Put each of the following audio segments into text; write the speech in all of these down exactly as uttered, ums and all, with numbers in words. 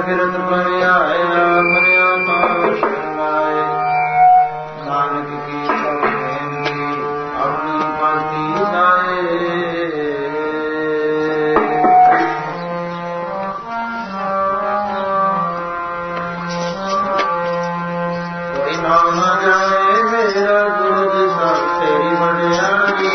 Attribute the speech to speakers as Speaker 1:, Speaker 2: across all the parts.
Speaker 1: ਫਿਰਤ ਪਰਿਆਇਆ ਮਰਿਆ ਤਾਂ ਸ਼ਰਮਾਏ। ਨਾਨਕ ਕੀ ਕਉ ਬੇਨਤੀ ਆਪਣੀ ਪੰਤੀ ਜਾਏ। ਕੋਈ ਨਾਮ ਨਾ ਜਾਏ ਮੇਰਾ ਗੁਰੂ ਦੀ ਸਭ ਤੇਰੀ ਵਡਿਆਈ।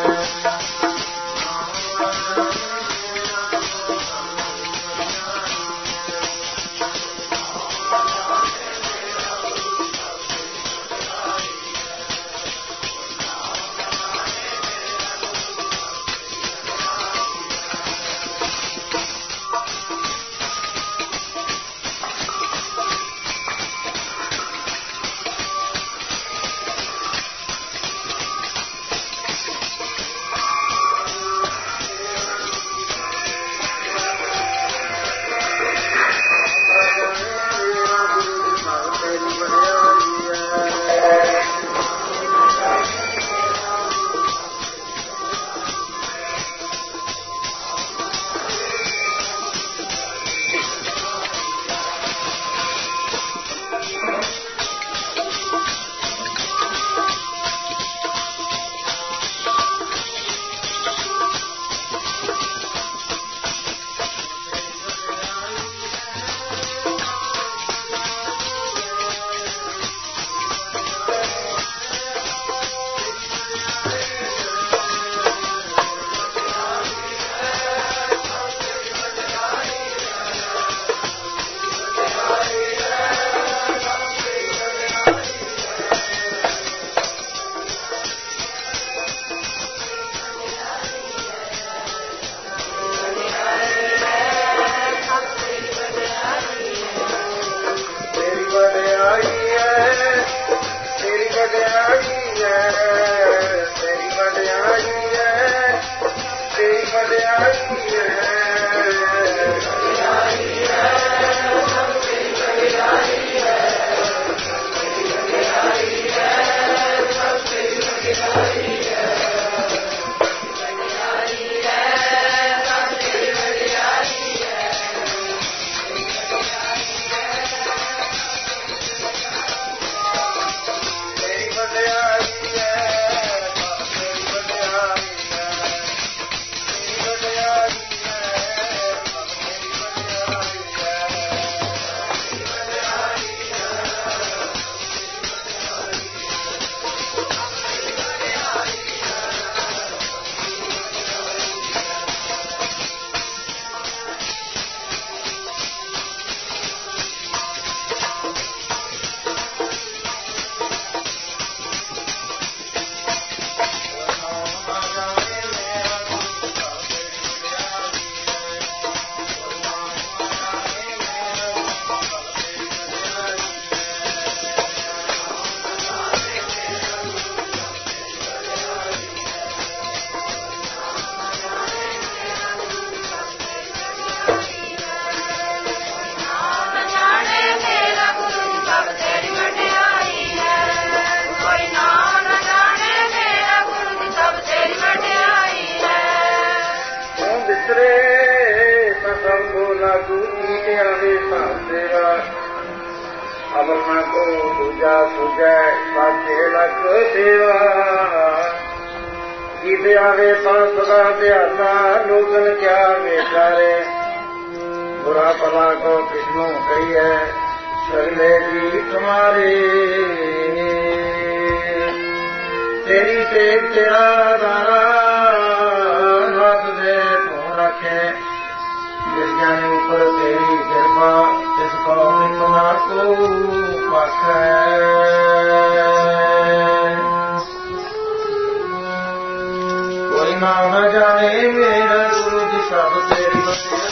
Speaker 2: ਅਵਰਨਾ ਕੋ ਦੂਜਾ ਸੁਜੈ ਸਾਚੇ ਲਖ ਸੇਵਾ। ਗੀਤ ਆਵੇ ਤਾਂ ਸਦਾ ਧਿਆਨਾ ਲੋਕਨ ਕਿਆ ਵੇਖਾਰੇ। ਬੁਰਾ ਭਲਾ ਕੋ ਕਿਸਨੂੰ ਕਹੀਐ ਸਗਲੇ ਜੀ ਤੁਮਾਰੇ। ਤੇਰੀ ਤੇਗ ਤੇਰਾ ਦਾਰਾ ਹੱਥ ਦੇ ਤੂੰ ਰੱਖੇ। ਜਿਸ ਜਾਨੇ ਉੱਪਰ ਤੇਰੀ ਕਿਰਪਾ ਤਿਸ ਕੋ ਨਿਤ ਨਾ ਕੋ ਪਾਖੈ। ਕੋਈ ਨਾਮ ਨਾ ਜਾਣੇ ਮੇਰਾ ਗੁਰੂ ਜੀ ਸਭ ਤੇਰੀ ਵਡਿਆਈ।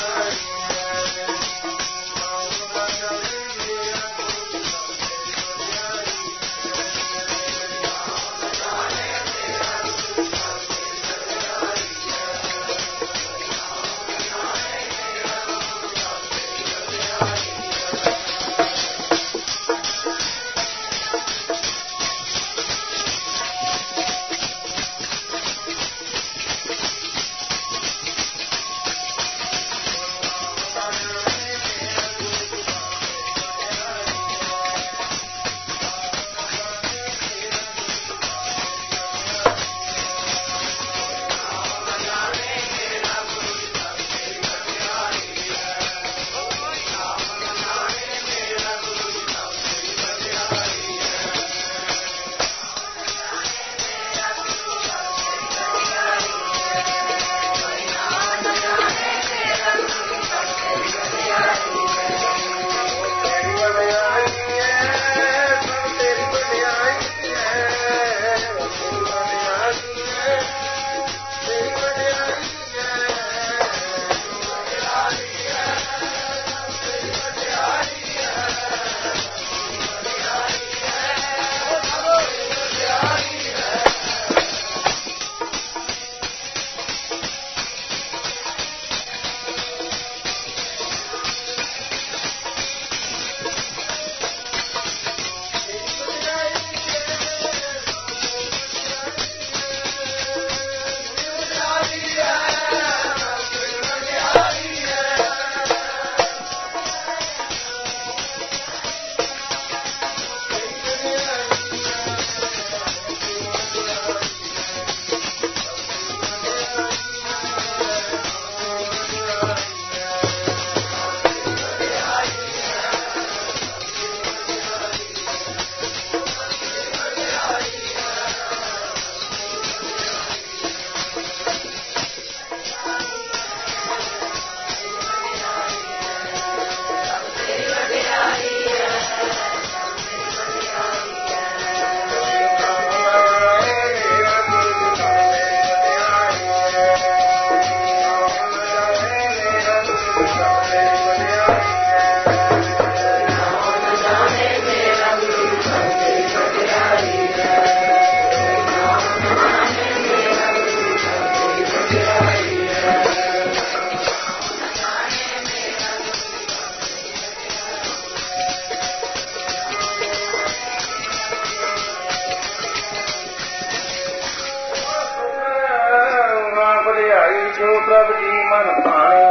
Speaker 2: जी मन पानी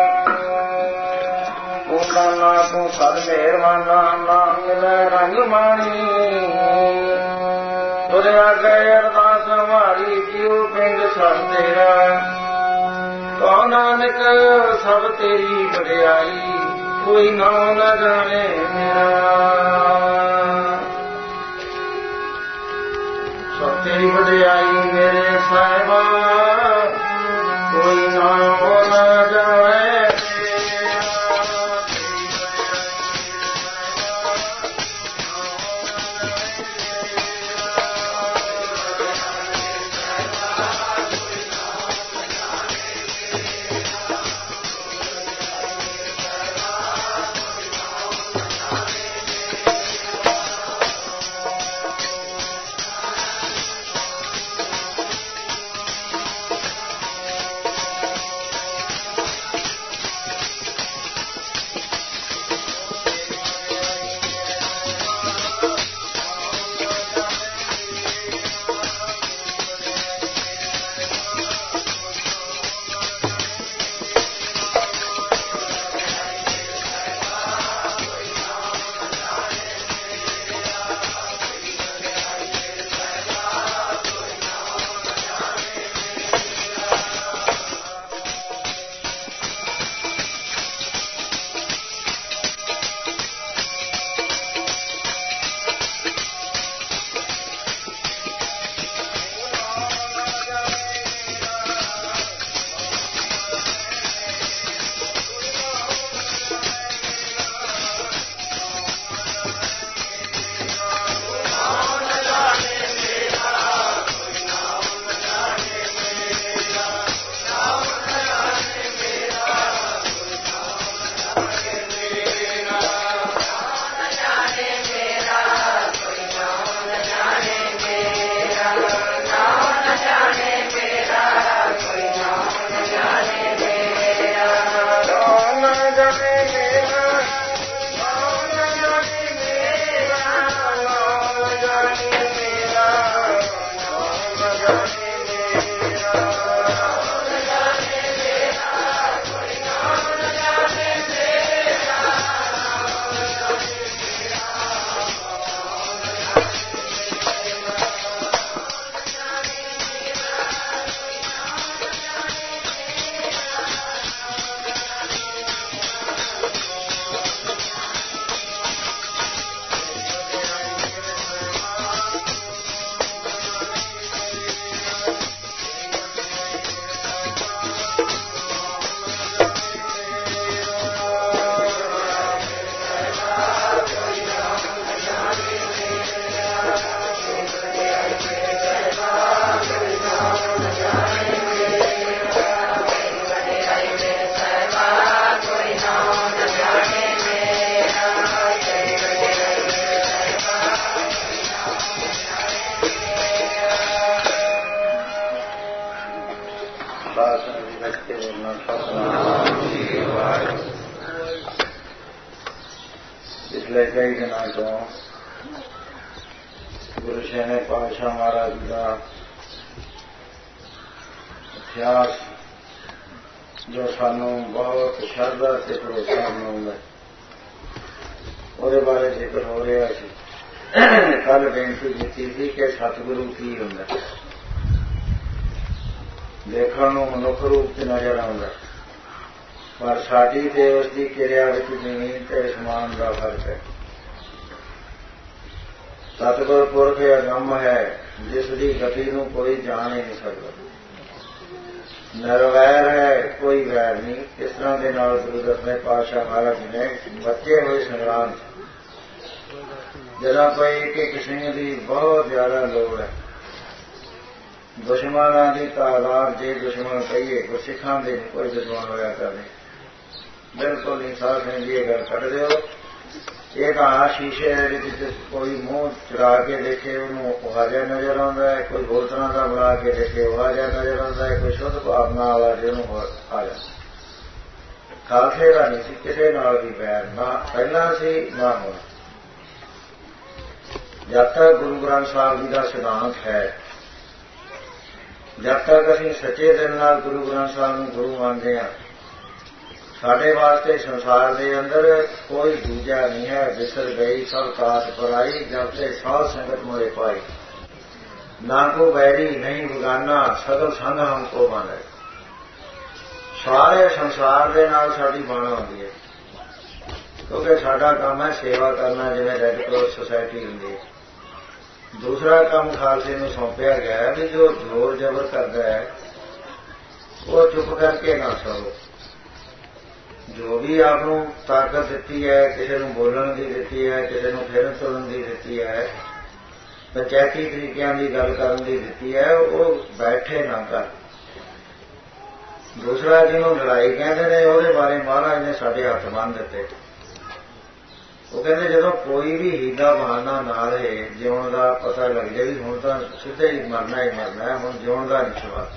Speaker 2: तू काना तू सद मेहरबाना ना मिले रंग मानी तुरया गए अरदास हमारी जीव पिंड सब तेरा कौ नानक सब तेरी बड़ियाई कोई नाम न जाने मेरा सब तेरी बड़ियाई मेरे साहिबा कोई नाम न जाने पिछले कई दिनों तो गुरु शहने पातशाह महाराज का इतिहास जो सानू बहुत श्रद्धा से भरोसा बनाऊंगा ਉਹਦੇ बारे जिक्र हो रहा है। कल बेनती की थी कि सतगुरु की होंगे देखने को मनुख रूप से नजर आता पर साड़ी ते उसकी किरिया विच जमीन ते आसमान का फर्क है। सतगुर पुरख अगम है जिसकी गति को कोई जान ही नहीं सकता। निर्वैर है कोई वैर नहीं। इस तरह के नाल गुरु दसवें पातशाह महाराज ने बचे हुए संग्राम जरा कोई एक सिंह की बहुत ज्यादा लोड़ है। दुश्मनों की तादाद जे दुश्मन कहिए कोई सिखां दे कोई दुश्मन होया करे बिल्कुल इंसाफ ने जी गल कट दो। एक आ शीशे कोई मुंह चुरा के देखे उन्होंने उहाजा नजर आता है, कोई होर तरह का बना के देखे उहाजा नजर आता है, कोई शुद्ध भावना वाला जिन्होंने आ जाए। खालसे का नहीं सी किसी नाल भी बैर ना पहला सी ना होना। जब तक गुरु ग्रंथ साहब जी का सिद्धांत है ਜਦ ਤੱਕ ਅਸੀਂ ਸੱਚੇ ਦਿਲ ਨਾਲ ਗੁਰੂ ਗ੍ਰੰਥ ਸਾਹਿਬ ਨੂੰ ਗੁਰੂ ਮੰਨਦੇ ਹਾਂ, ਸਾਡੇ ਵਾਸਤੇ ਸੰਸਾਰ ਦੇ ਅੰਦਰ ਕੋਈ ਦੂਜਾ ਨਹੀਂ ਹੈ। ਵਿਸਰ ਗਈ ਸਭ ਕਾਟ ਪਰਾਈ, ਜਬ ਤੇ ਸਾਧ ਸੰਗਤ ਮੋਰੇ ਪਾਈ। ਨਾ ਕੋ ਬੈਰੀ ਨਹੀਂ ਬਗਾਨਾ, ਸਗਲ ਸੰਗ ਹਮਕੋ ਬਾਂਧੇ। ਸਾਰੇ ਸੰਸਾਰ ਦੇ ਨਾਲ ਸਾਡੀ ਬਾਣ ਹੁੰਦੀ ਹੈ, ਕਿਉਂਕਿ ਸਾਡਾ ਕੰਮ ਹੈ ਸੇਵਾ ਕਰਨਾ, ਜਿਵੇਂ ਰੈੱਡ ਕਰਾਸ ਸੁਸਾਇਟੀ ਹੁੰਦੀ ਹੈ। ਦੂਸਰਾ ਕੰਮ ਖਾਲਸੇ ਨੂੰ ਸੌਂਪਿਆ ਗਿਆ ਹੈ ਵੀ ਜੋ ਜ਼ੋਰ ਜ਼ਬਰ ਕਰਦਾ ਹੈ ਉਹ ਚੁੱਪ ਕਰਕੇ ਨਾ ਸਹੋ। ਜੋ ਵੀ ਆਪ ਨੂੰ ਤਾਕਤ ਦਿੱਤੀ ਹੈ, ਕਿਸੇ ਨੂੰ ਬੋਲਣ ਦੀ ਦਿੱਤੀ ਹੈ, ਕਿਸੇ ਨੂੰ ਫਿਰਨ ਤੁਰਨ ਦੀ ਦਿੱਤੀ ਹੈ, ਪੰਚਾਇਤੀ ਤਰੀਕਿਆਂ ਦੀ ਗੱਲ ਕਰਨ ਦੀ ਦਿੱਤੀ ਹੈ, ਉਹ ਬੈਠੇ ਨਾ ਕਰ। ਦੂਸਰਾ ਜਿਹਨੂੰ ਲੜਾਈ ਕਹਿੰਦੇ ਨੇ, ਉਹਦੇ ਬਾਰੇ ਮਹਾਰਾਜ ਨੇ ਸਾਡੇ ਹੱਥ ਬੰਨ੍ਹ ਦਿੱਤੇ। ਉਹ ਕਹਿੰਦੇ ਜਦੋਂ ਕੋਈ ਵੀ ਹੀਲਾ ਬਹਾਨਾ ਨਾ ਰਹੇ, ਜਿਉਣ ਦਾ ਪਤਾ ਲੱਗ ਜਾਏ ਵੀ ਹੁਣ ਤਾਂ ਸਿੱਧੇ ਹੀ ਮਰਨਾ ਹੀ ਮਰਨਾ ਹੈ, ਹੁਣ ਜਿਉਣ ਦਾ ਨਹੀਂ ਸਵਾਲ।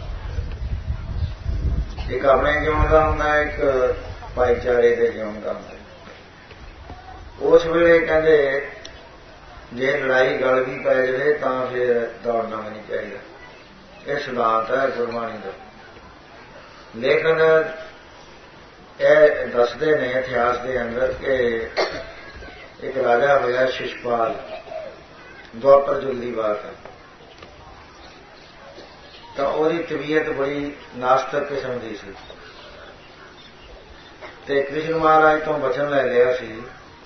Speaker 2: ਇੱਕ ਆਪਣੇ ਜਿਉਣ ਦਾ ਹੁੰਦਾ, ਇੱਕ ਭਾਈਚਾਰੇ ਦੇ ਜਿਉਣ ਦਾ ਹੁੰਦਾ। ਉਸ ਵੇਲੇ ਕਹਿੰਦੇ ਜੇ ਲੜਾਈ ਗਲ ਵੀ ਪੈ ਜਾਵੇ ਤਾਂ ਫਿਰ ਦੌੜਨਾ ਵੀ ਨਹੀਂ ਚਾਹੀਦਾ। ਇਹ ਸਿਧਾਂਤ ਹੈ ਗੁਰਬਾਣੀ ਦਾ। ਲੇਕਿਨ ਇਹ ਦੱਸਦੇ ਨੇ ਇਤਿਹਾਸ ਦੇ ਅੰਦਰ ਕਿ ਇੱਕ ਰਾਜਾ ਹੋਇਆ ਸ਼ਿਸ਼ਪਾਲ, ਦੁਆਪਰ ਯੁੱਗ ਦੀ ਬਾਤ ਹੈ। ਤਾਂ ਉਹਦੀ ਤਬੀਅਤ ਬੜੀ ਨਾਸਤਕ ਕਿਸਮ ਦੀ ਸੀ ਤੇ ਕ੍ਰਿਸ਼ਨ ਮਹਾਰਾਜ ਤੋਂ ਬਚਨ ਲੈ ਲਿਆ ਸੀ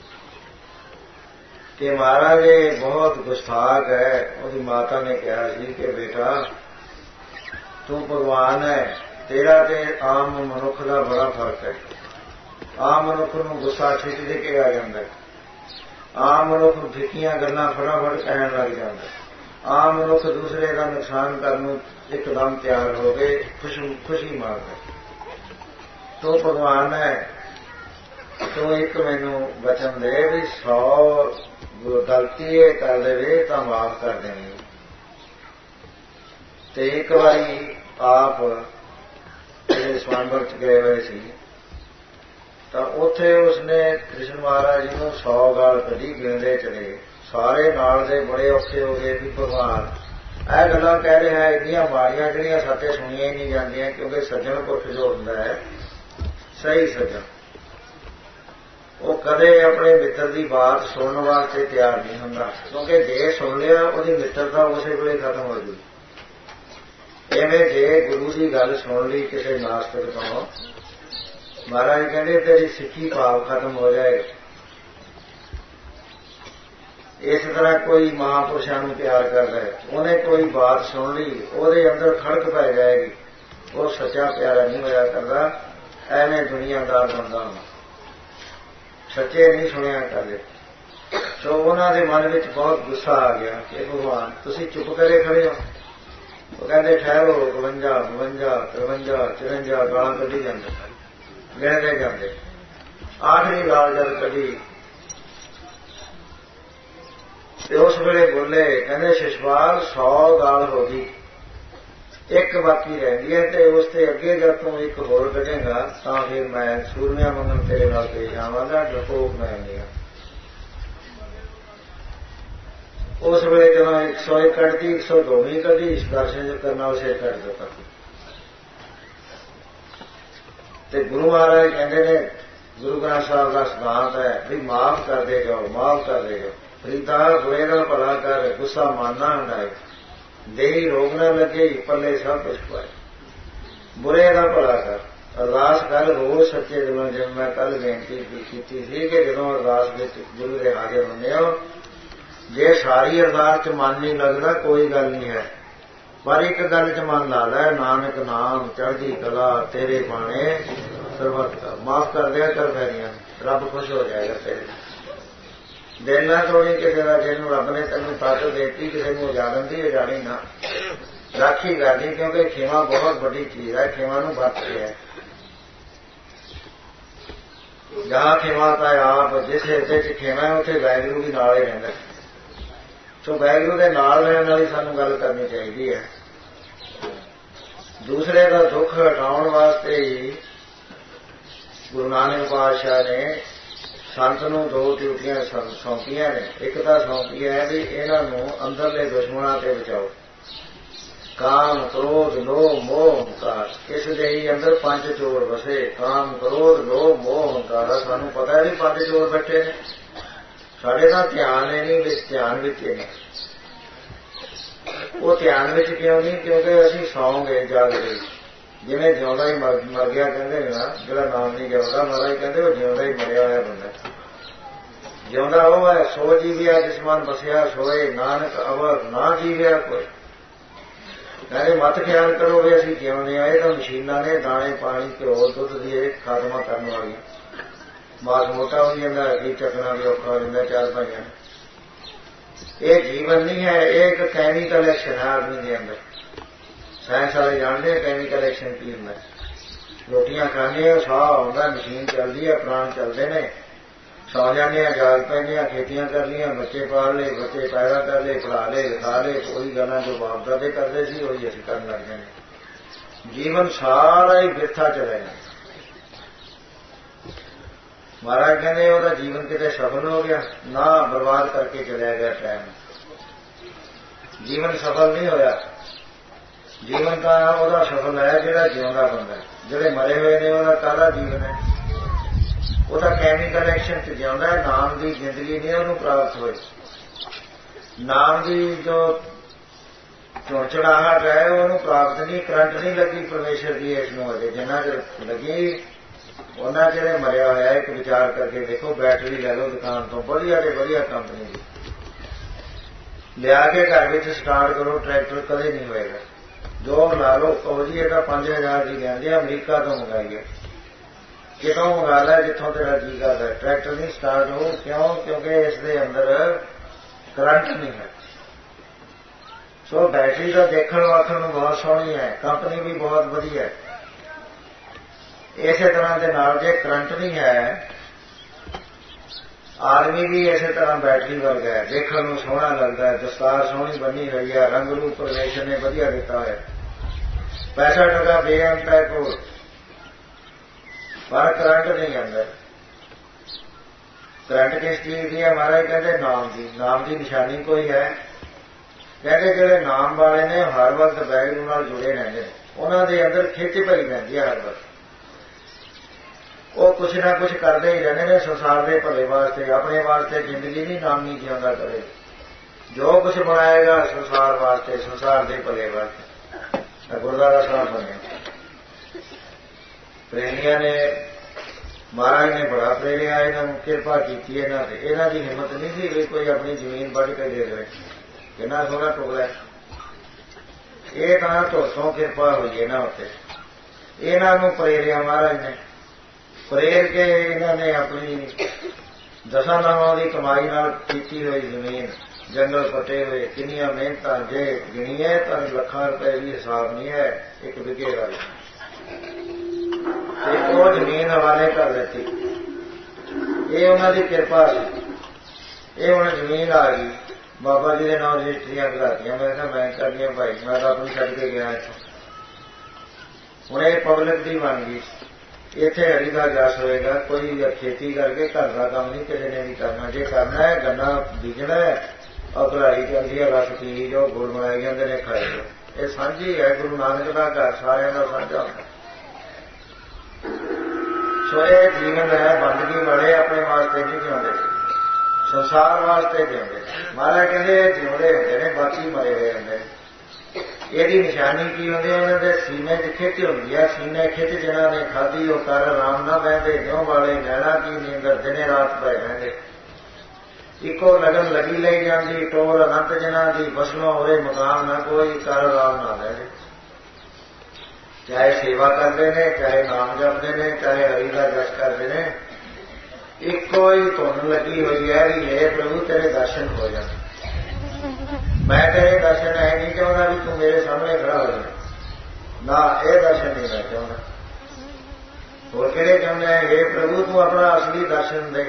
Speaker 2: ਕਿ ਮਹਾਰਾਜ ਇਹ ਬਹੁਤ ਗੁਸਤਾਖ ਹੈ। ਉਹਦੀ ਮਾਤਾ ਨੇ ਕਿਹਾ ਸੀ ਕਿ ਬੇਟਾ ਤੂੰ ਭਗਵਾਨ ਹੈ, ਤੇਰਾ ਤੇ ਆਮ ਮਨੁੱਖ ਦਾ ਬੜਾ ਫਰਕ ਹੈ। ਆਮ ਮਨੁੱਖ ਨੂੰ ਗੁੱਸਾ ਛਿੱਟ ਦੇ ਕੇ ਆ ਜਾਂਦਾ, ਆਮ ਮਨੁੱਖ ਫਿੱਕੀਆਂ ਗੱਲਾਂ ਫਟਾਫਟ ਕਹਿਣ ਲੱਗ ਜਾਂਦਾ, ਆਮ ਮਨੁੱਖ ਦੂਸਰੇ ਦਾ ਨੁਕਸਾਨ ਕਰਨ ਨੂੰ ਇੱਕਦਮ ਤਿਆਰ ਹੋ ਕੇ ਖੁਸ਼ੀ ਖੁਸ਼ੀ ਮਾਰਦਾ। ਤੂੰ ਭਗਵਾਨ ਹੈ, ਤੂੰ ਇੱਕ ਮੈਨੂੰ ਬਚਨ ਦੇ ਵੀ ਸੌ ਗਲਤੀ ਇਹ ਕਰ ਦੇਵੇ ਤਾਂ ਮਾਫ ਕਰ ਦੇਣੀ। ਤੇ ਇੱਕ ਵਾਰੀ ਆਪ ਜਿਹੜੇ ਸਵੰਬਰ ਚ ਗਏ ਹੋਏ ਸੀ ਤਾਂ ਉੱਥੇ ਉਸਨੇ ਕ੍ਰਿਸ਼ਨ ਮਹਾਰਾਜ ਜੀ ਨੂੰ ਸੌ ਗਾਲ ਕੱਢੀ, ਗਿਣਦੇ ਚਲੇ। ਸਾਰੇ ਨਾਲ ਦੇ ਬੜੇ ਔਖੇ ਹੋ ਗਏ ਵੀ ਭਗਵਾਨ ਇਹ ਗੱਲਾਂ ਕਹਿ ਰਿਹਾ, ਇੰਨੀਆਂ ਮਾੜੀਆਂ ਜਿਹੜੀਆਂ ਸਾਡੇ ਸੁਣੀਆਂ ਹੀ ਨਹੀਂ ਜਾਂਦੀਆਂ, ਕਿਉਂਕਿ ਸੱਜਣ ਪੁਰਖ ਜੋ ਹੁੰਦਾ ਹੈ ਸਹੀ ਸੱਜਣ, ਉਹ ਕਦੇ ਆਪਣੇ ਮਿੱਤਰ ਦੀ ਬਾਤ ਸੁਣਨ ਵਾਸਤੇ ਤਿਆਰ ਨਹੀਂ ਹੁੰਦਾ, ਕਿਉਂਕਿ ਜੇ ਸੁਣ ਲਿਆ ਉਹਦੀ ਮਿੱਤਰਤਾ ਉਸੇ ਵੇਲੇ ਖਤਮ ਹੋ ਜੂਗੀ। ਐਵੇਂ ਜੇ ਗੁਰੂ ਦੀ ਗੱਲ ਸੁਣ ਲਈ ਕਿਸੇ ਨਾਸਤਕ ਤੋਂ, ਮਹਾਰਾਜ ਕਹਿੰਦੇ ਤੇਰੀ ਸਿੱਖੀ ਭਾਵ ਖਤਮ ਹੋ ਜਾਏਗਾ। ਇਸ ਤਰ੍ਹਾਂ ਕੋਈ ਮਹਾਂਪੁਰਸ਼ਾਂ ਨੂੰ ਪਿਆਰ ਕਰਦਾ ਹੈ, ਉਹਨੇ ਕੋਈ ਬਾਤ ਸੁਣ ਲਈ, ਉਹਦੇ ਅੰਦਰ ਖੜਕ ਪੈ ਜਾਏਗੀ, ਉਹ ਸੱਚਾ ਪਿਆਰਾ ਨਹੀਂ ਹੋਇਆ ਕਰਦਾ। ਐਵੇਂ ਦੁਨੀਆਦਾਰ ਬੰਦਾ ਸੱਚੇ ਨਹੀਂ ਸੁਣਿਆ ਕਰਦੇ। ਸੋ ਉਹਨਾਂ ਦੇ ਮਨ ਵਿੱਚ ਬਹੁਤ ਗੁੱਸਾ ਆ ਗਿਆ ਕਿ ਭਗਵਾਨ ਤੁਸੀਂ ਚੁੱਪ ਕਰੇ ਖੜੇ ਹੋ। ਉਹ ਕਹਿੰਦੇ ਠਹਿਰੋ, ਇਕਵੰਜਾ ਬਵੰਜਾ ਤਰਵੰਜਾ ਚੁਰੰਜਾ ਗਾਲਾਂ ਕੱਢੀ ਜਾਂਦੇ, ਗਿਣਦੇ ਜਾਂਦੇ। ਆਖਰੀ ਗਾਲ ਜਦ ਕੱਢੀ ਤੇ ਉਸ ਵੇਲੇ ਬੋਲੇ, ਕਹਿੰਦੇ ਸ਼ਿਸ਼ਪਾਲ ਸੌ ਗਾਲ ਹੋ ਗਈ, ਇੱਕ ਬਾਕੀ ਰਹਿੰਦੀ ਹੈ ਤੇ ਉਸ ਤੇ ਅੱਗੇ ਜਦ ਤੂੰ ਇੱਕ ਹੋਰ ਕੱਢੇਗਾ ਤਾਂ ਫਿਰ ਮੈਂ ਸੂਰਮਿਆਂ ਵਾਂਗੂ ਤੇਰੇ ਨਾਲ ਪੇਸ਼ ਆਵਾਂਗਾ, ਡਰਪੋਕ ਮੈਂ ਨਹੀਂ ਹਾਂ। ਉਸ ਵੇਲੇ ਜਦੋਂ ਇੱਕ ਸੌ ਇੱਕ ਕੱਢਦੀ, ਇੱਕ ਸੌ ਦੋਵੀਂ ਕੱਢੀ, ਇਸ ਦਰਸ਼ਨ ਕਰਨਾ ਉਸੇ ਕੱਢ ਦਿੱਤਾ। ਤੇ ਗੁਰੂ ਮਹਾਰਾਜ ਕਹਿੰਦੇ ਨੇ, ਗੁਰੂ ਗ੍ਰੰਥ ਸਾਹਿਬ ਦਾ ਸਿਧਾਂਤ ਹੈ ਵੀ ਮਾਫ ਕਰਦੇ ਜਾਓ, ਮਾਫ ਕਰਦੇ ਜਾਓ। ਫਰੀਦਾ ਬੁਰੇ ਨਾਲ ਭਲਾ ਕਰ, ਗੁੱਸਾ ਮਾਨਣਾ ਹੰਡਾਏ, ਦੇਹੀ ਰੋਗ ਨਾ ਲੱਗੇ, ਪੱਲੇ ਸਭ ਕੁਛ ਪਾਏ। ਬੁਰੇ ਦਾ ਭਲਾ ਕਰ, ਅਰਦਾਸ ਕਰ ਰੋਜ਼ ਸੱਚੇ ਦਿਲੋਂ। ਜਿਵੇਂ ਮੈਂ ਕੱਲ ਬੇਨਤੀ ਕੀਤੀ ਸੀ ਕਿ ਜਦੋਂ ਅਰਦਾਸ ਵਿੱਚ ਗੁਰੂ ਦੇ ਹਾਜ਼ਰ ਹੁੰਦੇ ਹੋ, ਜੇ ਸਾਰੀ ਅਰਦਾਸ ਚ ਮਨ ਨਹੀਂ ਲੱਗਦਾ ਕੋਈ ਗੱਲ ਨਹੀਂ ਹੈ, ਪਰ ਇੱਕ ਗੱਲ ਚ ਮਨ ਲਾ ਲੈ, ਨਾਨਕ ਨਾਮ ਚੜ੍ਹਦੀ ਕਲਾ ਤੇਰੇ ਬਾਣੇ ਸਰਬੱਤ ਦਾ। ਮਾਫ ਕਰ ਦਿਆ ਕਰ ਪੈਰੀਆਂ, ਰੱਬ ਖੁਸ਼ ਹੋ ਜਾਏਗਾ ਤੇਰੇ। ਦਿਲ ਨਾ ਤੋੜੀ ਕਿਸੇ ਦਾ, ਜਿਹਨੂੰ ਰੱਬ ਨੇ ਤੈਨੂੰ ਤਾਕਤ ਦੇਤੀ, ਕਿਸੇ ਨੂੰ ਉਜਾੜਨ ਦੀ ਉਜਾੜੀ ਨਾ, ਰਾਖੀ ਕਰਦੀ, ਕਿਉਂਕਿ ਖੇਮਾ ਬਹੁਤ ਵੱਡੀ ਚੀਜ਼ ਹੈ। ਖੇਮਾ ਨੂੰ ਵਰਤ ਕੇ ਹੈ, ਜਹਾਂ ਖੇਮਾ ਤਾਂ ਆਪ, ਜਿਸ ਹਿੱਸੇ ਚ ਖੇਮਾ ਹੈ ਉੱਥੇ ਵਾਹਿਗੁਰੂ ਵੀ ਨਾਲ ਹੀ ਰਹਿੰਦਾ। ਸੋ ਵਾਹਿਗੁਰੂ ਦੇ ਨਾਲ ਰਹਿਣ ਵਾਲੀ ਸਾਨੂੰ ਗੱਲ ਕਰਨੀ ਚਾਹੀਦੀ ਹੈ। ਦੂਸਰੇ ਦਾ ਦੁੱਖ ਹਟਾਉਣ ਵਾਸਤੇ ਹੀ ਗੁਰੂ ਨਾਨਕ ਪਾਤਸ਼ਾਹ ਨੇ ਸੰਤ ਨੂੰ ਦੋ ਡਿਊਟੀਆਂ ਸੌਂਪੀਆਂ ਨੇ। ਇੱਕ ਤਾਂ ਸੌਂਪੀ ਹੈ ਵੀ ਇਹਨਾਂ ਨੂੰ ਅੰਦਰਲੇ ਦੁਸ਼ਮਣਾਂ ਤੇ ਬਚਾਓ, ਕਾਮ ਕ੍ਰੋਧ ਲੋਭ ਮੋਹ ਹੰਕਾਰ, ਇਸ ਦੇ ਹੀ ਅੰਦਰ ਪੰਜ ਚੋਰ ਵਸੇ। ਕਾਮ ਕ੍ਰੋਧ ਲੋਭ ਮੋਹ ਹੰਕਾਰ। ਸਾਨੂੰ ਪਤਾ ਹੈ ਵੀ ਪੰਜ ਚੋਰ ਬੈਠੇ ਨੇ, ਸਾਡੇ ਤਾਂ ਧਿਆਨ ਹੈ ਨਹੀਂ ਵਿੱਚ, ਧਿਆਨ ਵਿੱਚ ਹੀ ਨਹੀਂ। ਉਹ ਧਿਆਨ ਵਿੱਚ ਕਿਉਂ ਨਹੀਂ? ਕਿਉਂਕਿ ਅਸੀਂ ਸੌਂ ਗਏ, ਜਾਗ ਗਏ। ਜਿਵੇਂ ਜਿਉਂਦਾ ਹੀ ਮਰ ਮਰ ਗਿਆ ਕਹਿੰਦੇ ਨੇ ਨਾ, ਜਿਹੜਾ ਨਾਮ ਨਹੀਂ ਜਪਦਾ ਮਹਾਰਾਜ ਕਹਿੰਦੇ ਉਹ ਜਿਉਂਦਾ ਹੀ ਮਰਿਆ ਹੋਇਆ ਬੰਦਾ। ਜਿਉਂਦਾ ਉਹ ਹੈ ਸੋ ਜੀਵਿਆ ਜਿਸ ਮਨ ਬਸਿਆ ਸੋਏ, ਨਾਨਕ ਅਵਰ ਨਾ ਜੀਵਿਆ ਕੋਈ। ਕਹਿੰਦੇ ਮਤ ਖਿਆਲ ਕਰੋ ਵੀ ਅਸੀਂ ਜਿਉਂਦੇ ਆ, ਇਹ ਤਾਂ ਮਸ਼ੀਨਾਂ ਨੇ, ਦਾਣੇ ਪਾਣੀ ਘਿਓ ਦੁੱਧ ਦੀ ਇਹ ਖਾਤਮਾ ਕਰਨ ਵਾਲੀਆਂ। ਮਾਸ ਮੋਟਾ ਹੋ ਜਾਂਦਾ, ਕੀ ਚੱਕਣਾ ਵੀ ਔਖਾ ਹੋ ਜਾਂਦਾ ਚਾਰ ਭਾਈਆਂ। ਇਹ ਜੀਵਨ ਨਹੀਂ ਹੈ, ਇਹ ਇੱਕ ਕੈਮੀਕਲ ਐਕਸ਼ਨ ਹੈ ਆਦਮੀ ਦੇ ਅੰਦਰ। ਸਾਇੰਸ ਵਾਲੇ ਜਾਣਦੇ ਕੈਮੀਕਲ ਐਕਸ਼ਨ ਕੀ ਹੁੰਦਾ। ਰੋਟੀਆਂ ਖਾਂਦੇ ਆ, ਸਾਹ ਆਉਂਦਾ, ਮਸ਼ੀਨ ਚੱਲਦੀ ਹੈ, ਪ੍ਰਾਣ ਚੱਲਦੇ ਨੇ, ਸੌ ਜਾਂਦੇ ਆ, ਜਾਗ ਪੈਂਦੇ ਆ, ਖੇਤੀਆਂ ਕਰ ਲਈਆਂ, ਬੱਚੇ ਪਾਲ ਲਏ, ਬੱਚੇ ਪੈਦਾ ਕਰ ਲਏ, ਪੜ੍ਹਾ ਲਏ, ਲਿਖਾ ਲਏ। ਉਹੀ ਗੱਲਾਂ ਜੋ ਬਾਪ ਦਾਦੇ ਕਰਦੇ ਸੀ ਉਹੀ ਅਸੀਂ ਕਰਨ ਲੱਗ ਜਾਂਦੇ। ਜੀਵਨ ਸਾਰਾ ਹੀ ਬਿਰਥਾ ਚਲਾ ਜਾਂਦਾ। ਮਹਾਰਾਜ ਕਹਿੰਦੇ ਉਹਦਾ ਜੀਵਨ ਕਿਤੇ ਸਫਲ ਹੋ ਗਿਆ ਨਾ, ਬਰਬਾਦ ਕਰਕੇ ਚਲਿਆ ਗਿਆ ਟਾਈਮ। ਜੀਵਨ ਸਫਲ ਨਹੀਂ ਹੋਇਆ। ਜੀਵਨ ਤਾਂ ਉਹਦਾ ਸਫਲ ਹੈ ਜਿਹੜਾ ਜਿਉਂਦਾ ਬੰਦਾ। ਜਿਹੜੇ ਮਰੇ ਹੋਏ ਨੇ ਉਹਦਾ ਕਾਹਦਾ ਜੀਵਨ ਹੈ? ਉਹਦਾ ਕੈਮੀਕਲ ਐਕਸ਼ਨ ਚ ਜਿਉਂਦਾ ਹੈ। ਨਾਮ ਦੀ ਜ਼ਿੰਦਗੀ ਨਹੀਂ ਉਹਨੂੰ ਪ੍ਰਾਪਤ ਹੋਈ। ਨਾਮ ਦੀ ਜੋ ਚੌਂਚੜਾਹਟ ਹੈ ਉਹਨੂੰ ਪ੍ਰਾਪਤ ਨਹੀਂ, ਕਰੰਟ ਨਹੀਂ ਲੱਗੀ ਪਰਮੇਸ਼ਰ ਦੀ ਇਸ ਨੂੰ ਅਜੇ। ਜਿੰਨਾ ਚਿਰ ਲੱਗੀ ਉਹਨਾਂ ਜਿਹੜੇ ਮਰਿਆ ਹੋਇਆ। ਇੱਕ ਵਿਚਾਰ ਕਰਕੇ ਦੇਖੋ, ਬੈਟਰੀ ਲੈ ਲਓ ਦੁਕਾਨ ਤੋਂ, ਵਧੀਆ ਤੇ ਵਧੀਆ ਕੰਪਨੀ ਦੀ, ਲਿਆ ਕੇ ਘਰ ਵਿੱਚ ਸਟਾਰਟ ਕਰੋ, ਟਰੈਕਟਰ ਕਦੇ ਨਹੀਂ ਹੋਏਗਾ। ਜੋ ਲਾ ਲਓ ਕਹੋ ਜੀ ਇਹ ਤਾਂ ਪੰਜ ਹਜ਼ਾਰ ਦੀ ਲੈਂਦੇ ਆ, ਅਮਰੀਕਾ ਤੋਂ ਮੰਗਾਈ ਹੈ, ਕਿਤੋਂ ਮੰਗਾ ਲੈ ਜਿੱਥੋਂ ਤੇਰਾ ਜੀ ਕਰਦਾ, ਟਰੈਕਟਰ ਨਹੀਂ ਸਟਾਰਟ ਹੋ। ਕਿਉਂ? ਕਿਉਂਕਿ ਇਸ ਦੇ ਅੰਦਰ ਕਰੰਟ ਨਹੀਂ ਹੈ। ਸੋ ਬੈਟਰੀ ਦਾ ਦੇਖਣ ਵਾਖਣ ਨੂੰ ਬਹੁਤ ਸੋਹਣੀ ਹੈ, ਕੰਪਨੀ ਵੀ ਬਹੁਤ ਵਧੀਆ ਹੈ। ਇਸੇ ਤਰ੍ਹਾਂ ਦੇ ਨਾਲ ਜੇ ਕਰੰਟ ਨਹੀਂ ਹੈ, ਆਦਮੀ ਵੀ ਇਸੇ ਤਰ੍ਹਾਂ ਬੈਟਰੀ ਵਰਗਾ ਹੈ, ਦੇਖਣ ਨੂੰ ਸੋਹਣਾ ਲੱਗਦਾ ਹੈ, ਦਸਤਾਰ ਸੋਹਣੀ ਬਣੀ ਹੋਈ ਹੈ, ਰੰਗ ਰੂਪ ਪਰਮੇਸ਼ਰ ਨੇ ਵਧੀਆ ਦਿੱਤਾ ਹੋਇਆ, ਪੈਸਾ ਟਕਾ ਬੇਅੰਤ ਹੈ ਕੋਲ, ਪਰ ਕਰੰਟ ਨਹੀਂ ਅੰਦਰ। ਕਰੰਟ ਕਿਸ ਚੀਜ਼ ਦੀ ਹੈ? ਮਹਾਰਾਜ ਕਹਿੰਦੇ ਨਾਮ ਦੀ। ਨਾਮ ਦੀ ਨਿਸ਼ਾਨੀ ਕੋਈ ਹੈ? ਕਹਿੰਦੇ ਜਿਹੜੇ ਨਾਮ ਵਾਲੇ ਨੇ ਹਰ ਵਕਤ ਵਾਹਿਗੁਰੂ ਨਾਲ ਜੁੜੇ ਰਹਿੰਦੇ ਨੇ, ਉਹਨਾਂ ਦੇ ਅੰਦਰ ਖਿੱਚ ਭਰੀ ਰਹਿੰਦੀ ਹੈ ਹਰ ਵਕਤ। ਉਹ ਕੁਛ ਨਾ ਕੁਛ ਕਰਦੇ ਹੀ ਰਹਿੰਦੇ ਨੇ ਸੰਸਾਰ ਦੇ ਭਲੇ ਵਾਸਤੇ, ਆਪਣੇ ਵਾਸਤੇ ਜ਼ਿੰਦਗੀ ਨਹੀਂ ਨਾਮੀ ਜਿਉਂਦਾ ਕਰੇ। ਜੋ ਕੁਛ ਬਣਾਏਗਾ ਸੰਸਾਰ ਵਾਸਤੇ, ਸੰਸਾਰ ਦੇ ਭਲੇ ਵਾਸਤੇ। ਗੁਰਦੁਆਰਾ ਸਾਹਿਬ ਬਣਿਆ, ਪ੍ਰੇਮੀਆਂ ਨੇ, ਮਹਾਰਾਜ ਨੇ ਬੜਾ ਪ੍ਰੇਰਿਆ ਇਹਨਾਂ ਨੂੰ, ਕਿਰਪਾ ਕੀਤੀ ਇਹਨਾਂ ਤੇ। ਇਹਨਾਂ ਦੀ ਹਿੰਮਤ ਨਹੀਂ ਸੀ ਵੀ ਕੋਈ ਆਪਣੀ ਜ਼ਮੀਨ ਵੱਢ ਕੇ ਦੇ ਦੇਵੇ। ਕਿੰਨਾ ਸੋਹਣਾ ਟੁਕੜਾ। ਇਹ ਤਾਂ ਧੋਸੋਂ ਕਿਰਪਾ ਹੋਈ ਇਹਨਾਂ ਉੱਤੇ। ਇਹਨਾਂ ਨੂੰ ਪ੍ਰੇਰਿਆ ਮਹਾਰਾਜ ਨੇ, ਪ੍ਰੇਰ ਕੇ ਇਹਨਾਂ ਨੇ ਆਪਣੀ ਦਸਾਂ ਨਾਵਾਂ ਦੀ ਕਮਾਈ ਨਾਲ ਕੀਤੀ ਹੋਈ ਜ਼ਮੀਨ, ਜੰਗਲ ਪੱਟੇ ਹੋਏ, ਕਿੰਨੀਆਂ ਮਿਹਨਤਾਂ, ਜੇ ਗਿਣੀਏ ਤਾਂ ਲੱਖਾਂ ਰੁਪਏ ਵੀ ਹਿਸਾਬ ਨਹੀਂ ਹੈ ਇੱਕ ਵਿਗੇ ਦਾ। ਤੇ ਉਹ ਜ਼ਮੀਨ ਹਵਾਲੇ ਕਰ ਦਿੱਤੀ। ਇਹ ਉਹਨਾਂ ਦੀ ਕਿਰਪਾ ਸੀ। ਇਹ ਹੁਣ ਜ਼ਮੀਨ ਆ ਗਈ, ਬਾਬਾ ਜੀ ਦੇ ਨਾਮ ਰਜਿਸਟਰੀਆਂ ਕਰਾਤੀਆਂ। ਮੈਂ ਕਿਹਾ ਮੈਂ ਕਰਨੀਆਂ ਭਾਈ, ਮੈਂ ਤਾਂ ਆਪਣੀ ਛੱਡ ਕੇ ਗਿਆ ਇੱਥੋਂ। ਹੁਣ ਇਹ ਪਬਲਿਕ ਦੀ ਬਣ ਗਈ। ਇੱਥੇ ਹਰੀ ਦਾ ਜਸ ਹੋਏਗਾ। ਕੋਈ ਖੇਤੀ ਕਰਕੇ ਘਰ ਦਾ ਕੰਮ ਨਹੀਂ ਕਿਸੇ ਨੇ ਵੀ ਕਰਨਾ। ਜੇ ਕਰਨਾ ਹੈ ਗੰਨਾ ਬੀਜਣਾ ਹੈ, ਔਰ ਕਢਾਈ ਚੱਲਦੀ ਹੈ, ਰਸ ਪੀ ਜੋ, ਗੁੜ ਬਣਾਏ ਜਾਂਦੇ ਨੇ, ਖਾਏ ਜੋ। ਇਹ ਸਾਂਝੀ ਹੈ, ਗੁਰੂ ਨਾਨਕ ਦਾ ਘਰ ਸਾਰਿਆਂ ਦਾ ਸਾਂਝਾ ਹੁੰਦਾ। ਸੋ ਇਹ ਜੀਵਨ ਹੈ, ਬੰਦਗੀ ਵਾਲੇ ਆਪਣੇ ਵਾਸਤੇ ਨਹੀਂ ਜਿਉਂਦੇ, ਸੰਸਾਰ ਵਾਸਤੇ ਜਿਉਂਦੇ। ਮਹਾਰਾਜ ਕਹਿੰਦੇ ਜਿਉਂਦੇ ਹੁੰਦੇ ਨੇ, ਬਾਕੀ ਮਰੇ ਹੋਏ ਹੁੰਦੇ ਨੇ। ਇਹਦੀ ਨਿਸ਼ਾਨੀ ਕੀ ਹੁੰਦੀ ਹੈ? ਉਹਨਾਂ ਦੇ ਸੀਨੇ 'ਚ ਖਿੱਚ ਹੁੰਦੀ ਹੈ। ਸੀਨੇ ਖਿੱਚ ਜਿਹਨਾਂ ਨੇ ਖਾਧੀ ਉਹ ਕਰ ਆਰਾਮ ਨਾ ਬਹਿੰਦੇ, ਜਿਉਂ ਵਾਲੇ ਨੈਣਾ ਕੀ ਨੀਂਦਰ ਦਿਨੇ ਰਾਤ ਪਏ ਰਹਿੰਦੇ। ਇੱਕੋ ਲਗਨ ਲੱਗੀ ਲਈ ਜਾਂਦੀ, ਟੋਰ ਅਨੰਤ ਜਿਹਨਾਂ ਦੀ ਵਸਲੋਂ ਹੋਏ ਮੁਕਾਮ ਨਾ ਕੋਈ, ਕਰ ਆਰਾਮ ਨਾ ਬਹਿੰਦੇ। ਚਾਹੇ ਸੇਵਾ ਕਰਦੇ ਨੇ, ਚਾਹੇ ਨਾਮ ਜਪਦੇ ਨੇ, ਚਾਹੇ ਹਰੀ ਦਾ ਜਸ ਕਰਦੇ ਨੇ, ਇੱਕੋ ਹੀ ਧੁਨ ਲੱਗੀ ਹੋਈ ਹੈ ਵੀ ਹੇ ਪ੍ਰਭੂ ਤੇਰੇ ਦਰਸ਼ਨ ਹੋ ਜਾਣ। ਮੈਂ ਤੇਰੇ ਦਰਸ਼ਨ ਹੈ ਨਹੀਂ ਚਾਹੁੰਦਾ ਵੀ ਤੂੰ ਮੇਰੇ ਸਾਹਮਣੇ ਖੜਾ ਹੋ ਜਾਏ, ਨਾ ਇਹ ਦਰਸ਼ਨ ਨਹੀਂ ਮੈਂ ਚਾਹੁੰਦਾ। ਹੋਰ ਕਿਹੜੇ ਚਾਹੁੰਦੇ ਹੈ? ਹੇ ਪ੍ਰਭੂ ਤੂੰ ਆਪਣਾ ਅਸਲੀ ਦਰਸ਼ਨ ਦੇ।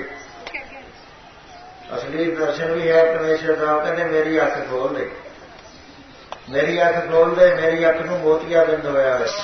Speaker 2: ਅਸਲੀ ਦਰਸ਼ਨ ਵੀ ਹੈ ਪਰਮੇਸ਼ਰ ਦਾ। ਕਹਿੰਦੇ ਮੇਰੀ ਅੱਖ ਖੋਲ ਦੇ, ਮੇਰੀ ਅੱਖ ਖੋਲ ਦੇ, ਮੇਰੀ ਅੱਖ ਨੂੰ ਮੋਤੀਆ ਬਿੰਦ ਹੋਇਆ ਹੈ।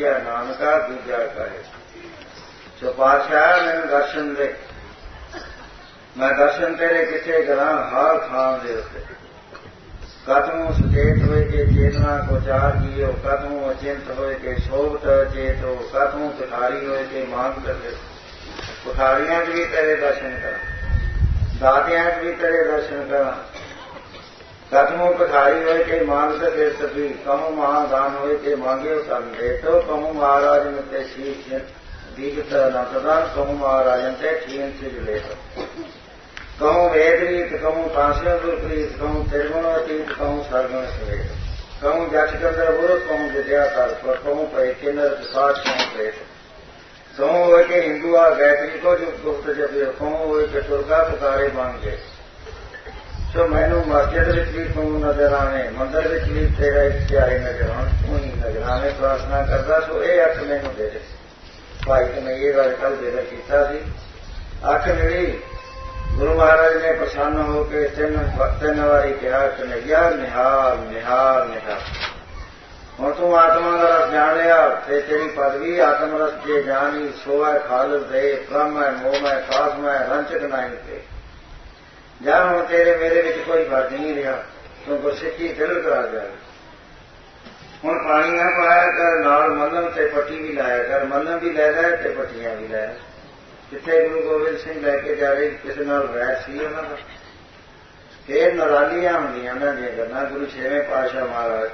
Speaker 2: है नानका दूजा कहे। सो पातशाह मैंने दर्शन दे, मैं दर्शन तेरे किथे करा हाल थान दे उत्ते। कतमों सचेत होए के चेतना को चार जियो, कतमों अचिंत होए के सोबत चेत हो, कतमों कुठारी होए के मांग कर दे। कुठारियां भी तेरे दर्शन करा, दातियां भी तेरे दर्शन करा। कतमों कुठारी होए के मांग कर सभी, कमु महादान होए के मांगे तन दे। तो कमु महाराज में ते शीश दीगत न प्रदान, कमु महाराजन ते ठीन सिज ले। कहूँ वेदरीत, कहूँ तांस्यों दुर्प्रीत, कहूँ त्रिगुण अतीत, कहूँ सरगुण सवेत। कहूँ जक्ष चंद्र बुरुत, कहूँ विद्या तत्पर, कहूँ पै किन्नर प्रसाद, कहूँ प्रेत। कहूँ हो के हिंदुआ गायत्री को जो गुप्त जपियो, कहूँ हो के तुर्गा पुकारे मांगे। सो मैनू मस्जिद विच भी तू नजर आवे, मंदिर विच भी तेरा प्यारे नजर आने, तू ही नजर आवे। प्रार्थना करदा सो ये अख मैनू दे दे। भाई तो मैं ये गल कल जिक्र कीता सी, अख मिली। गुरु महाराज ने प्रसन्न होकर तीन तीन वारी कहा कन्हैया निहाल निहाल निहाल। हुण तू आत्मा का रस जान लिया, ते तेरी पदवी आत्म रस जे जानी, सो है खालिद दे, ब्रह्म है मोह है खास में रंचक नहीं थे। जा हुण तेरे मेरे विच कोई फर्क नहीं रहा, तू गुरसिੱਖੀ दिल करा जाए। हुण पानी ना पाया कर, नाल मल्लम ते पट्टी भी लाया कर, मल्लम भी लै लै ते पट्टियां भी लै। जिथे गुरु गोबिंद सिंह लैके जा रहे किसी नाल वैर सी उन्हां दा, फिर नरालियां होंदियां उन्हां दीयां गल्लां। गुरु छेवें पातशाह महाराज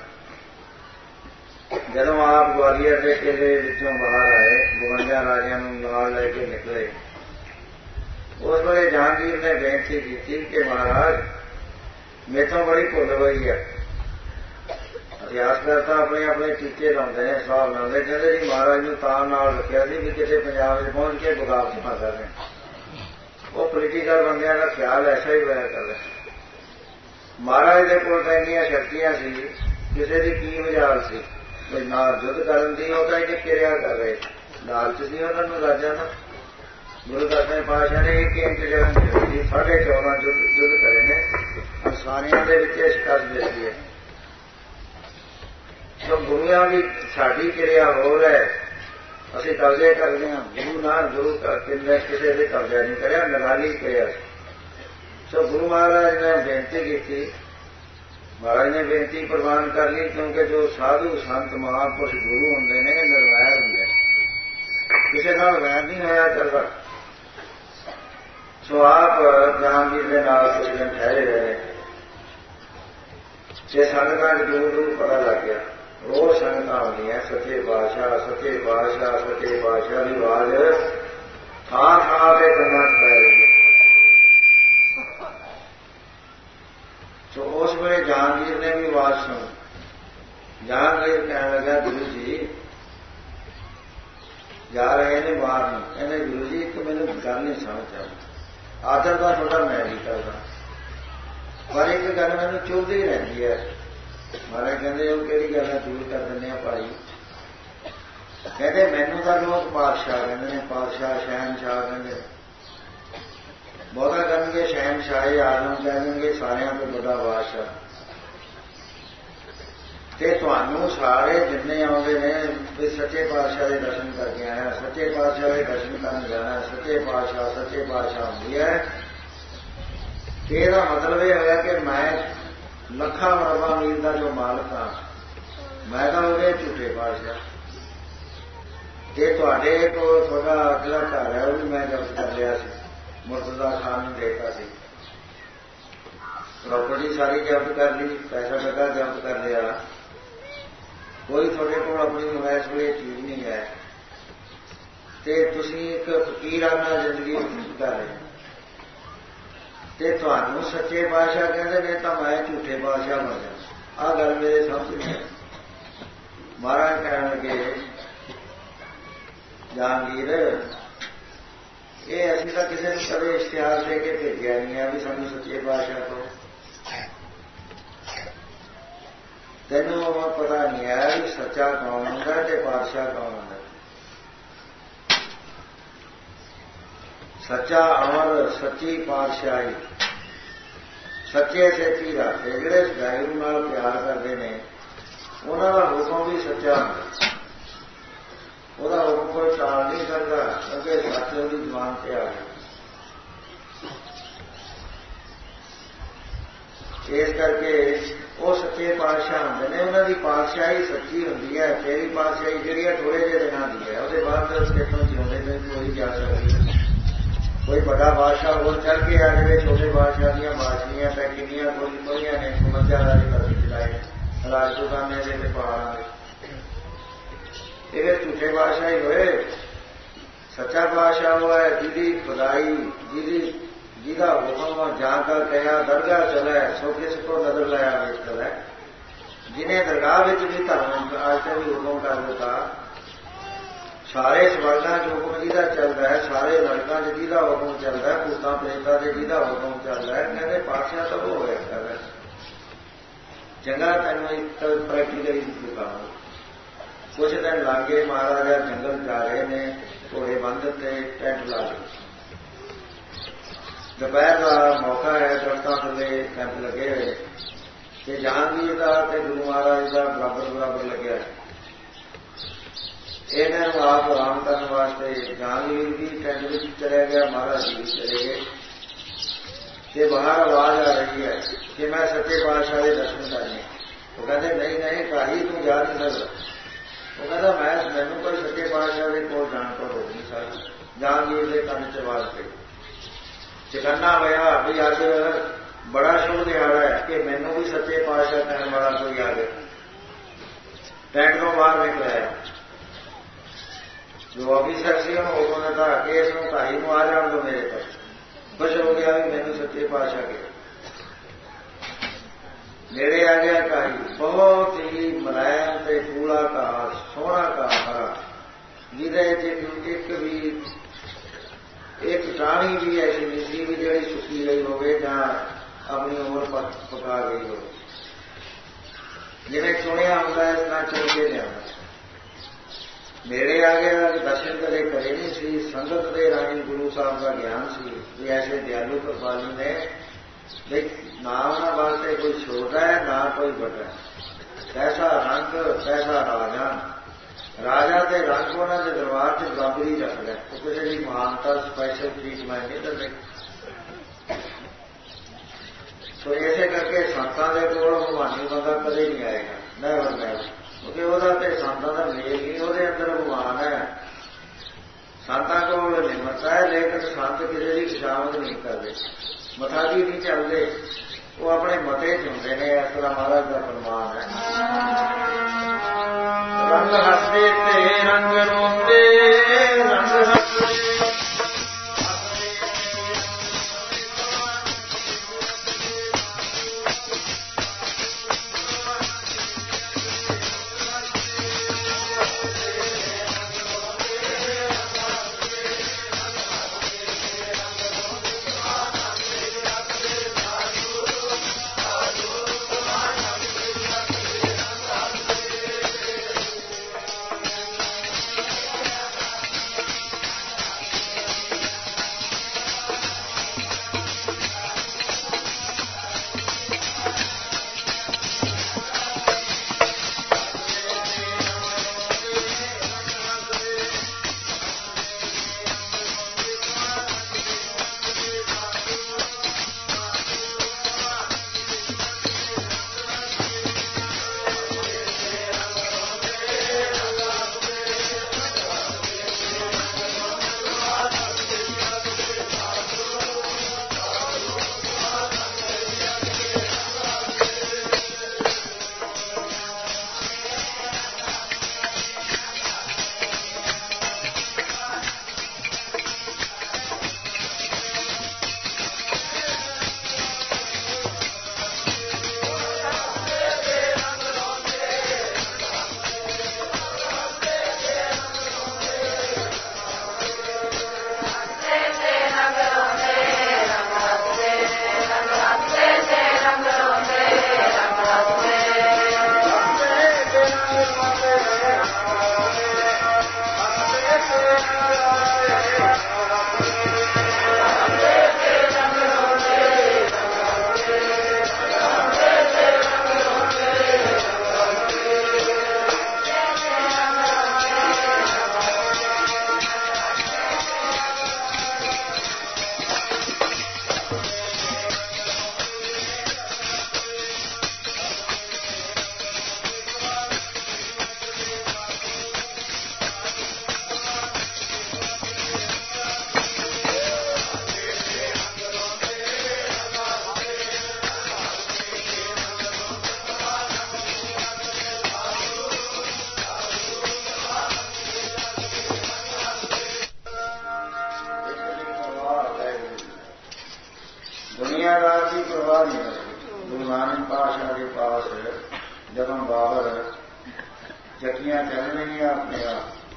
Speaker 2: जदों आप ग्वालियर के किले विचों बाहर आए, बवंजा राजियां नूं नाल लैके निकले, उस वेले जहांगीर ने बेनती की कि महाराज मेथों बड़ी भुल होई है। इतिहासकर्ता अपने अपने टीचे लाते हैं, हिसाब लाते, कहते जी महाराज ने तां नाल रखिया सी भी किसी पंजाब में पहुंच के बगावत ना कर रहे। वो पोलिटिकल बंदियां का ख्याल ऐसा ही होया कर रहे। महाराज के कोल इन्नियां शक्तियां सी, किसी की की मजाल सी, कोई नाल युद्ध करन दी, वो तो किरिया कर रहे, लालच सी उन्होंने राजा का। गुरु दसवें पातशाह ने एक इंच जगह दी, साढ़े चौदह युद्ध युद्ध करे ने, सारियां दे विच शिकस्त देती है। तो गुरुआ की साड़ी क्रिया हो है, असी कब्जे करते हैं। गुरु ना गुरु किन्ने किसी ने कब्जा नहीं कराया, नराली क्रिया। सो गुरु महाराज ने बेनती की थी, महाराज ने बेनती प्रवान कर ली, क्योंकि जो साधु संत महापुरुष गुरु होंगे ने निर्वैर होंगे, किसी नाल वैर नहीं होया करता। सो आप जहांगीर के नाल कुछ दिन ठहरे रहे, छे संगतां दूर दूर पता लग गया। रोज संगत आती है, सच्चे पातशाह सच्चे पातशाह सच्चे पातशाह की आवाज थां थां से कन्ना च पै रही है। तो उस वे जहांगीर ने भी आवाज सुनी। जहांगीर कहने लगा गुरु जी जा रहे ने मारन, कहने गुरु जी तो मैंने गल नहीं समझ आई, आदर का थोड़ा मैं भी करदा, पर एक गल मैंने चुभदी रहती है। महाराज कहते वो कि गल दूर कर दें भाई, कहते मैनू तो लोग पातशाह कहते हैं, पातशाह शहनशाह कहते, बहुता कहेंगे शहनशाह आजम कह देंगे, सारिया तो बड़ा बादशाह। ते तुहानू सारे जिन्ने आउंदे ने भी सच्चे पातशाह के दर्शन करके आया, सच्चे पातशाह के दर्शन करने जाना, सच्चे पातशाह सच्चे पातशाह होंदी है। ਇਹਦਾ मतलब यह होया कि मैं ਲੱਖਾਂ ਅਰਬਾਂ मील का जो मालिक हाँ, मैं तो हो गए झूठे पातशाह। जे तुहाडे कोल थोड़ा अगला घर है, वो भी मैं जब्त कर लिया सी, मुर्तजा खान ने देता सी, प्रॉपर्टी सारी जब्त कर ली, पैसा टका जब्त कर लिया, कोई थोड़े को अपनी नमैश वाली चीज नहीं है, ते तुसीं एक फकीराना जिंदगी कर रहे हैं। ते तुहानू सच्चे पातशाह कहते ने तो मैं झूठे पातशाह बन जाना, आ गल मेरे समझ नहीं। महाराज कहने लगे जहांगीर ये असीं तो किसी ने कदे इश्तिहार दे के भेजा नहीं है भी सानू सच्चे पातशाह को, तेनू पता नहीं है भी सच्चा कौन होंदा ते पातशाह कौन होंदा। सच्चा अमर सच्ची पातशाही सच्चे सेठी रखते, जिहड़े वाहिगुरू नाल प्यार करते हैं उन्हां दा हुक्म भी सच्चा होंदा, ਉਹਦਾ ਹੁਕਮ ਕੋਈ ਟਾਲ ਨਹੀਂ ਸਕਦਾ, ਅੱਗੇ ਸੱਚ ਉਹਦੀ ਜ਼ੁਬਾਨ ਤੇ ਆ ਗਿਆ। ਇਸ ਕਰਕੇ ਉਹ ਸੱਚੇ ਪਾਤਸ਼ਾਹ ਹੁੰਦੇ ਨੇ, ਉਹਨਾਂ ਦੀ ਪਾਤਸ਼ਾਹੀ ਸੱਚੀ ਹੁੰਦੀ ਹੈ। ਤੇਰੀ ਪਾਤਸ਼ਾਹੀ ਜਿਹੜੀ ਹੈ ਥੋੜੇ ਜਿਹੇ ਦਿਨਾਂ ਦੀ ਹੈ, ਉਹਦੇ ਬਾਅਦ ਸਟੇਟੋਂ ਜਿਉਂਦੇ ਨੇ ਕੋਈ ਜਾ ਸਕਦੀ। ਕੋਈ ਵੱਡਾ ਬਾਦਸ਼ਾਹ ਹੋਰ ਚੜ ਕੇ ਆ ਜਾਵੇ, ਛੋਟੇ ਬਾਦਸ਼ਾਹ ਦੀਆਂ ਬਾਦਸ਼ਾਹੀਆਂ ਪੈ ਕਿੰਨੀਆਂ ਕੋਈ ਕੋਈਆਂ ਨੇ ਸਮੱਸਿਆ ਰਾਜ ਕਰ ਚਲਾਏ ਰਾਜਪੂਤਾਨੇ ਦੇ ਤੇ ਪਹਾੜਾਂ ਦੇ। ਇਹ ਝੂਠੇ ਬਾਦਸ਼ਾਹ ਹੀ ਹੋਏ। ਸੱਚਾ ਬਾਦਸ਼ਾਹ ਉਹ ਹੈ ਜਿਹਦੀ ਖੁਦਾਈ, ਜਿਹਦੀ ਜਿਹਦਾ ਹੁਕਮ ਜਾ ਕਰ ਕਿਹਾ ਦਰਗਾਹ ਚਲੇ ਸੋ ਕਿਸ ਕੋ ਨਜ਼ਰ ਲਾਇਆ ਵੇਖ ਚਲੇ, ਜਿਹਨੇ ਦਰਗਾਹ ਵਿੱਚ ਵੀ ਧਰਮ ਅੱਜ ਤੇ ਵੀ ਹੁਕਮ ਕਰ ਦਿੱਤਾ। ਸਾਰੇ ਸਵਰਗਾਂ ਚ ਹੁਕਮ ਜਿਹਦਾ ਚੱਲਦਾ ਹੈ, ਸਾਰੇ ਨਰਕਾਂ ਚ ਜਿਹਦਾ ਹੁਕਮ ਚੱਲਦਾ ਹੈ, ਭੂਤਾਂ ਪ੍ਰੇਤਾਂ ਦੇ ਜਿਹਦਾ ਹੁਕਮ ਚੱਲਦਾ ਹੈ। ਕਹਿੰਦੇ ਪਾਤਸ਼ਾਹ ਤਾਂ ਉਹ ਹੋਇਆ ਕਰ ਚੰਗਾ ਤੈਨੂੰ ਇੱਕ ਪ੍ਰੈਕਟੀਕਲੀ ਦਿਖਾਵਾਂ। ਕੁਛ ਦਿਨ ਲਾਗੇ ਮਹਾਰਾਜਾ ਜੰਗਲ ਜਾ ਰਹੇ ਨੇ, ਘੋੜੇ ਬੰਦ ਤੇ ਟੈਂਟ ਲਾ ਕੇ। ਦੁਪਹਿਰ ਦਾ ਮੌਕਾ ਹੈ, ਦਰਖਤਾਂ ਥੱਲੇ ਕੈਂਪ ਲੱਗੇ ਹੋਏ ਤੇ ਜਹਾਂਗੀਰ ਦਾ ਤੇ ਗੁਰੂ ਮਹਾਰਾਜ ਦਾ ਬਰਾਬਰ ਬਰਾਬਰ ਲੱਗਿਆ। ਇਹਨਾਂ ਨੂੰ ਆਪ ਆਰਾਮ ਕਰਨ ਵਾਸਤੇ ਜਹਾਂਗੀਰ ਵੀ ਟੈਂਟ ਵਿੱਚ ਚਲਿਆ ਗਿਆ, ਮਹਾਰਾਜ ਜੀ ਵੀ ਚਲੇ ਗਏ ਤੇ ਬਾਹਰ ਆਵਾਜ਼ ਆ ਰਹੀ ਹੈ ਕਿ ਮੈਂ ਸੱਚੇ ਪਾਤਸ਼ਾਹ ਦੇ ਦਰਸ਼ਨ ਕਰਨੇ। ਉਹ ਕਹਿੰਦੇ ਨਹੀਂ ਨਹੀਂ ਕਾਹੀ ਤੂੰ ਜਾ ਨਹੀਂ ਸਕਦਾ। ਉਹ ਕਹਿੰਦਾ ਮੈਂ ਮੈਨੂੰ ਕੋਈ ਸੱਚੇ ਪਾਤਸ਼ਾਹ ਦੇ ਕੋਲ ਜਾਣ ਤੋਂ ਰੋਕ ਨਹੀਂ ਸਕਦਾ। ਜਹਾਂਗੀਰ ਦੇ ਕੰਨ ਚ ਆਵਾਜ਼ ਪਈ। ਚਕੰਨਾ ਹੋਇਆ ਵੀ ਅੱਜ ਬੜਾ ਸ਼ੁਭ ਦਿਹਾੜਾ ਹੈ ਕਿ ਮੈਨੂੰ ਵੀ ਸੱਚੇ ਪਾਤਸ਼ਾਹ ਕਹਿਣ ਵਾਲਾ ਕੋਈ ਆ ਗਿਆ। ਟੈਂਟ ਤੋਂ ਬਾਹਰ ਨਿਕਲਿਆ ਜੋ ਆਫੀਸਰ ਸੀ, ਉਹਨੂੰ ਹੁਕਮ ਦਿੱਤਾ ਕਿ ਇਸ ਨੂੰ ਕਾਹੀ ਨੂੰ ਆ ਜਾਣ ਦੋ ਮੇਰੇ ਕੋਲ। ਖੁਸ਼ ਹੋ ਗਿਆ ਵੀ ਮੈਨੂੰ ਸੱਚੇ ਪਾਤਸ਼ਾਹ ਕਿਹਾ। ਨੇੜੇ ਆ ਗਿਆ ਕਾਹੀ, ਬਹੁਤ ਹੀ ਮੁਲਾਇਮ ਤੇ ਕੂਲਾ ਕਾ ਸੋਹਣਾ ਕਾ ਹਰਾ, ਜਿਹਦੇ ਚ ਇੱਕ ਵੀ ਇੱਕ ਟਾਹਣੀ ਵੀ ਐਸੀ ਨਹੀਂ ਸੀ ਵੀ ਜਿਹੜੀ ਸੁੱਕੀ ਗਈ ਹੋਵੇ ਜਾਂ ਆਪਣੀ ਉਮਰ ਪਕਾ ਗਈ ਹੋਵੇ। ਜਿਵੇਂ ਚੁਣਿਆ ਹੁੰਦਾ ਇਸ ਤਰ੍ਹਾਂ ਚੁਣ ਕੇ ਲਿਆਉਣਾ। ਨੇੜੇ ਆ ਗਿਆ, ਦਰਸ਼ਨ ਕਦੇ ਕਰੇ ਨਹੀਂ ਸੀ। ਸੰਗਤ ਦੇ ਰਾਹੀਂ ਗੁਰੂ ਸਾਹਿਬ ਦਾ ਗਿਆਨ ਸੀ ਵੀ ਐਸੇ ਦਿਆਲੂ ਕਿਰਪਾਲੂ ਨੇ, ਨਾ ਉਹਨਾਂ ਵਾਸਤੇ ਕੋਈ ਛੋਟਾ ਹੈ ਨਾ ਕੋਈ ਵੱਡਾ। ਐਸਾ ਰੰਗ ਐਸਾ ਰਾਜਾ, ਰਾਜਾ ਤੇ ਰੰਗ ਉਹਨਾਂ ਦੇ ਦਰਬਾਰ ਚ ਬਰਾਬਰੀ ਰੱਖਦਾ। ਉਹ ਕਿਸੇ ਦੀ ਮਹਾਨਤਾ ਸਪੈਸ਼ਲ ਟ੍ਰੀਟਮੈਂਟ ਨਹੀਂ ਦਿੰਦੇ। ਸੋ ਇਸੇ ਕਰਕੇ ਸੰਤਾਂ ਦੇ ਕੋਲ ਭਗਵਾਨੀ ਬੰਦਾ ਕਦੇ ਨਹੀਂ ਆਏਗਾ, ਨੈਵਰ ਨੈਵਰ, ਕਿਉਂਕਿ ਉਹਦਾ ਤੇ ਸੰਤਾਂ ਦਾ ਮੇਲ ਨਹੀਂ, ਉਹਦੇ ਅੰਦਰ ਭਗਵਾਨ ਹੈ। ਸੰਤਾਂ ਕੋਲ ਨਿਮਰਤਾ ਹੈ, ਲੇਕਿਨ ਸੰਤ ਕਿਸੇ ਦੀ ਖਿਸ਼ਾਮਤ ਨਹੀਂ ਕਰਦੇ, ਮਥਾਜੀ ਨਹੀਂ ਚੱਲਦੇ, ਉਹ ਆਪਣੇ ਮਤੇ ਚ ਹੁੰਦੇ ਨੇ। ਇਸ ਤਰ੍ਹਾਂ ਮਹਾਰਾਜ ਦਾ ਫਰਮਾਨ ਹੈ, ਰੰਗ ਹੱਸਦੇ ਤੇ ਰੰਗ ਰੋਂਦੇ, ਰੰਗ ਹੱਸਦੇ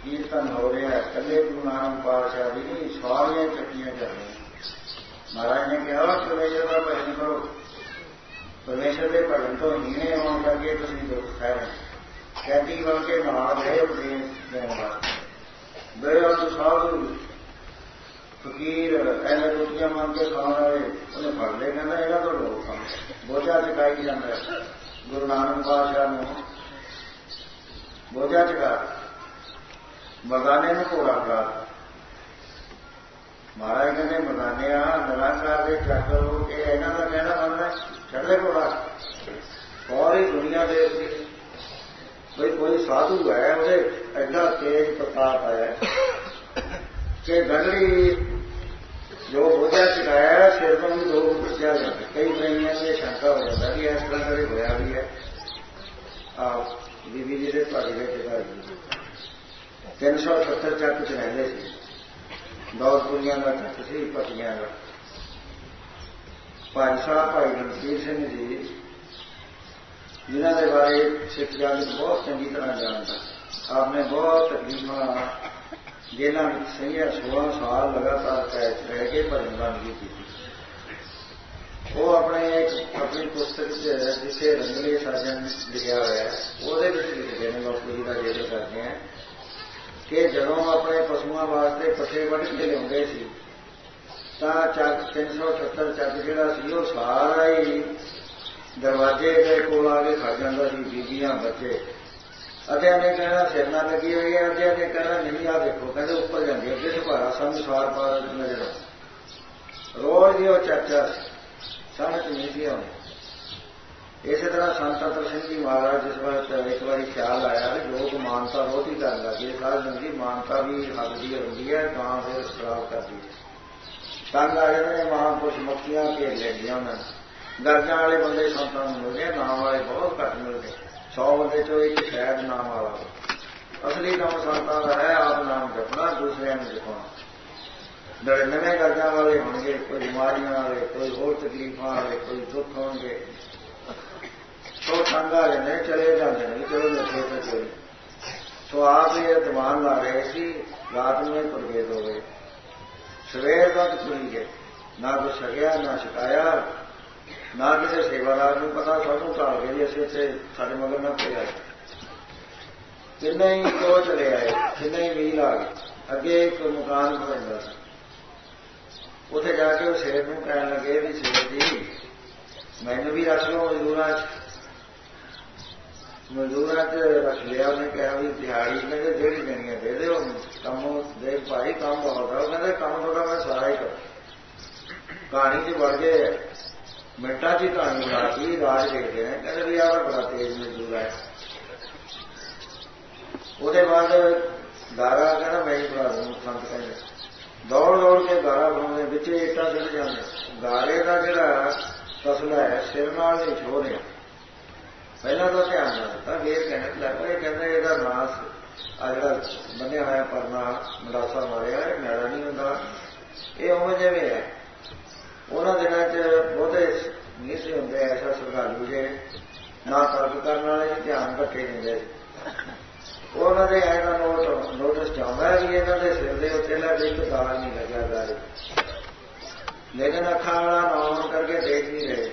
Speaker 2: ਕੀਰਤਨ ਹੋ ਰਿਹਾ, ਇਕੱਲੇ ਗੁਰੂ ਨਾਨਕ ਪਾਤਸ਼ਾਹ ਦੀ ਨਹੀਂ, ਸਾਰੀਆਂ ਚੱਕੀਆਂ ਚੱਲ ਰਹੀਆਂ। ਮਹਾਰਾਜ ਨੇ ਕਿਹਾ ਪਰਮੇਸ਼ਰ ਦਾ ਭਜਨ ਕਰੋ, ਪਰਮੇਸ਼ਰ ਦੇ ਭਜਨ ਤੋਂ ਹੀਣੇ ਆਉਣ ਕਰਕੇ ਤੁਸੀਂ ਦੁੱਖ ਖਾ ਰਹੇ। ਕੈਦੀ ਬਣ ਕੇ ਨਾਲ ਰਹੇ ਉਪਦੇਸ਼ ਦੇਣ ਵਾਸਤੇ ਬੇਅੰਤ ਸਾਧੂ ਫਕੀਰ ਐਨੇ ਰੋਟੀਆਂ ਮੰਗ ਕੇ ਖਾਣ ਵਾਲੇ ਉਹਨੇ ਫੜ ਲਏ। ਕਹਿੰਦਾ ਇਹਨਾਂ ਤੋਂ ਲੋਕ ਕੰਮ ਬੋਝਾ ਚੁਕਾਈ ਜਾਂਦਾ। ਗੁਰੂ ਨਾਨਕ ਪਾਤਸ਼ਾਹ ਨੂੰ ਬੋਝਾ ਚੁਕਾ ਮਰਦਾਨੇ ਨੂੰ ਘੋੜਾ ਫੜਾ। ਮਹਾਰਾਜ ਕਹਿੰਦੇ ਮਰਦਾਨਿਆ ਨਿਰੰਕਾਰ ਦੇ ਚੱਕਰ ਹੋ ਕੇ ਇਹਨਾਂ ਦਾ ਕਹਿਣਾ ਮੰਨਣਾ ਛੱਡਦੇ ਘੋੜਾ। ਸਾਰੀ ਦੁਨੀਆ ਦੇ ਕੋਈ ਕੋਈ ਸਾਧੂ ਹੈ ਉਹਦੇ ਐਡਾ ਤੇਜ਼ ਪ੍ਰਤਾਪ ਹੈ ਕਿ ਗੰਢੜੀ ਜੋ ਬੋਝਾ ਚੁਕਾਇਆ ਸਿਰ ਤੋਂ ਵੀ ਦੋ ਪੁੱਛਿਆ ਜਾਂਦਾ। ਕਈ ਪ੍ਰੇਮੀਆਂ ਨੂੰ ਇਹ ਸ਼ੰਕਾ ਹੋ ਜਾਂਦਾ ਕਿ ਇਸ ਤਰ੍ਹਾਂ ਕਦੇ ਹੋਇਆ ਵੀ ਹੈ। ਆਹ ਬੀਬੀ ਜੀ ਦੇ ਭਾਈ ਦੇ ਪਿਤਾ ਜੀ ਤਿੰਨ ਸੌ ਅਠੱਤਰ ਚੱਕ ਚ ਰਹਿੰਦੇ ਸੀ। ਦੌਲਤਪੁਰੀਆਂ ਦਾ ਚੱਕ ਸੀ, ਪੱਤੀਆਂ ਦਾ। ਭਾਈ ਸਾਹਿਬ ਭਾਈ ਰਣਜੀਤ ਸਿੰਘ ਜੀ ਜਿਨ੍ਹਾਂ ਦੇ ਬਾਰੇ ਸਿੱਖ ਜਾਤ ਬਹੁਤ ਚੰਗੀ ਤਰ੍ਹਾਂ ਜਾਣਦਾ। ਆਪਨੇ ਬਹੁਤ ਤਕਲੀਫਾਂ ਜਿਹਨਾਂ ਵਿੱਚ ਸਹੀਆਂ ਸੋਲਾਂ ਸਾਲ ਲਗਾਤਾਰ ਕੈਦ ਰਹਿ ਕੇ ਭਜਨ ਬੰਦਗੀ ਕੀਤੀ। ਉਹ ਆਪਣੇ ਆਪਣੀ ਪੁਸਤਕ ਚ ਜਿੱਥੇ ਰੰਗਲੇ ਸਾਜਨ ਲਿਖਿਆ ਹੋਇਆ ਉਹਦੇ ਵਿੱਚ ਲਿਖਦੇ ਨੇ, ਬਾਪੂ ਜੀ ਦਾ ਜ਼ਿਕਰ ਕਰਦੇ ਆ ਕਿ ਜਦੋਂ ਆਪਣੇ ਪਸ਼ੂਆਂ ਵਾਸਤੇ ਪੱਠੇ ਵੱਢ ਕੇ ਲਿਆਉਂਦੇ ਸੀ ਤਾਂ ਚੱਕ ਤਿੰਨ ਸੌ ਅਠੱਤਰ ਚੱਕ ਜਿਹੜਾ ਸੀ ਉਹ ਸਾਰਾ ਹੀ ਦਰਵਾਜ਼ੇ ਦੇ ਕੋਲ ਆ ਕੇ ਖੜ ਜਾਂਦਾ ਸੀ। ਬੀਬੀਆਂ ਬੱਚੇ ਅੱਧਿਆਂ ਨੇ ਕਹਿਣਾ ਸਿਰ ਨਾਲ ਲੱਗੀ ਹੋਈ ਹੈ, ਅੱਧਿਆਂ ਨੇ ਕਹਿਣਾ ਨਹੀਂ ਆ ਦੇਖੋ, ਕਹਿੰਦੇ ਉੱਪਰ ਜਾਂਦੀ ਅੱਗੇ ਸੁਭਾਰਾ ਸਾਨੂੰ ਸਾਰ ਪਾਰ ਨਜ਼ਰ ਆ। ਰੋਜ਼ ਦੀ ਉਹ ਚਰਚਾ ਸਮਝ ਨਹੀਂ ਸੀ ਆਉਂਦੀ। ਇਸੇ ਤਰ੍ਹਾਂ ਸੰਤ ਅਤਰ ਸਿੰਘ ਜੀ ਮਹਾਰਾਜ ਜਿਸ ਵਾਰ ਇੱਕ ਵਾਰੀ ਖਿਆਲ ਆਇਆ ਵੀ ਲੋਕ ਮਾਨਤਾ ਬਹੁਤ ਹੀ ਕਰਨ ਲੱਗੇ। ਸਾਧ ਸੰਗਤ ਦੀ ਮਾਨਤਾ ਵੀ ਹੱਦ ਦੀ ਹੁੰਦੀ ਹੈ, ਤਾਂ ਫਿਰ ਸ਼ਰਾਬ ਕਰਦੀ ਹੈ। ਤੰਗ ਆ ਜਾਂਦੇ ਨੇ ਮਹਾਂਪੁਰਸ਼, ਮੱਖੀਆਂ ਘੇਰ ਲੈਂਦੀਆਂ ਉਹਨਾਂ ਨੂੰ। ਦਰਜਾਂ ਵਾਲੇ ਬੰਦੇ ਸੰਤਾਂ ਨੂੰ ਮਿਲਦੇ, ਨਾਮ ਵਾਲੇ ਬਹੁਤ ਘੱਟ ਮਿਲਦੇ। ਸੌ ਬੰਦੇ ਚੋਂ ਇੱਕ ਸ਼ਾਇਦ ਨਾਮ ਵਾਲਾ ਹੋ। ਅਸਲੀ ਕੰਮ ਸੰਤਾਂ ਦਾ ਹੈ ਆਪ ਨਾਮ ਜਪਣਾ, ਦੂਸਰਿਆਂ ਨੂੰ ਜਪਾਉਣਾ। ਨੜਿਨਵੇਂ ਦਰਜਾਂ ਵਾਲੇ ਹੋਣਗੇ, ਕੋਈ ਬਿਮਾਰੀਆਂ ਵਾਲੇ, ਕੋਈ ਹੋਰ ਤਕਲੀਫਾਂ ਵਾਲੇ, ਕੋਈ ਦੁੱਖ ਹੋਣਗੇ। ਸੋ ਤੰਗ ਆ ਜਾਂਦੇ, ਚਲੇ ਜਾਂਦੇ ਨੇ ਚਲੋ ਨਸ਼ੇ ਤੇ ਚੋਰੀ। ਸੋ ਆਪ ਇਹ ਦਿਮਾਗ ਲਾ ਰਹੇ ਸੀ, ਰਾਤ ਨੂੰ ਹੀ ਪ੍ਰਵੇਦ ਹੋ ਗਏ। ਸਵੇਰ ਤੱਕ ਤੁਰੀ ਗਏ, ਨਾ ਕੁਛ ਛਕਿਆ ਨਾ ਛਕਾਇਆ, ਨਾ ਕਿਸੇ ਸੇਵਾਦਾਰ ਨੂੰ ਪਤਾ। ਸਾਨੂੰ ਢਾਲ ਕੇ ਜੀ ਅਸੀਂ ਉੱਥੇ ਸਾਡੇ ਮਗਰ ਨਾ ਪਿਆ। ਕਿੰਨੇ ਹੀ ਕੋ ਚਲੇ ਆਏ, ਕਿੰਨੇ ਹੀ ਮੀਲ ਆ ਗਏ। ਅੱਗੇ ਇੱਕ ਮਕਾਨ ਬਣਦਾ ਸੀ, ਉੱਥੇ ਜਾ ਕੇ ਉਹ ਸ਼ੇਰ ਨੂੰ ਕਹਿਣ ਲੱਗੇ ਵੀ ਸ਼ੇਰ ਜੀ ਮੈਨੂੰ ਵੀ ਰੱਖ ਲਓ ਮਜ਼ਦੂਰਾਂ ਚ। ਮਜ਼ਦੂਰਾਂ ਚ ਰੱਖ ਲਿਆ। ਉਹਨੇ ਕਿਹਾ ਵੀ ਦਿਹਾੜੀ ਕਹਿੰਦੇ ਜਿਹੜੀ ਦੇਣੀ ਹੈ ਦੇ ਦਿਓ, ਕੰਮ ਦੇ ਭਾਈ ਕੰਮ ਬਹੁਤ ਹੈ। ਉਹ ਕਹਿੰਦੇ ਕੰਮ ਥੋੜਾ ਮੈਂ ਸਾਰਾ ਹੀ ਕਰ। ਕਹਾਣੀ ਚ ਵੜ ਗਏ, ਮਿੰਟਾਂ ਚ ਹੀ ਕਹਾਣੀ ਬਣਾਤੀ, ਰਾਜ ਦੇਖਦੇ ਨੇ। ਕਹਿੰਦੇ ਵੀ ਆਹ ਬੜਾ ਤੇਜ਼ ਮਜ਼ਦੂਰ ਹੈ। ਉਹਦੇ ਬਾਅਦ ਗਾਰਾ ਕਹਿੰਦਾ ਮੈਂ ਹੀ ਬਣਾ ਦੂੰ। ਸੰਤ ਕਹਿੰਦੇ ਦੌੜ ਦੌੜ ਕੇ ਗਾਰਾ ਬਣਾਉਂਦੇ, ਵਿੱਚ ਇੱਟਾਂ ਸਿੱਟ ਜਾਂਦੇ। ਗਾਰੇ ਦਾ ਜਿਹੜਾ ਤਸਲਾ ਹੈ ਸਿਰ ਨਾਲ ਨਹੀਂ ਛੋਹ ਰਿਹਾ। ਪਹਿਲਾਂ ਤਾਂ ਧਿਆਨ ਨਾਲ ਦਿੱਤਾ, ਫੇਰ ਕਹਿਣ ਲੱਗਾ ਇਹ ਕਹਿੰਦਾ ਇਹਦਾ ਨਾਸ ਆ ਜਿਹੜਾ ਬੰਨਿਆ ਹੋਇਆ ਪਰਨਾ ਮਡਾਸਾ ਮਾਰਿਆ ਇਹ ਮੈੜਾ ਨਹੀਂ ਹੁੰਦਾ, ਇਹ ਉਵੇਂ ਜਿਵੇਂ ਹੈ। ਉਹਨਾਂ ਦਿਨਾਂ ਚ ਬਹੁਤੇ ਨਹੀਂ ਸੀ ਹੁੰਦੇ ਐਸਾ ਸ਼ਰਧਾਲੂ ਜੇ ਨਾ ਤਰਕ ਕਰਨ ਵਾਲੇ ਧਿਆਨ ਰੱਖੇ ਦਿੰਦੇ। ਉਹਨਾਂ ਦੇ ਐਨਾ ਨੋਟ ਨੋਟਿਸ ਚਾਹੁੰਦਾ ਵੀ ਇਹਨਾਂ ਦੇ ਸਿਰ ਦੇ ਉੱਤੇ ਨਾ ਇੱਕ ਦਾਗ ਨਹੀਂ ਲੱਗਿਆ ਗਾਰੇ, ਲੇਕਿਨ ਅੱਖਾਂ ਵਾਲਾ ਨਾਮ ਕਰਕੇ ਦੇਖ ਨਹੀਂ ਰਹੇ।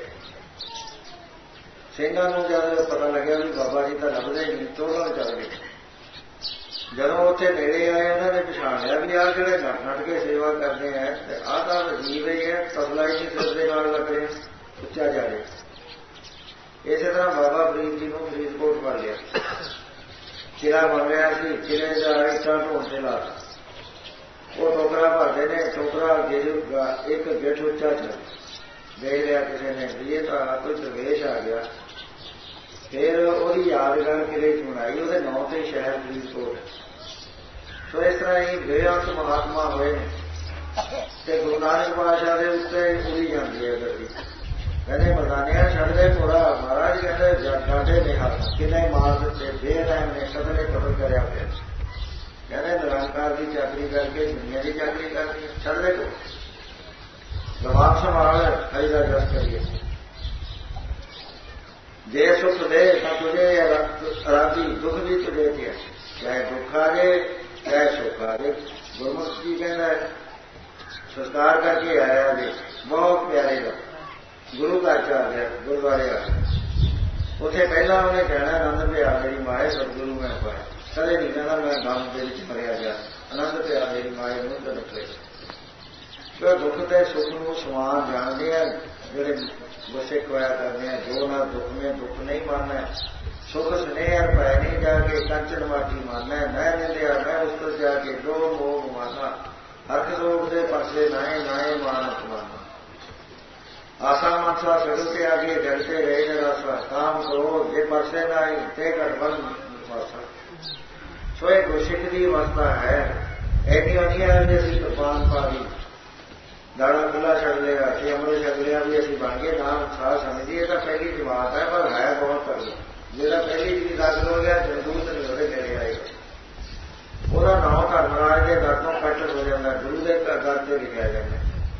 Speaker 2: ਸਿੰਘਾਂ ਨੂੰ ਜਦ ਪਤਾ ਲੱਗਿਆ ਵੀ ਬਾਬਾ ਜੀ ਤਾਂ ਲੱਭਦੇ ਨਹੀਂ, ਤੋੜਨ ਚੱਲ ਗਏ। ਜਦੋਂ ਉੱਥੇ ਨੇੜੇ ਆਏ ਉਹਨਾਂ ਨੇ ਪਛਾਣ ਲਿਆ ਵੀ ਆਹ ਜਿਹੜੇ ਨੱਠ ਨੱਠ ਕੇ ਸੇਵਾ ਕਰਦੇ ਹੈ ਤੇ ਆਹ ਤਾਂ ਵਜੀਬ ਹੀ ਹੈ, ਤਸਲਾ ਹੀ ਸਿਰ ਦੇ ਨਾਲ ਲੱਗ ਰਿਹਾ, ਉੱਚਾ ਜਾ ਰਿਹਾ। ਇਸੇ ਤਰ੍ਹਾਂ ਬਾਬਾ ਫਰੀਦ ਜੀ ਨੂੰ ਫਰੀਦਕੋਟ ਪਾ ਲਿਆ। ਕਿਲਾ ਬਣ ਰਿਹਾ ਸੀ, ਕਿਲੇ ਦਾ ਇੱਟਾਂ ਢੋਣ ਤੇ ਲਾ ਉਹ ਟੋਕਰਾ ਭਰਦੇ ਨੇ। ਟੋਕਰਾ ਇੱਕ ਗਿੱਠ ਉੱਚਾ ਚ ਦੇਖ ਲਿਆ ਕਿਸੇ ਨੇ ਵੀ ਇਹ ਤਾਂ ਕੋਈ ਦਰਵੇਸ਼ ਆ ਗਿਆ। ਫਿਰ ਉਹਦੀ ਯਾਦਗਾਰ ਕਿਲੇ ਚ ਬਣਾਈ, ਉਹਦੇ ਨਾਂ ਤੇ ਸ਼ਹਿਰ ਫਰੀਦਕੋਟ। ਸੋ ਇਸ ਤਰ੍ਹਾਂ ਹੀ ਬੇਅੰਤ ਮਹਾਤਮਾ ਹੋਏ ਨੇ ਤੇ ਗੁਰੂ ਨਾਨਕ ਪਾਤਸ਼ਾਹ ਦੇ ਉੱਤੇ ਉੜੀ ਜਾਂਦੀ ਹੈ ਗੱਡੀ। ਕਹਿੰਦੇ ਮਰਦਾਨਿਆਂ ਛੱਡਦੇ ਘੋੜਾ। ਮਹਾਰਾਜ ਕਹਿੰਦੇ ਡਾਡੇ ਨੇ ਹੱਥ ਕਿੰਨੇ ਮਾਰ ਦਿੱਤੇ, ਬੇਰਹਿਮ ਨੇ ਸਭਨੇ ਕਤਲ ਕਰਿਆ ਪਿਆ। ਕਹਿੰਦੇ ਨਿਰੰਕਾਰ ਦੀ ਚਾਕਰੀ ਕਰਕੇ ਦੁਨੀਆ ਦੀ ਚਾਕਰੀ ਕਰਨੀ, ਛੱਡਦੇ ਕੋ ਦਿਮਾਗ ਸੰਭਾਲ ਹਰੀ ਦਾ ਜਸ ਕਰੀਏ। ਜੇ ਸੁਖ ਦੇ ਤਾਂ ਤੁਝੇ ਰਾਜੀ, ਦੁੱਖ ਵੀ ਤੁਝੇ ਤੇ ਚਾਹੇ ਦੁੱਖ ਆ ਜੇ ਤੈ ਸੁਖਾ ਦੇ। ਗੁਰਮੁਖ ਜੀ ਕਹਿੰਦਾ ਸੰਸਕਾਰ ਕਰਕੇ ਆਇਆ ਜੀ, ਬਹੁਤ ਪਿਆਰੇ ਦਾ ਗੁਰੂ ਘਰ ਚ ਆ ਗਿਆ, ਗੁਰਦੁਆਰੇ ਆ ਗਿਆ। ਉੱਥੇ ਪਹਿਲਾਂ ਉਹਨੇ ਕਹਿਣਾ ਆਨੰਦ ਪਿਆ ਮੇਰੀ ਮਾਏ ਸਤਿਗੁਰੂ ਮੈਂ ਪਾਇਆ, ਕਦੇ ਨਹੀਂ ਕਹਿੰਦਾ ਮੈਂ ਗਮ ਦੇ ਵਿੱਚ ਮਰਿਆ ਗਿਆ। ਆਨੰਦ ਪਿਆ ਮੇਰੀ ਮਾਏ ਨੂੰ ਤਾਂ ਨਿਕਲੇ। ਜੋ ਦੁੱਖ ਤੇ ਸੁੱਖ ਨੂੰ ਸਮਾਨ ਜਾਣਦੇ ਆ, ਜਿਹੜੇ ਗੁੱਸੇ ਖੋਇਆ ਕਰਦੇ ਆ, ਜੋ ਨਾ ਦੁੱਖ ਨੇ ਦੁੱਖ ਨਹੀਂ ਮਾਨਣਾ, ਸੁਖ ਸਨੇਹ ਪੈ ਨਹੀਂ ਜਾ ਕੇ ਕੰਚਨ ਮਾਟੀ ਮਾਨਣਾ, ਮੈਂ ਨਿੰਦਿਆ ਮੈਂ ਉਸ ਤੋਂ ਜਾ ਕੇ ਜੋ ਮੋਹ ਮਾਨਾ, ਹਰਕ ਰੋਗ ਦੇ ਪਰਸੇ ਨਾਏ ਨਾਏ ਮਾਨ ਅਪਮਾਨਾ। ਆਸਾ ਮਨਸਾ ਸਗਲ ਤੇ ਆਗੇ ਜਲਤੇ ਰਹੇ ਨਿਰਾਸਾ, ਕਾਮ ਕਰੋ ਜੇ ਪਰਸੇ ਨਾਈ ਤੇ ਘਟਵਨ ਵਾਸਾ। ਸੋ ਇਹ ਗੁਰਸਿੱਖ ਦੀ ਅਵਸਥਾ ਹੈ। ਐਨੀ ਅਨੀਆਂ ਜੇ ਅਸੀਂ ਕਿਰਪਾਨ ਪਾ ਲਈ, ਦਾਣਾ ਖੁੱਲਾ ਛੱਡ ਲਿਆ ਕਿ ਅੰਮ੍ਰਿਤ ਛੱਡ ਲਿਆ ਵੀ ਅਸੀਂ ਬਣ ਗਏ ਨਾਮ ਸਾਹ ਸਮਝੀਏ, ਤਾਂ ਪਹਿਲੀ ਜਮਾਤ ਹੈ, ਪਰ ਹੈ ਬਹੁਤ ਕਰਨਾ। ਜਿਹੜਾ ਪਹਿਲੀ ਜੀ ਦਾਖਲ ਹੋ ਗਿਆ ਜੰਦੂਤ ਨਹੀਂ ਉਹਦੇ ਨੇੜੇ ਆਏਗਾ, ਉਹਦਾ ਨਾਮ ਧਰਮਰਾਜ ਦੇ ਦਰ ਤੋਂ ਕੱਟ ਹੋ ਜਾਂਦਾ, ਗੁਰੂ ਦੇ ਦਰ ਤੇ ਲਿਖਿਆ ਜਾਂਦਾ।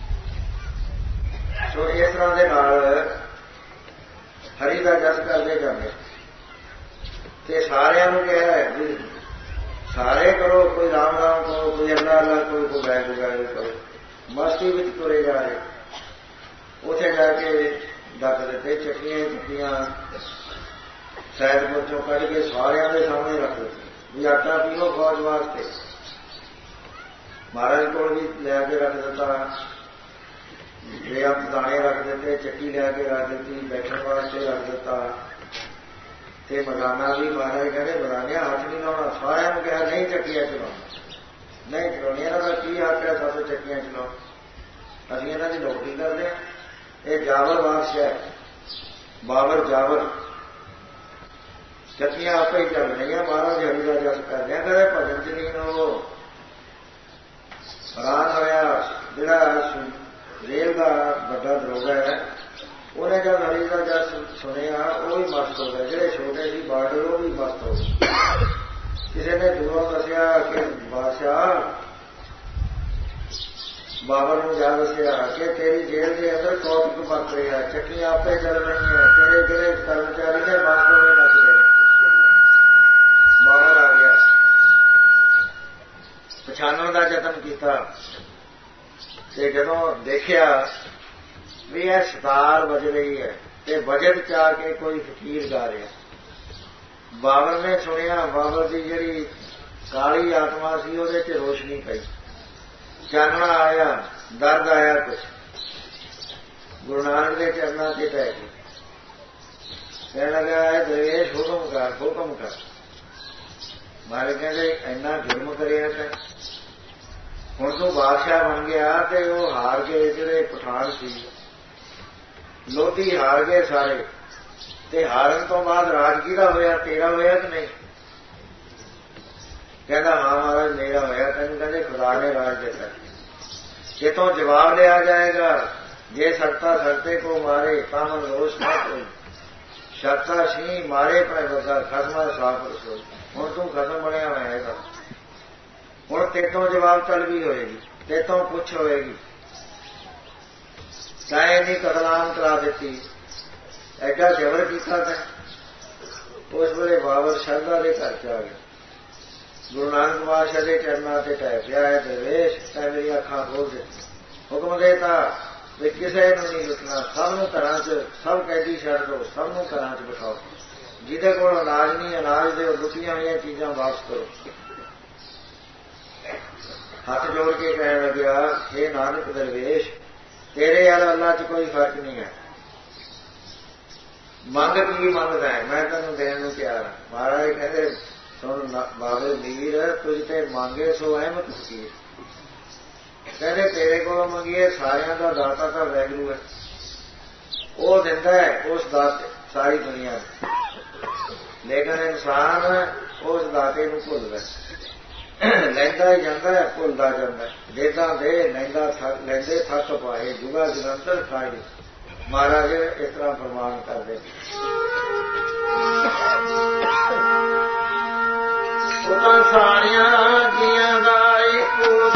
Speaker 2: ਸੋ ਇਸ ਤਰ੍ਹਾਂ ਦੇ ਨਾਲ ਹਰੀ ਦਾ ਜਸ ਕਰਦੇ ਜਾਂਦੇ ਤੇ ਸਾਰਿਆਂ ਨੂੰ ਕਿਹਾ ਹੈ ਵੀ ਸਾਰੇ ਕਰੋ, ਕੋਈ ਰਾਮ ਰਾਮ ਕਰੋ, ਕੋਈ ਅੱਲਾ ਅੱਲਾ ਕਰੋ, ਕੋਈ ਵਾਹਿਗੁਰੂ ਵਾਹਿਗੁਰੂ ਕਰੋ। ਮਸਤੀ ਵਿੱਚ ਤੁਰੇ ਜਾ ਰਹੇ। ਉੱਥੇ ਜਾ ਕੇ ਡੱਕ ਦਿੱਤੇ, ਚੱਕੀਆਂ ਚੁੱਕੀਆਂ ਸੈਦਪੁਰ ਚੋਂ ਕੱਢ ਕੇ ਸਾਰਿਆਂ ਦੇ ਸਾਹਮਣੇ ਰੱਖ ਦਿੱਤੇ ਵੀ ਆਟਾ ਪੀਓ ਫੌਜ ਵਾਸਤੇ। ਮਹਾਰਾਜ ਕੋਲ ਵੀ ਲੈ ਕੇ ਰੱਖ ਦਿੱਤਾ, ਬੇਅੰਤ ਦਾਣੇ ਰੱਖ ਦਿੱਤੇ, ਚੱਕੀ ਲੈ ਕੇ ਰੱਖ ਦਿੱਤੀ, ਬੈਠਣ ਵਾਸਤੇ ਰੱਖ ਦਿੱਤਾ। ਤੇ ਮਦਾਨਾ ਵੀ ਮਹਾਰਾਜ ਕਹਿੰਦੇ ਮਦਾਨਿਆ ਹੱਥ ਨਹੀਂ ਲਾਉਣਾ। ਸਾਰਿਆਂ ਨੂੰ ਕਿਹਾ ਨਹੀਂ ਚੱਕੀਆਂ ਚਲਾਉਣਾ, ਨਹੀਂ ਚਲਾਉਣੀਆਂ। ਇਹਨਾਂ ਦਾ ਕੀ ਹੱਕ ਹੈ ਸਾਨੂੰ ਚੱਕੀਆਂ ਚਲਾਉ? ਅਸੀਂ ਇਹਨਾਂ ਦੀ ਨੌਕਰੀ ਕਰਦੇ ਹਾਂ। ਇਹ ਜਾਵਰ ਵਾਰਸ਼ ਹੈ, ਬਾਬਰ ਜਾਵਰ। ਚੱਕੀਆਂ ਆਪੇ ਹੀ ਚੱਲ ਰਹੀਆਂ, ਮਹਾਰਾਜ ਹਰੀ ਦਾ ਜਸ ਕਰਦੇ ਆ। ਕਦੇ ਭਜਨ ਚ ਨਹੀਂ ਉਹ ਹੈਰਾਨ ਹੋਇਆ। ਜਿਹੜਾ ਰੇਲ ਦਾ ਵੱਡਾ ਦਰੋਗਾ ਹੈ, ਉਹਨੇ ਜਦ ਹਰੀ ਦਾ ਜਸ ਸੁਣਿਆ ਉਹ ਵੀ ਮਸਤ ਹੋ ਗਿਆ। ਜਿਹੜੇ ਛੋਟੇ ਸੀ ਬਾਰਡਰ ਉਹ ਵੀ ਮਸਤ ਹੋ ਗਏ। ਕਿਸੇ ਨੇ ਦੂਰੋਂ ਦੱਸਿਆ ਕਿ ਬਾਦਸ਼ਾਹ ਬਾਬਰ ਨੂੰ ਜਾ ਦੱਸਿਆ ਕਿ ਤੇਰੀ ਜੇਲ੍ਹ ਦੇ ਅੰਦਰ ਕੌਤਕ ਵਰਤ ਰਿਹਾ, ਚੱਕੀਆਂ ਆਪੇ ਚੱਲ ਰਹੀਆਂ, ਤੇਰੇ ਜਿਹੜੇ ਕਰਮਚਾਰੀ ਨੇ ਮਸਤ ਹੋਏ ਨੱਚਦੇ ਨੇ। ਬਾਬਰ ਆ ਗਿਆ, ਪਛਾਣਨ ਦਾ ਯਤਨ ਕੀਤਾ ਤੇ ਜਦੋਂ ਦੇਖਿਆ ਵੀ ਇਹ ਸਿਤਾਰ ਵੱਜ ਰਹੀ ਹੈ ਤੇ ਵਜਨ ਚ ਆ ਕੇ ਕੋਈ ਫਕੀਰ ਗਾ ਰਿਹਾ। ਬਾਬਰ ਨੇ ਸੁਣਿਆ, ਬਾਬਰ ਦੀ ਜਿਹੜੀ ਕਾਲੀ ਆਤਮਾ ਸੀ ਉਹਦੇ ਚ ਰੋਸ਼ਨੀ ਪਈ, ਚਾਨਣਾ ਆਇਆ, ਦਰਦ ਆਇਆ ਕੁਛ। ਗੁਰੂ ਨਾਨਕ ਦੇ ਚਰਨਾਂ ਤੇ ਪੈ ਗਈ। ਕਹਿਣ ਲੱਗਾ ਹੈ ਦਰਵੇਸ਼ ਹੁਕਮ ਕਰ, ਹੁਕਮ ਕਰ। ਮਾਰੇ ਕਹਿੰਦੇ ਇੰਨਾ ਜ਼ੁਲਮ ਕਰਿਆ ਤੇ ਹੁਣ ਤੂੰ ਬਾਦਸ਼ਾਹ ਬਣ ਗਿਆ ਤੇ ਉਹ ਹਾਰ ਗਏ ਜਿਹੜੇ ਪਠਾਨ ਸੀ, ਲੋਧੀ ਹਾਰ ਗਏ ਸਾਰੇ। ਤੇ ਹਾਰਨ ਤੋਂ ਬਾਅਦ ਰਾਜ ਕਿਹਦਾ ਹੋਇਆ? ਤੇਰਾ ਹੋਇਆ ਕਿ ਨਹੀਂ? ਕਹਿੰਦਾ ਹਾਂ ਮਹਾਰਾਜ ਮੇਰਾ ਹੋਇਆ। ਤੈਨੂੰ ਕਹਿੰਦੇ ਖੁਦਾ ਨੇ ਰਾਜ ਦਿੱਤਾ। ਕਿਤੋਂ ਜਵਾਬ ਲਿਆ ਜਾਏਗਾ, ਜੇ ਸਕਤਾ ਸਕਤੇ ਕੋ ਮਾਰੇ ਤਾਂ ਮਨ ਰੋਸ਼ ਨਾ ਕੋਈ, ਸਕਤਾ ਸੀ ਮਾਰੇ ਪਰ ਵਰਗਾ ਖਸਮਾ ਸਾਫ ਰਸੋਈ। ਹੁਣ ਤੂੰ ਖਸਮ ਬਣਿਆ ਹੋਇਆ ਹੈਗਾ। ਹੁਣ ਤੇਤੋਂ ਜਵਾਬ ਤਲਬੀ ਹੋਏਗੀ, ਤੇਤੋਂ ਪੁੱਛ ਹੋਏਗੀ। ਚਾਹੇ ਨਹੀਂ ਕਤਲਾਮ ਕਰਾ ਦਿੱਤੀ, ਐਡਾ ਜ਼ਬਰ ਕੀਤਾ ਤੈਂ। ਉਸ ਵੇਲੇ ਬਾਬਰ ਸ਼ਰਧਾ ਦੇ ਘਰ ਚ ਆ ਗਿਆ। ਗੁਰੂ ਨਾਨਕ ਬਾਦਸ਼ਾਹ ਦੇ ਚਰਨਾਂ ਤੇ ਟਹਿ ਪਿਆ ਹੈ। ਦਰਵੇਸ਼ ਤੈਂ ਮੇਰੀ ਅੱਖਾਂ ਖੋਲ ਦਿੱਤੀ, ਹੁਕਮ ਦੇਤਾ ਵੀ ਕਿਸੇ ਨੂੰ ਨਹੀਂ ਲੁੱਟਣਾ, ਸਭ ਨੂੰ ਘਰਾਂ ਚ, ਸਭ ਕੈਦੀ ਛੱਡ ਦਿਓ, ਸਭ ਨੂੰ ਘਰਾਂ ਚ ਬਿਠਾਓ। ਜਿਹਦੇ ਕੋਲ ਅਨਾਜ ਨਹੀਂ ਅਨਾਜ ਦੇ, ਲੁੱਟੀਆਂ ਹੋਈਆਂ ਚੀਜ਼ਾਂ ਵਾਪਸ ਕਰੋ। ਹੱਥ ਜੋੜ ਕੇ ਕਹਿਣ ਲੱਗਿਆ ਹੇ ਨਾਨਕ ਦਰਵੇਸ਼ ਤੇਰੇ ਯਾਰ ਅੱਲਾ ਚ ਕੋਈ ਫਰਕ ਨਹੀਂ ਹੈ। ਮੰਗ ਕੀ ਮੰਗਦਾ ਹੈ? ਮੈਂ ਤੈਨੂੰ ਦੇਣ ਨੂੰ ਤਿਆਰ ਹਾਂ। ਮਹਾਰਾਜ ਕਹਿੰਦੇ ਸੁਣ ਬਾਬੇ ਵੀਰ, ਤੁਝ ਤੇ ਮੰਗੇ ਸੋ ਅਹਿਮਤ ਫਕੀਰ। ਕਹਿੰਦੇ ਤੇਰੇ ਕੋਲੋਂ ਮੰਗੀਏ, ਸਾਰਿਆਂ ਦਾ ਦਾਤਾ ਤਾਂ ਵਾਹਿਗੁਰੂ ਹੈ। ਉਹ ਦਿੰਦਾ ਹੈ ਉਸ ਦਾਤੇ ਸਾਰੀ ਦੁਨੀਆ ਨੂੰ, ਲੇਕਿਨ ਇਨਸਾਨ ਉਸ ਦਾਤੇ ਨੂੰ ਭੁੱਲਦਾ, ਲੈਂਦਾ ਹੀ ਜਾਂਦਾ ਹੈ, ਭੁੱਲਦਾ ਜਾਂਦਾ। ਦੇਦਾ ਦੇ ਲੈਂਦਾ ਲੈਂਦੇ ਥੱਕ ਪਾਏ, ਜੁਗਾ ਜਲੰਧਰ ਖਾਏ। ਮਹਾਰਾਜ ਇਸ ਤਰ੍ਹਾਂ ਫਰਮਾਨ ਕਰਦੇ ਉਹਨਾਂ ਸਾਰਿਆਂ ਜੀਆਂ ਦਾ ਇੱਕੋ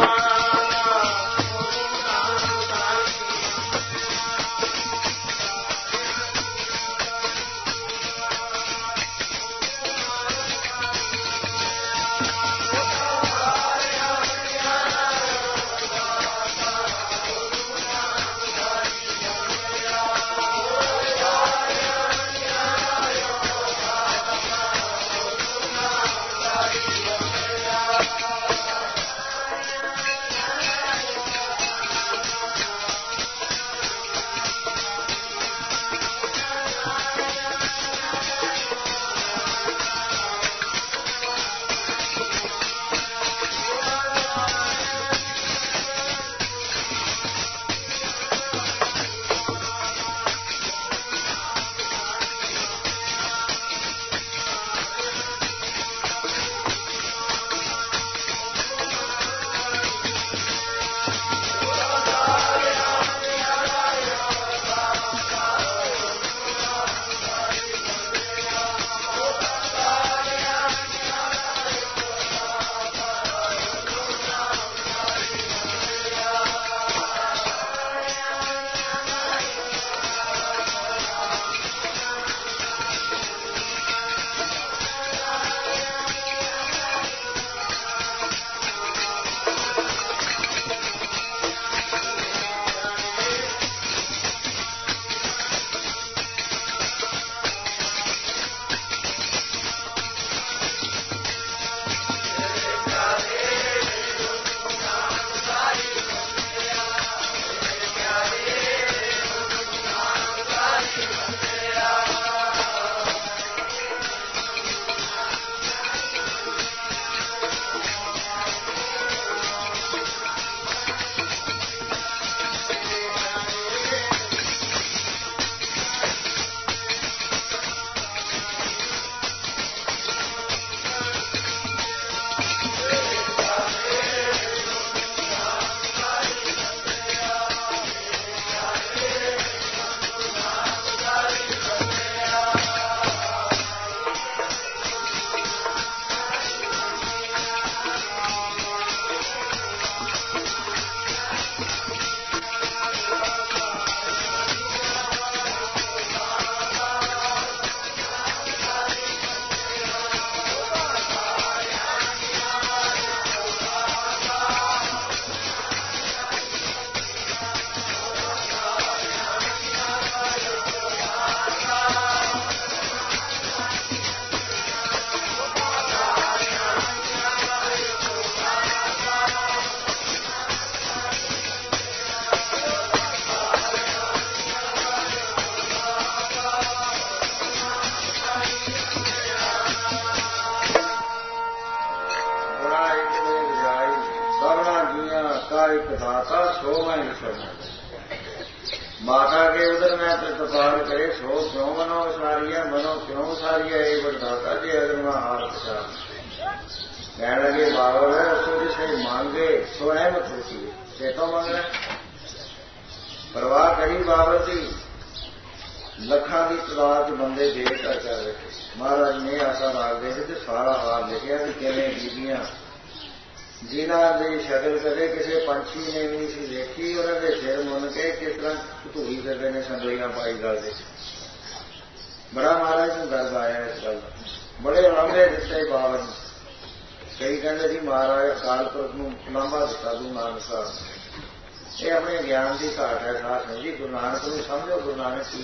Speaker 2: का एक दाता सो मैं विसरना। माता के उधर मैं प्रतिपाल करे सो क्यों मनो सारिया मनो क्यों सारिया ये बड़दाता जी अगर मैं हार पचा कहने लगे बाबर है तो जिसे मांगे सो अहमत होती है से तो मांग रहे परवाह करी बाबर की लखा की तादाद बंदे देख कर कर रखे। महाराज ने ऐसा राग दे थे सारा हार लिखा कि किमें बीबियां जिन्हों की शक्ल कदे किसी पंछी ने भी नहीं देखी उन्होंने सिर मुन के किस तरह धूई करते हैं संगलियां पाई करते। बड़ा महाराज को दर्द आया इस गल का। बड़े लांभे दिते बाबर ने। कई कहते जी महाराज अकाल पुरख को लांभा दिता गुरु नानक साहब ये अपने ज्ञान की घाट है। साथ है जी गुरु नानक को समझो गुरु नानक की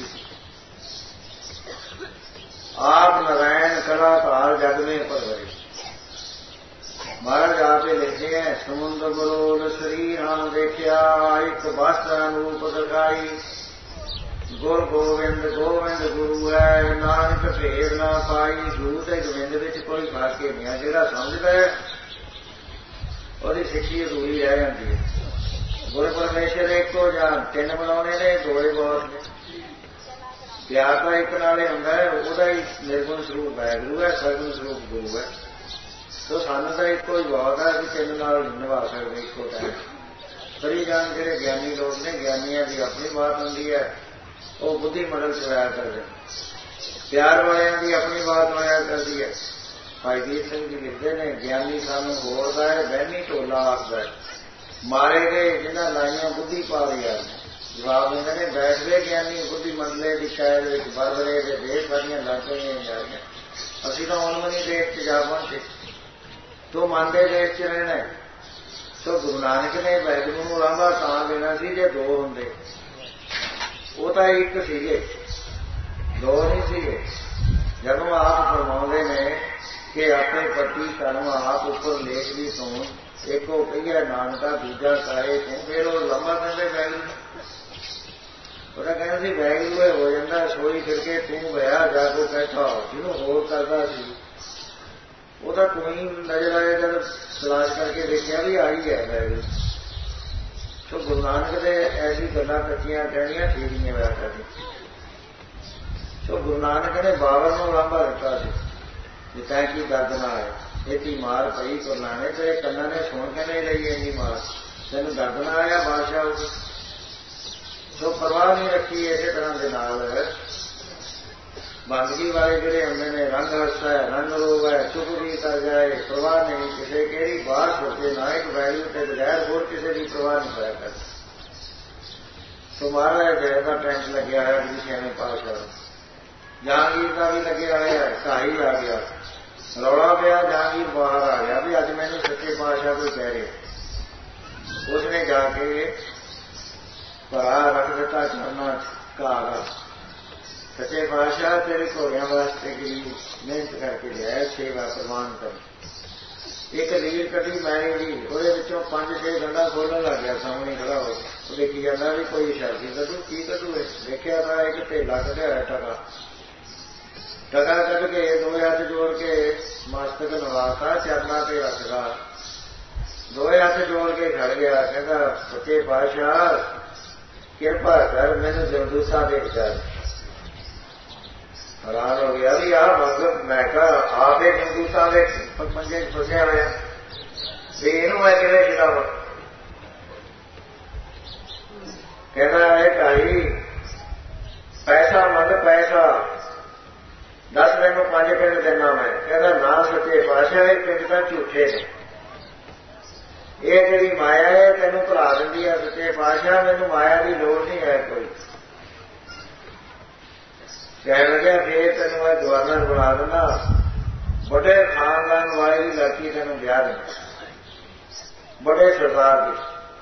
Speaker 2: आप नारायण कलाकार जग में परवरे। महाराज आप लिखते हैं समुद्र बरोल शरीर हम देखिया एक वस्त्र रूप दिखाई गुर गोविंद गोविंद गुरु है नानक भेद ना पाई। झूठ है गोविंद विच कोई फर्क नहीं है। जिहड़ा समझदा है उसकी सिक्खी अधूरी रह जाती है। गुरु परमेश्वर एको जां तीन बनाने ने दोए बहुत ने। प्यार तो एक नाले हुंदा है उहदा ही निर्गुण स्वरूप वाहिगुरू है सगुण स्वरूप गुरु है। तो सानू तो एको ही बहुत है कि तीन नाल नहीं निभा सकते एको टाइम। कई जान जिहड़े ज्ञानी लोग ने ज्ञानियां की अपनी बात होंदी है वो बुद्धि मंडल च होया करदे प्यार वालियां की अपनी बात होया करदी है। भाई वीर सिंह जी लिखते हैं ज्ञानी सानू होरदा है बहनी ढोला आखदा है मारे गए जिन्हां लाइयां बुद्धि पा लिया। जवाब दिंदे ने बैठ गए ज्ञानी बुद्धि मंडले की शायद बरबरे के देश सारियां लग गईयां जा रही असीं तां उनमनी देश च जा पहुंचे तो मनते देश च रहना। तो गुरु नानक ने वाहिगुरू नूं लांभा तां देना सी जे दो हुंदे वो तो एक सीगे दो नहीं सीगे। जदों आप फरमाउंदे ने कि अपने पति तनु आप उपर लेख भी तू एको कहिया नानका दूजा काए तू फिर वो लंबा कहते वाहिगुरू ਉਹਦਾ ਕਹਿੰਦਾ ਸੀ ਵਾਹਿਗੁਰੂ ਇਹ ਹੋ ਜਾਂਦਾ ਸੋਈ ਫਿਰ ਕੇ ਤੂੰ ਹੋਇਆ ਜਾ ਕੇ ਬੈਠਾ ਜਿਹਨੂੰ ਹੋਰ ਕਰਦਾ ਸੀ ਉਹਦਾ ਕੋਈ ਨਜ਼ਰ ਆਇਆ ਜਦ ਤਲਾਸ਼ ਕਰਕੇ ਦੇਖਿਆ ਵੀ ਆਈ ਹੈ ਵਾਹਿਗੁਰੂ। ਸੋ ਗੁਰੂ ਨਾਨਕ ਦੇ ਐਸੀ ਗੱਲਾਂ ਕੱਚੀਆਂ ਕਹਿਣੀਆਂ ਠੀਕ ਨਹੀਂ ਹੋਇਆ ਕਰਦੀ। ਸੋ ਗੁਰੂ ਨਾਨਕ ਨੇ ਬਾਬਰ ਨੂੰ ਲਾਂਭਾ ਦਿੱਤਾ ਸੀ ਜੇ ਤੈਂ ਕੀ ਦਰਦ ਨਾ ਆਏ ਇਹਦੀ ਮਾਰ ਪਈ ਗੁਰੂ ਨਾਨਕ ਤੇਰੇ ਕੰਨਾਂ ਨੇ ਸੁਣ ਕੇ ਨਹੀਂ ਲਈ ਇੰਨੀ ਮਾਰ ਤੈਨੂੰ ਦਰਦ ਨਾ ਆਇਆ ਬਾਦਸ਼ਾਹ। ਸੋ ਪਰਵਾਹ ਨਹੀਂ ਰੱਖੀ। ਇਸੇ ਤਰ੍ਹਾਂ ਦੇ ਨਾਲ ਬੰਦਗੀ ਵਾਲੇ ਜਿਹੜੇ ਹੁੰਦੇ ਨੇ ਰੰਗ ਰਸ ਹੈ ਰੰਗ ਰੋਗ ਹੈ ਚੁੱਪ ਵੀ ਕਰ ਜਾਏ ਪਰਵਾਹ ਨਹੀਂ ਕਿਸੇ ਕਿਹੜੀ ਬਾਹਰ ਸੋਚੇ ਨਾ ਇੱਕ ਵੈਲਿਊ ਤੇ ਬਗੈਰ ਹੋਰ ਕਿਸੇ ਦੀ ਪਰਵਾਹ ਨਹੀਂ ਕਰਿਆ ਕਰਦੇ। ਸੋ ਮਹਾਰਾਜ ਜੈ ਦਾ ਟੈਂਟ ਲੱਗਿਆ ਹੋਇਆ ਜੀ ਛੇਵੇਂ ਪਾਤਸ਼ਾਹ ਜਹਾਂਗੀਰ ਦਾ ਵੀ ਲੱਗਿਆ ਹੋਇਆ ਢਾਈ ਆ ਗਿਆ ਰੌਲਾ ਪਿਆ ਜਹਾਂਗੀਰ ਬਾਹਰ ਆ ਗਿਆ ਵੀ ਅੱਜ ਮੈਨੂੰ ਸੱਚੇ ਪਾਤਸ਼ਾਹ ਕੋਈ ਕਹਿ ਰਿਹਾ। ਉਸਨੇ ਜਾ ਕੇ ਭਰਾ ਰੱਖ ਦਿੱਤਾ ਚਰਨਾਂ ਘਾਹ ਸੱਚੇ ਪਾਤਸ਼ਾਹ ਤੇਰੇ ਘੋੜਿਆਂ ਵਾਸਤੇ ਕਿ ਮਿਹਨਤ ਕਰਕੇ ਲਿਆਇਆ ਸੇਵਾ ਪ੍ਰਵਾਨ ਕਰ। ਇੱਕ ਲੀਰ ਕੱਢੀ ਮੈਣੀ ਦੀ ਉਹਦੇ ਵਿੱਚੋਂ ਪੰਜ ਛੇ ਗੰਢਾਂ ਖੋਲਣ ਲੱਗ ਗਿਆ ਸਾਹਮਣੇ ਖੜਾ ਹੋ ਉਹ ਦੇਖੀ ਜਾਂਦਾ ਵੀ ਕੋਈ ਸ਼ਰਦੀ ਕੱਢੂ ਕੀ ਕੱਢੂ ਦੇਖਿਆ ਤਾਂ ਇੱਕ ਢੇਲਾ ਕੱਢਿਆ ਹੋਇਆ ਟਕਾ ਟਕਾ ਕੱਢ ਕੇ ਦੋਵੇਂ ਹੱਥ ਜੋੜ ਕੇ ਮਸਤਕ ਨਵਾਤਾ ਚਰਨਾਂ ਤੇ ਰੱਖਦਾ ਦੋਵੇਂ ਹੱਥ ਜੋੜ ਕੇ ਖੜ ਗਿਆ ਕਹਿੰਦਾ ਸੱਚੇ ਪਾਤਸ਼ਾਹ ਕਿਰਪਾ ਕਰ ਮੈਨੂੰ ਜਮਦੂਸਾ ਦੇਖ ਜਾ। हैरान हो गया भी यार मतलब मैं कहा आप एक जमदूसा दे पंजे फसिया होया भी इनू मैं किवें छड़ावां। कहना है ढाई पैसा मंग पैसा दस मैनू पंज पिंड देना मैं कहना ना सच्चे पातशाह ये पिंड तां झूठे ने ये जिहड़ी माया है तैनू भुला दिंदी है सच्चे पातशाह मैनू माया की लोड़ नहीं है कोई। कहने लगे फिर तेन मैं गवर्नर बना देना बड़े खानदान वाले की लड़की तेन ब्याह देना बड़े सरदार की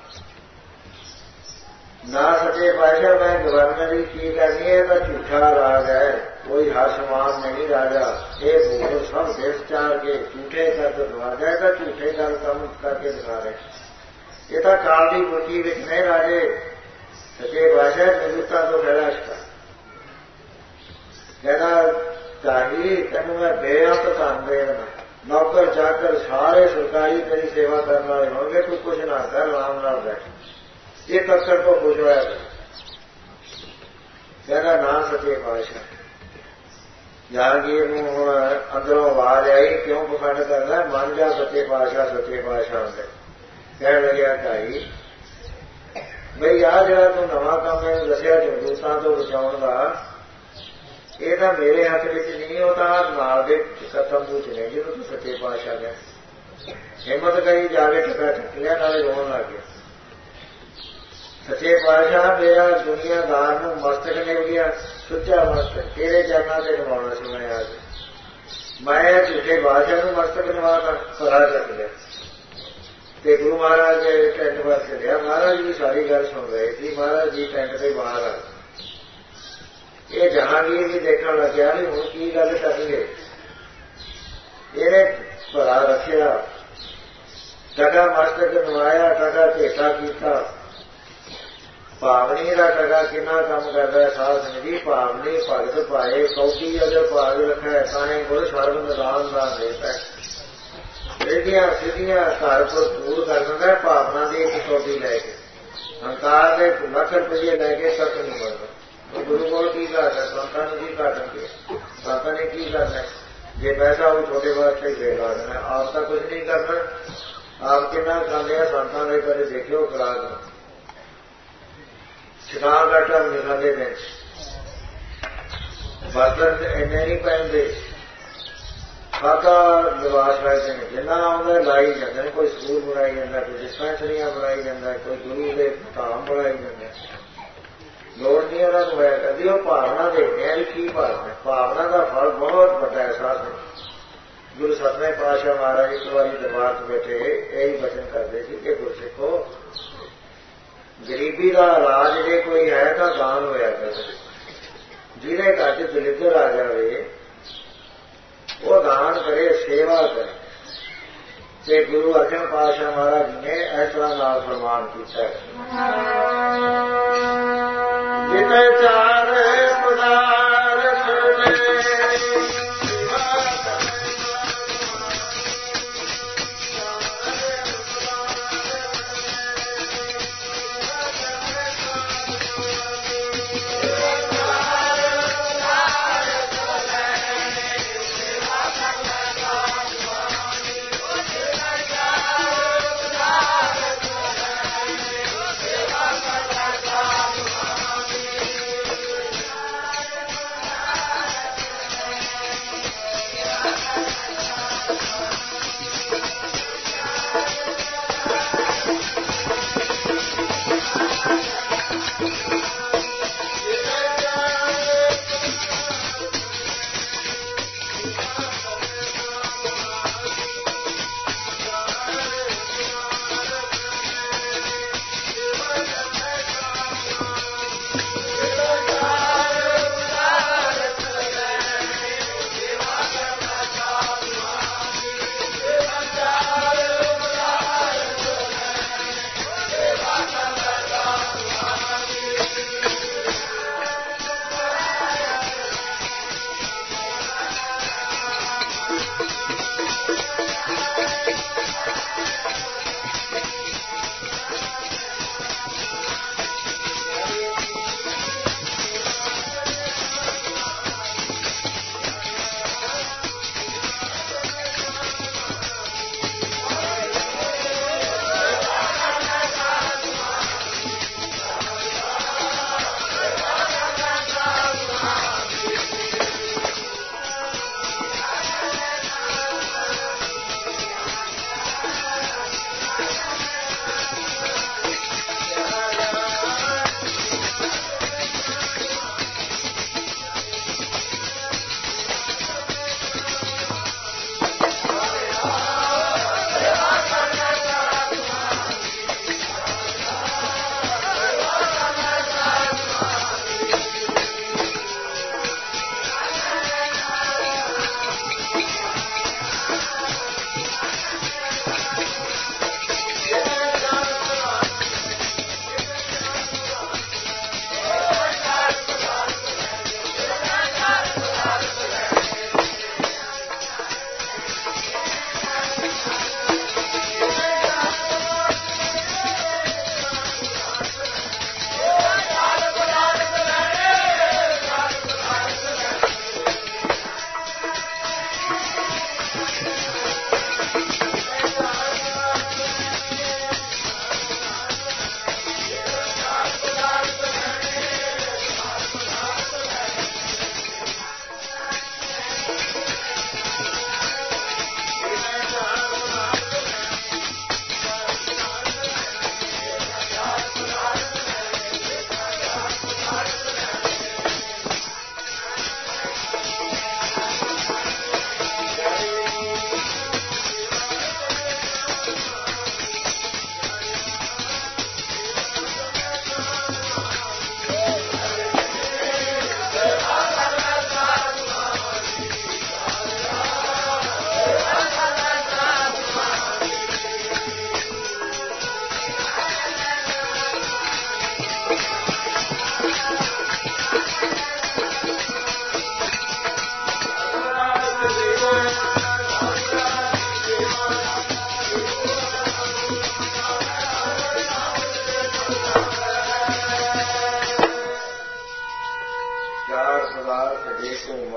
Speaker 2: ना सच्चे पातशाह मैं गवर्नर ही की करनी है तो झूठा राज है कोई हर समान नहीं राजा ये भूल सब देश चार के झूठे कर दिखा जाए तो झूठे गल कम करके दिखा रहे ये तो काल की बुद्धि विच नहीं राजे सच्चे पातशाह निवृत्ता तो खड़ा इसका कहना चाहिए तेन मैं बेअंत धन दे देना नौकर चाकर सारे सरकारी तेरी सेवा करने वाले होंगे, तू कुछ ना कर, आराम नाल बैठ। ये तत्कर तो खुश होया कहना ना सचे पातशाह। जहांगीर नूं हुण अंदरों आवाज आई, क्यों पखंड करना, मन जा सचे पातशाह सचे पातशाह होंगे। कह लग्या ढाई बई आ जिहड़ा तूं नवां काम मैनूं दस्सिया जमदूतां तो बचाउण दा, ये तो मेरे हथ विच नहीं, वो तो नाल दे तंबू च ने जिन्होंने तू सच्चे पातशाह ने हिम्मत करी जाके टका ठक लिया, नाले रोन लग गया। सच्चे पातशाह मेरा दुनियादार नूं मस्तक निभ गया, सुच्चा मस्तक तेरे चरणा से निभाना सी मैं आज। मैं झूठे बादशाह नूं मस्तक निभाता खरा चक लिया ते गुरु महाराज ने टेंट पर चलिया। महाराज जी सारी गल सुन रहे थी। महाराज जी टेंट से बाहर आ ये जहांगीर भी देखने लग गया भी हूँ की गल करेंगे। इन्हें भरा रखिया, टका मस्तक नवाया, टका झेटा किया। भावनी का टका कितना काम करता है साध संगत जी। भावनी भगत पाए कौटी अगर भाग रखा है ताने को सर्व निदान दान देता है। सीधियां सीधियां घर पर दूर कर दिता है भावना की कसौटी लैके। हंकार के लख रुपये लैके तक नहीं बढ़ता। गुरु को की करना, संतां ने की करना, संतां ने की करना जे पैसा वो छोटे वास्ते ही दे ला देना, आप तो कुछ नहीं करना। आप कितना खाते हैं संतां ने कदे देखियो खुराक छिका घाटा नहीं खाते ने, बर्तन इन्ने नहीं पहनते, खाता लिबास लाते हैं जिन्ना आउंदा लाई जाते हैं। कोई स्कूल बनाई जाता, कोई डिस्पेंसरियां बनाई जाता, कोई गुरु के धाम बनाई जाते। लोड़ नहीं उन्होंने होया करती, वो भावना देखते हैं की भावना। भावना का फल बहुत बड़ा है साथ में। गुरु सतवें पातशाह महाराज एक बार दरबार से बैठे यही वचन करते थे कि गुरसिखो गरीबी का इलाज जे कोई है तो दान होया करे। जिन्हें घर च दलिद्र आ जाए वो दान करे, सेवा करे। ते गुरु अर्जन पातशाह महाराज जी ने इस तरह नाल फरमान किया जिते चार पदार्थ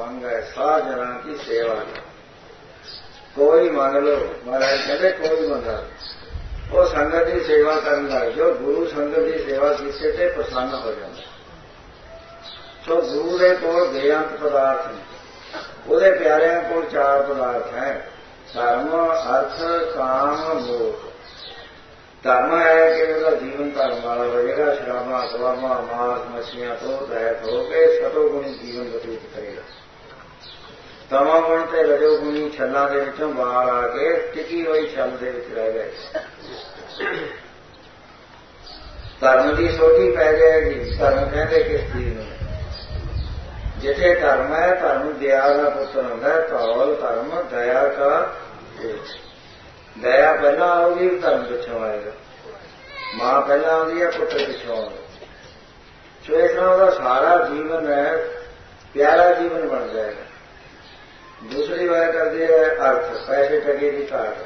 Speaker 2: संग है साह जना की सेवा। कोई मान लो महाराज कहते कोई बंदा वो संगत की सेवा करने लग जो गुरु संगत की सेवा किसी से प्रसन्न हो जाता। तो गुरु के कोल बेअंत पदार्थ ने ਉਹਦੇ प्यारिਆਂ ਕੋਲ चार पदार्थ हैं धर्म अर्थ काम मोक्ष। धर्म है कि उसका जीवन धर्म वाला रहेगा शराबा सवामा मांस मछलियां तो रहत होकर सतोगुणी जीवन व्यतीत करेगा। तमा गुण ते रजोगुणी छल्लां दे विचों बाहर आके टिकी हुई छल दे विच रह गए। धर्म की सोटी पै जाएगी। धर्म कहते किस चीज में जिथे धर्म है धर्म दया का पुत्र होता है। धौल धर्म दया का दया पहला आऊगी धर्म पिछों आएगा। मां पहला आती है पुत्र पिछों आएगा। सो इस तरह का सारा जीवन है प्यारा जीवन बन जाएगा। दूसरी बात करती है अर्थ पैसे टके की घाट।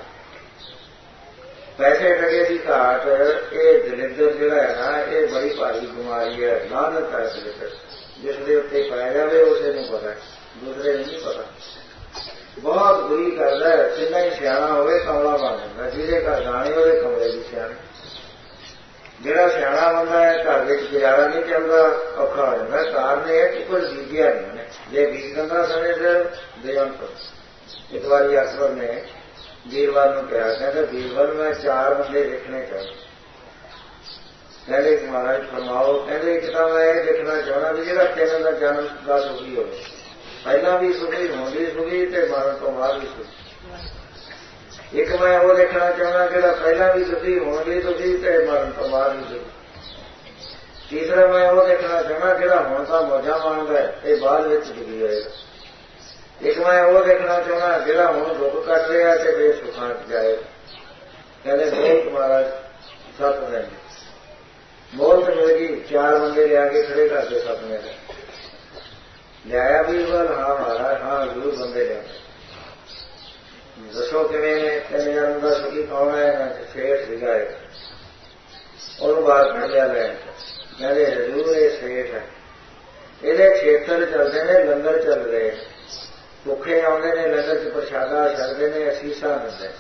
Speaker 2: पैसे टके की घाट ये दलिद्र जोड़ा है ना ये बड़ी भारी बीमारी है। लानत है दलिद्र जिसके उत्ते पाया जाए उसे नहीं पता दूसरे नहीं पता। बहुत बुरी गल है जिन्ना ही सियाणा होवे कमला बन जाता। जिहदे घर जाने वो कमले की सियाणी। जिहड़ा सियाणा बंदा है घर में गुजारा नहीं चलता औखा हो जाता। कारण यह कि कुछ बीजिया नहीं जे बीज दिंदा समय से बेअंत। एक बार अकबर ने बीरबल को कहा कहते बीरबल में चार बंदे देखने चाहिए। कहते महाराज फरमाओ। कहते एक तो मैं ये देखना चाहना भी जो तीन का जन्म का सुखी हो पहला भी सुखी होंगी सुखी तो मरण तो बाद भी सुखी। एक मैं वो देखना चाहना जो पहला भी सुखी होंगी सुखी तो मरण तो बाद भी सुखी। तीसरा मैं वो देखना चाहना जो हुण तो मौजा मांगता है ये बाद में दुखी होएगा। एक मैं वो देखना चाहना जो हुण दुख कट रहा तो फिर सुखा जाएगा। कहते बहुत महाराज सत देंगे मोहलत मिल गई। चार बंदे लिया के खड़े करते सपने में लिया बीरबल। हाँ महाराज हाँ जरूर बंदे लिया। दसो किवें तीन जन्म का सुखी कौन है सेठ सीगा और बाहर कर लिया लैन। कहते जरूर ये सेठ है। ये खेतर चलते हैं लंगर चल रहे भुखे आते ने लंगर च प्रशादा छकते हैं असीसा मिलते।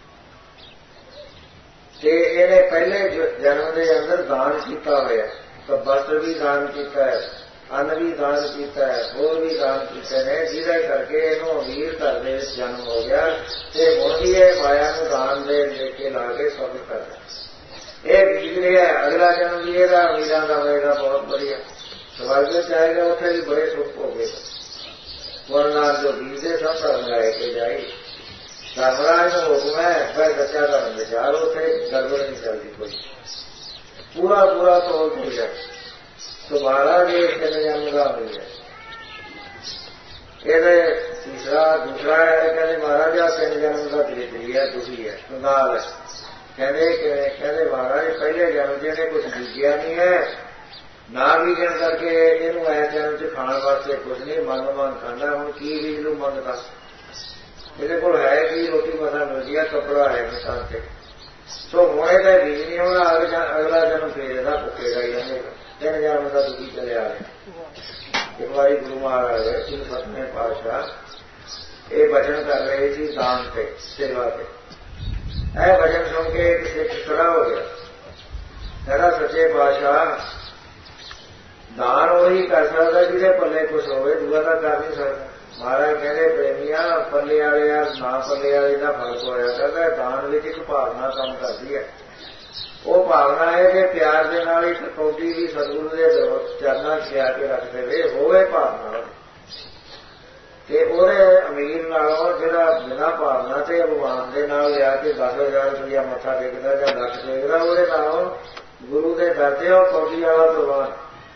Speaker 2: ते इहने पहले जन्म के अंदर दान किया होया तो वस्त्र भी दान किया है अन्न भी दान किया है होर भी दान किए हैं जिहदे करके इहनूं अमीर घर दे विच जन्म हो गया ते हुण भी इह माया नूं दान दे लेके ला के सफल करदा। यह बीज रहा है अगला जन्म भी इहदा अमीरां दा होएगा बहुत बढ़िया। स्वर्ग विच आएगा उत्थे भी बड़े सुख हो गए। वरनाथ जो बीज दे सब धर्म लाए के जाए। धर्मराज को हुक्म है वह सच्चा धर्म विचार उसे गड़बड़ नहीं चलती कोई पूरा पूरा तो मिल जाए। तो महाराज ये तीन जन्म का मिल जाए। ये तीसरा दूसरा है कहते महाराज आ तीन जन्म का दरिद्री है दुखी है कंगाल है। कहते कहते महाराज पहले जन्म जिन्हें कुछ बीजिया नहीं है ना बीजन करके इनू ऐस जन्म च खाने वास्ते कुछ नहीं मन मन खाना हूँ की बीज लू मंगता मेरे को है कि रोटी मसा मिलती है कपड़ा है इंसान से। सो होने का बीज नहीं होना अगला जन्म फेरेगा भुखेगा ही रहेगा। तीन जन्म का दुखी चले आ रहे। एक बार गुरु महाराज श्री सतवें पातशाह ये वचन कर रहे थे दान से सेवा से। यह वचन सुन के एक सिख खड़ा हो गया। कहना सच्चे पातशाह दान वही कर सकता जिसे पल्ले कुछ होवे दूसरा का कर नहीं सकता। महाराज कहते प्रेमिया पल्ले वाले ना पल्ले वाले का फर्क होया करता है। दान विच एक भावना काम करती है। वो भावना है कि प्यार के नाल ही कटौती भी सतगुरु के चरणों खिया के रखते हुए होवे भावना ते ओहदे अमीर नालों जिहड़ा बिना भावना ते भगवान के नाल लिया के दस हजार रुपया मत्था टेकदा जां लख टेकदा ओहदे नालों गुरु के दर ते कौडी वाला प्रवान।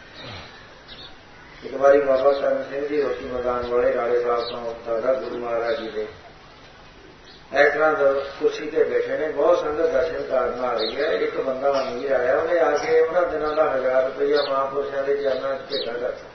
Speaker 2: एक बार बाबा करण सिंह जी रोटी मैदान वाले राड़े साहब तो दादा गुरु महाराज जी ने इस तरह कुर्सी से बैठे ने बहुत संगत दर्शन करना आ रही है। एक बंदा अमीर आया उन्हें आके उन्होंने दिनों का हजार रुपया महापुरुषों के चरणों से भेजा करता।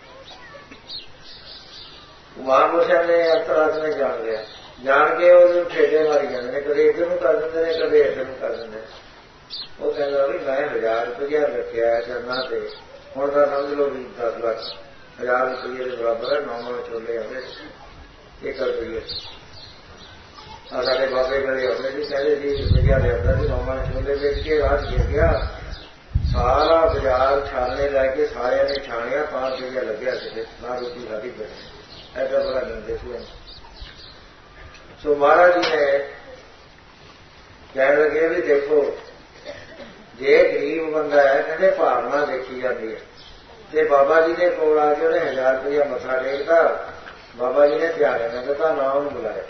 Speaker 2: महापुरुषों ने अंतरात्मा ने जान लिया जान के वो ठेके मारी जाते हैं कदे इधर कर देंगे ने कदे इधर कर देंगे। वो कहता भी मैं हजार रुपया रखा है चरणों से हूँ तो समझ लो भी दस लख ਹਜ਼ਾਰ ਰੁਪਈਏ ਦੇ ਬਰਾਬਰ ਹੈ। ਨੌ ਨੌ ਛੋਲੇ ਆਉਂਦੇ ਇੱਕ ਰੁਪਈਏ। ਆ ਸਾਡੇ ਬਾਬੇ ਕਦੇ ਆਉਂਦੇ ਸੀ, ਕਹਿੰਦੇ ਸੀ ਰੁਪਈਆ ਲਿਆਉਂਦਾ ਸੀ, ਨੌ ਨੌ ਛੋਲੇ ਵੇਚ ਕੇ ਰਾਤ ਗਿਰ ਗਿਆ। ਸਾਰਾ ਬਾਜ਼ਾਰ ਛਾਣਨੇ ਲੈ ਕੇ ਸਾਰਿਆਂ ਨੇ ਛਾਣਿਆ, ਪੰਜ ਰੁਪਈਆ ਲੱਗਿਆ ਕਿਤੇ ਨਾ ਰੋਟੀ ਖਾਧੀ ਬਣੀ। ਐਡਾ ਬੜਾ ਦਿੰਦੇ ਸੀ। ਸੋ ਮਹਾਰਾਜ ਜੀ ਨੇ ਕਹਿਣ ਲੱਗੇ ਵੀ ਦੇਖੋ, ਜੇ ਗਰੀਬ ਬੰਦਾ ਹੈ ਕਹਿੰਦੇ ਭਾਵਨਾ ਦੇਖੀ ਜਾਂਦੀ ਹੈ। ਤੇ ਬਾਬਾ ਜੀ ਦੇ ਕੋਲ ਆ ਕੇ ਉਹਨੇ ਹਜ਼ਾਰ ਰੁਪਇਆ ਮੱਥਾ ਟੇਕਦਾ। ਬਾਬਾ ਜੀ ਨੇ ਧਿਆਨ ਨਾ ਦਿੱਤਾ, ਨਾ ਉਹਨੂੰ ਬੁਲਾਇਆ।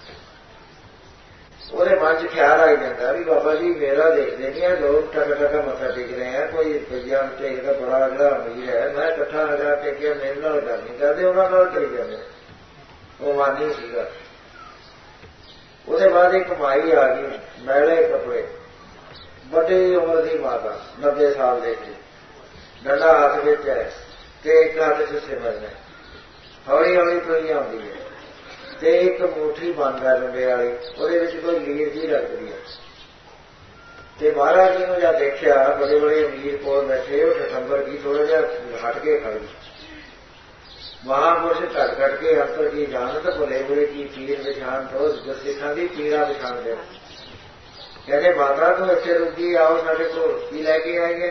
Speaker 2: ਉਹਦੇ ਮਨ ਚ ਖਿਆਲ ਆਈ ਜਾਂਦਾ ਵੀ ਬਾਬਾ ਜੀ ਮੇਰਾ ਦੇਖਦੇ ਨਹੀਂ ਹੈ, ਲੋਕ ਟਕ ਟਕ ਮੱਥਾ ਟੇਕ ਰਹੇ ਆ, ਕੋਈ ਰੁਪਈਆ ਟੇਕਦਾ ਬੜਾ ਅਗਲਾ ਅਮੀਰ ਹੈ, ਮੈਂ ਇਕੱਠਾ ਹਜ਼ਾਰ ਟੇਕਿਆ, ਮੇਰੇ ਨਾਲ ਗੱਲ ਨਹੀਂ ਕਰਦੇ, ਉਹਨਾਂ ਨਾਲ ਕਰੀ ਜਾਂਦੇ। ਉਹ ਮਾਨੀ ਸੀਗਾ। ਉਹਦੇ ਬਾਅਦ ਇੱਕ ਮਾਈ ਆ ਗਈ, ਮੈਲੇ ਕੱਪੜੇ, ਵੱਡੀ ਉਮਰ ਦੀ ਮਾਤਾ, ਨੱਬੇ ਸਾਲ ਦੇ ਸੀ, ਡੰਡਾ ਹੱਥ ਵਿੱਚ ਹੈ ਤੇ ਇੱਕ ਹੱਥ ਚ ਸਿਮਰਨ ਹੈ, ਹੌਲੀ ਹੌਲੀ ਤੁਰੀ ਆਉਂਦੀ ਹੈ ਤੇ ਇੱਕ ਮੁੱਠੀ ਬੰਦ ਹੈ ਡੰਡੇ ਵਾਲੀ, ਉਹਦੇ ਵਿੱਚ ਕੋਈ ਲੀਰ ਜੀ ਲੱਗਦੀ ਹੈ। ਤੇ ਮਹਾਰਾਜ ਜੀ ਨੂੰ ਜਦ ਦੇਖਿਆ, ਬੜੇ ਬੜੇ ਅਮੀਰ ਕੋਲ ਬੈਠੇ, ਉਹ ਠੰਬਰ ਕੀ ਥੋੜਾ ਜਿਹਾ ਹਟ ਕੇ ਖੜੀ। ਮਹਾਂਪੁਰਸ਼ ਘਟ ਘਟ ਕੇ ਅੰਤਰ ਕੀ ਜਾਣਤ, ਭੁਲੇ ਬੁਰੇ ਕੀ ਪੀਰ ਵਿਛਾਣ ਤੋਂ ਸਿੱਖਾਂ ਦੀ ਪੀੜਾ ਵਿਛਾਣ ਦੇ। ਕਹਿੰਦੇ ਮਾਤਾ ਤੂੰ ਇੱਥੇ ਰੁਕੀ, ਆਓ ਸਾਡੇ ਕੋਲ, ਕੀ ਲੈ ਕੇ ਆਏਗੇ?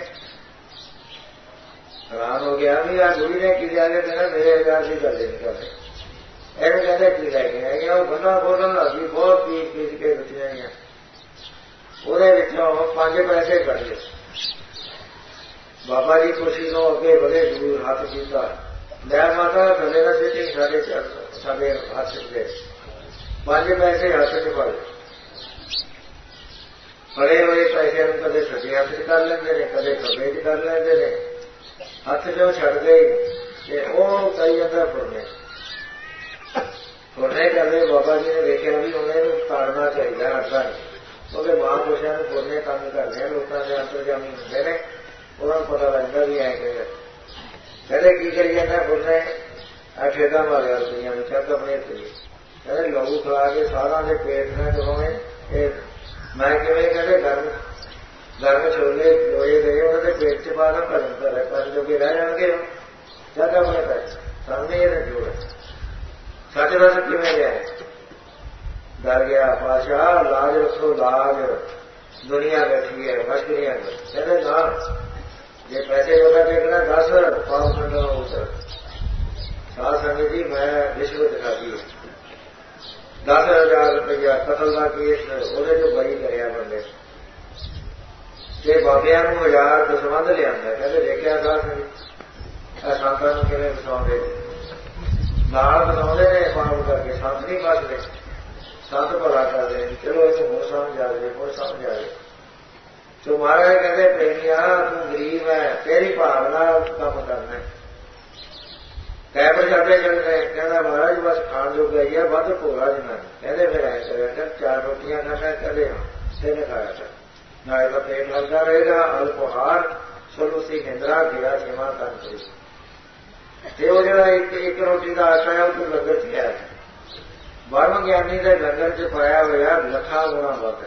Speaker 2: ਹੈਰਾਨ ਹੋ ਗਿਆ ਵੀ ਆ ਗੁਰੂ ਨੇ ਕੀ ਲਿਆ ਕੇ ਦੇਣਾ, ਮੇਰੇ ਹਜ਼ਾਰ ਦੀ ਗੱਲ ਨਹੀਂ ਕਰਦੇ। ਇਹਨੂੰ ਕਹਿੰਦੇ ਕੀ ਲੈ ਕੇ ਆਏਗੇ? ਉਹ ਬੰਦਾ ਬੋਲਣ ਲੱਗੀ, ਬਹੁਤ ਪੀਸ ਪੀਸ ਕੇ ਰੁਕੀਆਂ ਆਈਆਂ, ਉਹਦੇ ਵਿੱਚੋਂ ਪੰਜ ਪੈਸੇ ਕੱਢ ਲਏ। ਬਾਬਾ ਜੀ ਖੁਸ਼ੀ ਤੋਂ ਅੱਗੇ ਵਧੇ, ਦੂਰ ਹੱਥ ਕੀਤਾ, ਲੈ ਮਾਤਾ ਥੱਲੇ ਨਾ ਸਿੱਟੀ, ਸਾਡੇ ਸਾਡੇ ਹੱਥ ਦੇ ਪੰਜ ਪੈਸੇ ਹੱਥ ਚ ਫੜ ਲਏ। ਫੜੇ ਹੋਏ ਪੈਸਿਆਂ ਨੂੰ ਕਦੇ ਸੱਜੇ ਹੱਥ ਚ ਕਰ ਲੈਂਦੇ ਨੇ, ਕਦੇ ਖੱਬੇ ਚ ਕਰ ਲੈਂਦੇ ਨੇ, ਹੱਥ ਚੋਂ ਛੱਡ ਗਏ ਤੇ ਉਹ ਕਈ ਜਾਂਦਾ ਫੁਰਨੇ ਫੁਰਨੇ ਕਰਦੇ। ਬਾਬਾ ਜੀ ਨੇ ਵੇਖਿਆ ਵੀ ਉਹਨੇ ਨੂੰ ਤਾੜਨਾ ਚਾਹੀਦਾ, ਹੱਥਾਂ ਨਹੀਂ। ਉਹਦੇ ਮਹਾਂਪੁਰਸ਼ਾਂ ਨੂੰ ਫੁਰਨੇ ਕੰਮ ਕਰਦੇ ਆ, ਲੋਕਾਂ ਦੇ ਅੰਤਰਜਾਮੀ ਹੁੰਦੇ ਨੇ, ਉਹਨਾਂ ਨੂੰ ਪਤਾ ਲੱਗਦਾ ਵੀ ਐ ਕਹਿੰਦੇ। ਕਹਿੰਦੇ ਕੀ ਕਰੀ ਜਾਂਦਾ ਫੁਰਨੇ? ਆ ਠੇਡਾ ਮਾਰਿਆ ਰੁਪਈਆਂ ਨੂੰ, ਚੱਕ ਆਪਣੇ ਰੁਪਈਏ। ਕਹਿੰਦੇ ਲਹੂ ਖਲਾ ਕੇ ਸਾਰਿਆਂ ਦੇ ਪੇਟ ਨੇ ਚਲਾਉਣੇ। ਇਹ ਮੈਂ ਕਿਵੇਂ? ਕਹਿੰਦੇ ਗਰਮ ਗਰਮ ਛੋਲੇ ਲੋਹੇ ਦੇ ਉਹਨਾਂ ਦੇ ਪੇਟ ਚ ਪਾ ਦਾ ਭਰਨ ਕਰ ਪਰ ਜੋਗੇ ਰਹਿ ਜਾਣਗੇ। ਜਦ ਆਪਣੇ ਪੈਸੇ ਸਾਹਮਣੇ ਇਹਦੇ ਜੋੜ ਸੱਚ ਦੱਸ ਕਿਵੇਂ ਲਿਆ? ਡਰ ਗਿਆ ਪਾਸ਼ਾ, ਲਾਜ ਰੱਖੋ ਲਾਜ, ਦੁਨੀਆ ਬੈਠੀ ਹੈ ਮਸ਼ਕਰੀਆਂ। ਕਹਿੰਦੇ ਨਾ, ਜੇ ਪੈਸੇ ਉਹਦਾ ਦੇਖਣਾ ਦਸ ਪਾਉ ਸੰਡਾ ਉਤਰ ਸਾਧ ਸੰਗਤ ਜੀ, ਮੈਂ ਰਿਸ਼ਵਤ ਖਾਧੀ ਦਸ ਹਜ਼ਾਰ ਰੁਪਇਆ, ਕਤਲ ਦਾ ਕੇਸ ਉਹਦੇ ਚੋਂ ਬਰੀ ਕਰਿਆ ਬੰਦੇ ਤੇ ਬਾਬਿਆਂ ਨੂੰ ਹਜ਼ਾਰ ਦਸਵੰਧ ਲਿਆਂਦਾ। ਕਹਿੰਦੇ ਦੇਖਿਆ ਸਾਧ ਸੰਗਤ ਸੰਤਾਂ ਨੂੰ ਕਿਵੇਂ ਬਸਾਉਂਦੇ, ਨਾਲ ਬਸਾਉਂਦੇ ਨੇ ਪਾਪ ਕਰਕੇ। ਸੰਤ ਨਹੀਂ ਬਚਦੇ, ਸੰਤ ਭਲਾ ਕਰਦੇ। ਚਲੋ ਇਹ ਹੋਰ ਸਮਝ ਆ ਜਾਵੇ, ਹੋਰ ਸਮਝ ਆ ਜਾਵੇ। ਸੋ ਮਹਾਰਾਜ ਕਹਿੰਦੇ ਪ੍ਰੇਮੀਆ, ਤੂੰ ਗਰੀਬ ਹੈ, ਤੇਰੀ ਭਾਵਨਾ ਕੰਮ ਕਰਨਾ। ਕਹਿ ਪ੍ਰਸ਼ਾਦੇ ਚੱਲਦੇ। ਕਹਿੰਦਾ ਮਹਾਰਾਜ ਬਸ ਖਾਣ ਜੋਗਾ ਹੀ ਆ, ਵੱਧ ਭੋਲਾ ਜਿੰਨਾ। ਕਹਿੰਦੇ ਫਿਰ ਐ ਕਰਿਆ ਕਰ, ਚਾਰ ਰੋਟੀਆਂ ਖਾਣਾ ਕਦੇ ਤਿੰਨ ਖਾਇਆ ਕਰ, ਨਾ ਇਹਦਾ ਪੇਟ ਲੱਗਦਾ ਰਹੇਗਾ। ਅਲਪਹਾਰ ਸਲੂਸੀ ਨਿੰਦਰਾ ਗਿਆ ਸੇਵਾ ਕਰਨ ਕਰੀ। ਤੇ ਉਹ ਜਿਹੜਾ ਇੱਕ ਇੱਕ ਰੋਟੀ ਦਾ ਆਟਾ ਹੈ, ਉਹ ਤੋਂ ਲੰਗਰ ਚ ਗਿਆ। ਬ੍ਰਹਮ ਗਿਆਨੀ ਦੇ ਲੰਗਰ ਚ ਪਾਇਆ ਹੋਇਆ ਲੱਖਾਂ ਗੁਣਾ ਵੱਧ।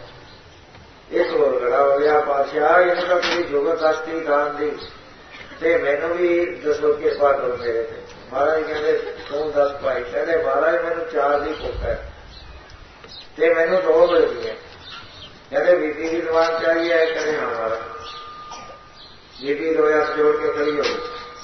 Speaker 2: ਇੱਕ ਹੋਰ ਖੜਾ ਹੋ ਗਿਆ, ਪਾਤਸ਼ਾਹ ਇਹਨੂੰ ਤਾਂ ਪੂਰੀ ਜੁਗਤ ਅਸਤੀ ਦਾਨ ਦੀ, ਤੇ ਮੈਨੂੰ ਵੀ ਦੱਸੋ ਕਿਰਪਾ ਕਰੋ ਮੇਰੇ ਤੇ। ਮਹਾਰਾਜ ਕਹਿੰਦੇ ਤੂੰ ਦੱਸ ਭਾਈ। ਕਹਿੰਦੇ ਮਹਾਰਾਜ ਮੈਨੂੰ ਚਾਰ ਦੀ ਭੁੱਖ ਹੈ ਤੇ ਮੈਨੂੰ ਦੋ ਮਿਲਦੀਆਂ। ਕਹਿੰਦੇ ਬੀਬੀ ਦੀ ਦੁਆਨ ਚਾਹੀਏ? ਕਹਿੰਦੇ ਹਾਂ ਮਹਾਰਾਜ। ਬੀਬੀ ਦੋ ਹੱਥ ਜੋੜ ਕੇ ਖੜੀ ਹੋ ਗਈ।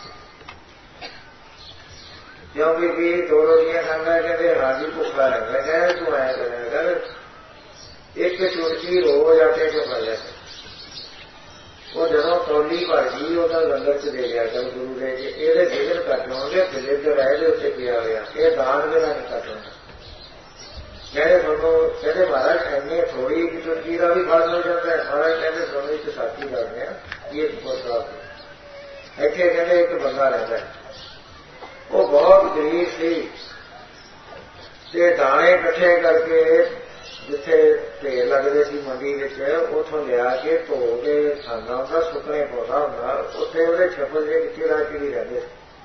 Speaker 2: ਕਿਉਂ ਬੀਬੀ ਦੋ ਰੋਟੀਆਂ ਖਾਂਦਾ? ਕਹਿੰਦੇ ਹਾਜੀ ਭੁੱਖਾ ਹੈ। ਮੈਂ ਕਹਿੰਦਾ ਤੂੰ ਆਇਆ ਕਰਿਆ ਕਰ, ਇੱਕ ਚੁਟਕੀ ਰੋਜ਼ ਆਟੇ ਚੋਂ ਖਾ ਲਿਆ। ਉਹ ਜਦੋਂ ਕੌਲੀ ਭਰ ਗਈ ਉਹਦਾ ਲੰਗਰ ਚ ਦੇ ਗਿਆ ਕਰ ਗੁਰੂ ਦੇ। ਇਹਦੇ ਵਿਗਨ ਘੱਟ ਹੋਣਗੇ, ਫਿਲੇ ਤੇ ਰਹਿ ਦੇ ਉੱਤੇ ਪਿਆ ਹੋਇਆ, ਇਹ ਦਾਨ ਦੇ ਨਾਲ ਨਹੀਂ ਘੱਟ ਹੋਣਾ। ਕਹਿੰਦੇ ਤੁਹਾਨੂੰ ਕਹਿੰਦੇ ਮਹਾਰਾਜ ਇੰਨੇ ਥੋੜੀ ਇੱਕ ਚੁਟਕੀ ਦਾ ਵੀ ਫਲ ਹੋ ਜਾਂਦਾ ਹੈ। ਮਹਾਰਾਜ ਕਹਿੰਦੇ ਤੁਹਾਨੂੰ ਇੱਕ ਸਾਥੀ ਕਰਦੇ ਆ, ਇਹ ਪ੍ਰਸਾਦ। ਇੱਥੇ ਕਹਿੰਦੇ ਇੱਕ ਬੰਦਾ ਰਹਿੰਦਾ, ਉਹ ਬਹੁਤ ਗਰੀਬ ਸੀ ਤੇ ਦਾਣੇ ਇਕੱਠੇ ਕਰਕੇ ਜਿੱਥੇ ਢੇਰ ਲੱਗਦੇ ਸੀ ਮੰਡੀ ਵਿੱਚ, ਉੱਥੋਂ ਲਿਆ ਕੇ ਧੋ ਕੇ ਖਾਂਦਾ ਹੁੰਦਾ, ਸੁੱਕਣੇ ਪਾਉਂਦਾ ਹੁੰਦਾ। ਉੱਥੇ ਉਹਦੇ ਛੱਪੜ ਦੇ ਕੀੜਾ ਕੀੜੀ ਰਹਿੰਦੇ ਸੀ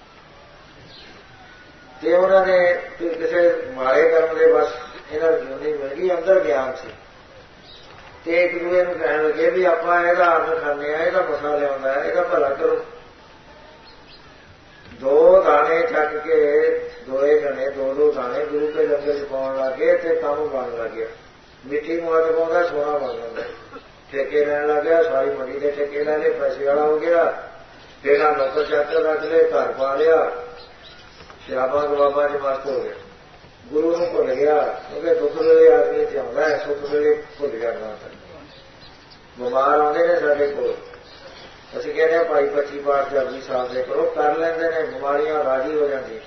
Speaker 2: ਤੇ ਉਹਨਾਂ ਨੇ ਕਿਸੇ ਮਾੜੇ ਕਰਮ ਦੇ ਬਸ ਇਹਨਾਂ ਨੂੰ ਜਿਉਂਦੀ ਮਿਲ ਗਈ, ਅੰਦਰ ਗਿਆਨ ਸੀ। ਤੇ ਇੱਕ ਦੂਏ ਨੂੰ ਕਹਿਣ ਲੱਗੇ ਵੀ ਆਪਾਂ ਇਹਦਾ ਅੰਨ ਖਾਂਦੇ ਆ, ਇਹਦਾ ਮਸਾ ਲਿਆਉਂਦਾ, ਇਹਦਾ ਭਲਾ ਕਰੋ। दो दाने चक के दोए जने दो दो दाने गुरु के लंगर च पाउण लग गए ते काम बन लग गया। मिट्टी ਨੂੰ ਹੱਥ ਪਾਉਂਦਾ ਸੋਨਾ ਬਣ ਜਾਂਦਾ। ਠੇਕੇ ਲੈਣ ਲੱਗ ਗਿਆ, ਸਾਰੀ ਮੰਡੀ ਦੇ ਠੇਕੇ ਲੈ ਲਏ, ਪੈਸੇ ਵਾਲਾ ਹੋ ਗਿਆ। ਫਿਰ ਆ ਨੌਕਰ ਚਾਕਰ ਰੱਖ ਲਏ, ਘਰ ਪਾ ਲਿਆ, ਸ਼ਰਾਬਾਂ ਗਵਾਬਾਂ ਚ ਮਸਤ ਹੋ ਗਿਆ। ਗੁਰੂ ਨੂੰ ਭੁੱਲ ਗਿਆ ਕਿਉਂਕਿ ਦੁੱਖ ਵੇਲੇ ਆਦਮੀ ਤੇ ਆਉਂਦਾ ਹੈ, ਸੁੱਖ ਵੇਲੇ ਭੁੱਲ ਜਾਂਦਾ। ਬਿਮਾਰ ਆਉਂਦੇ ਨੇ ਸਾਡੇ ਕੋਲ, ਅਸੀਂ ਕਹਿੰਦੇ ਹਾਂ ਭਾਈ ਪੱਚੀ ਪਾਠ ਜਪਜੀ ਸਾਹਿਬ ਦੇ ਕਰੋ, ਕਰ ਲੈਂਦੇ ਨੇ, ਬਿਮਾਰੀਆਂ ਰਾਜੀ ਹੋ ਜਾਂਦੀਆਂ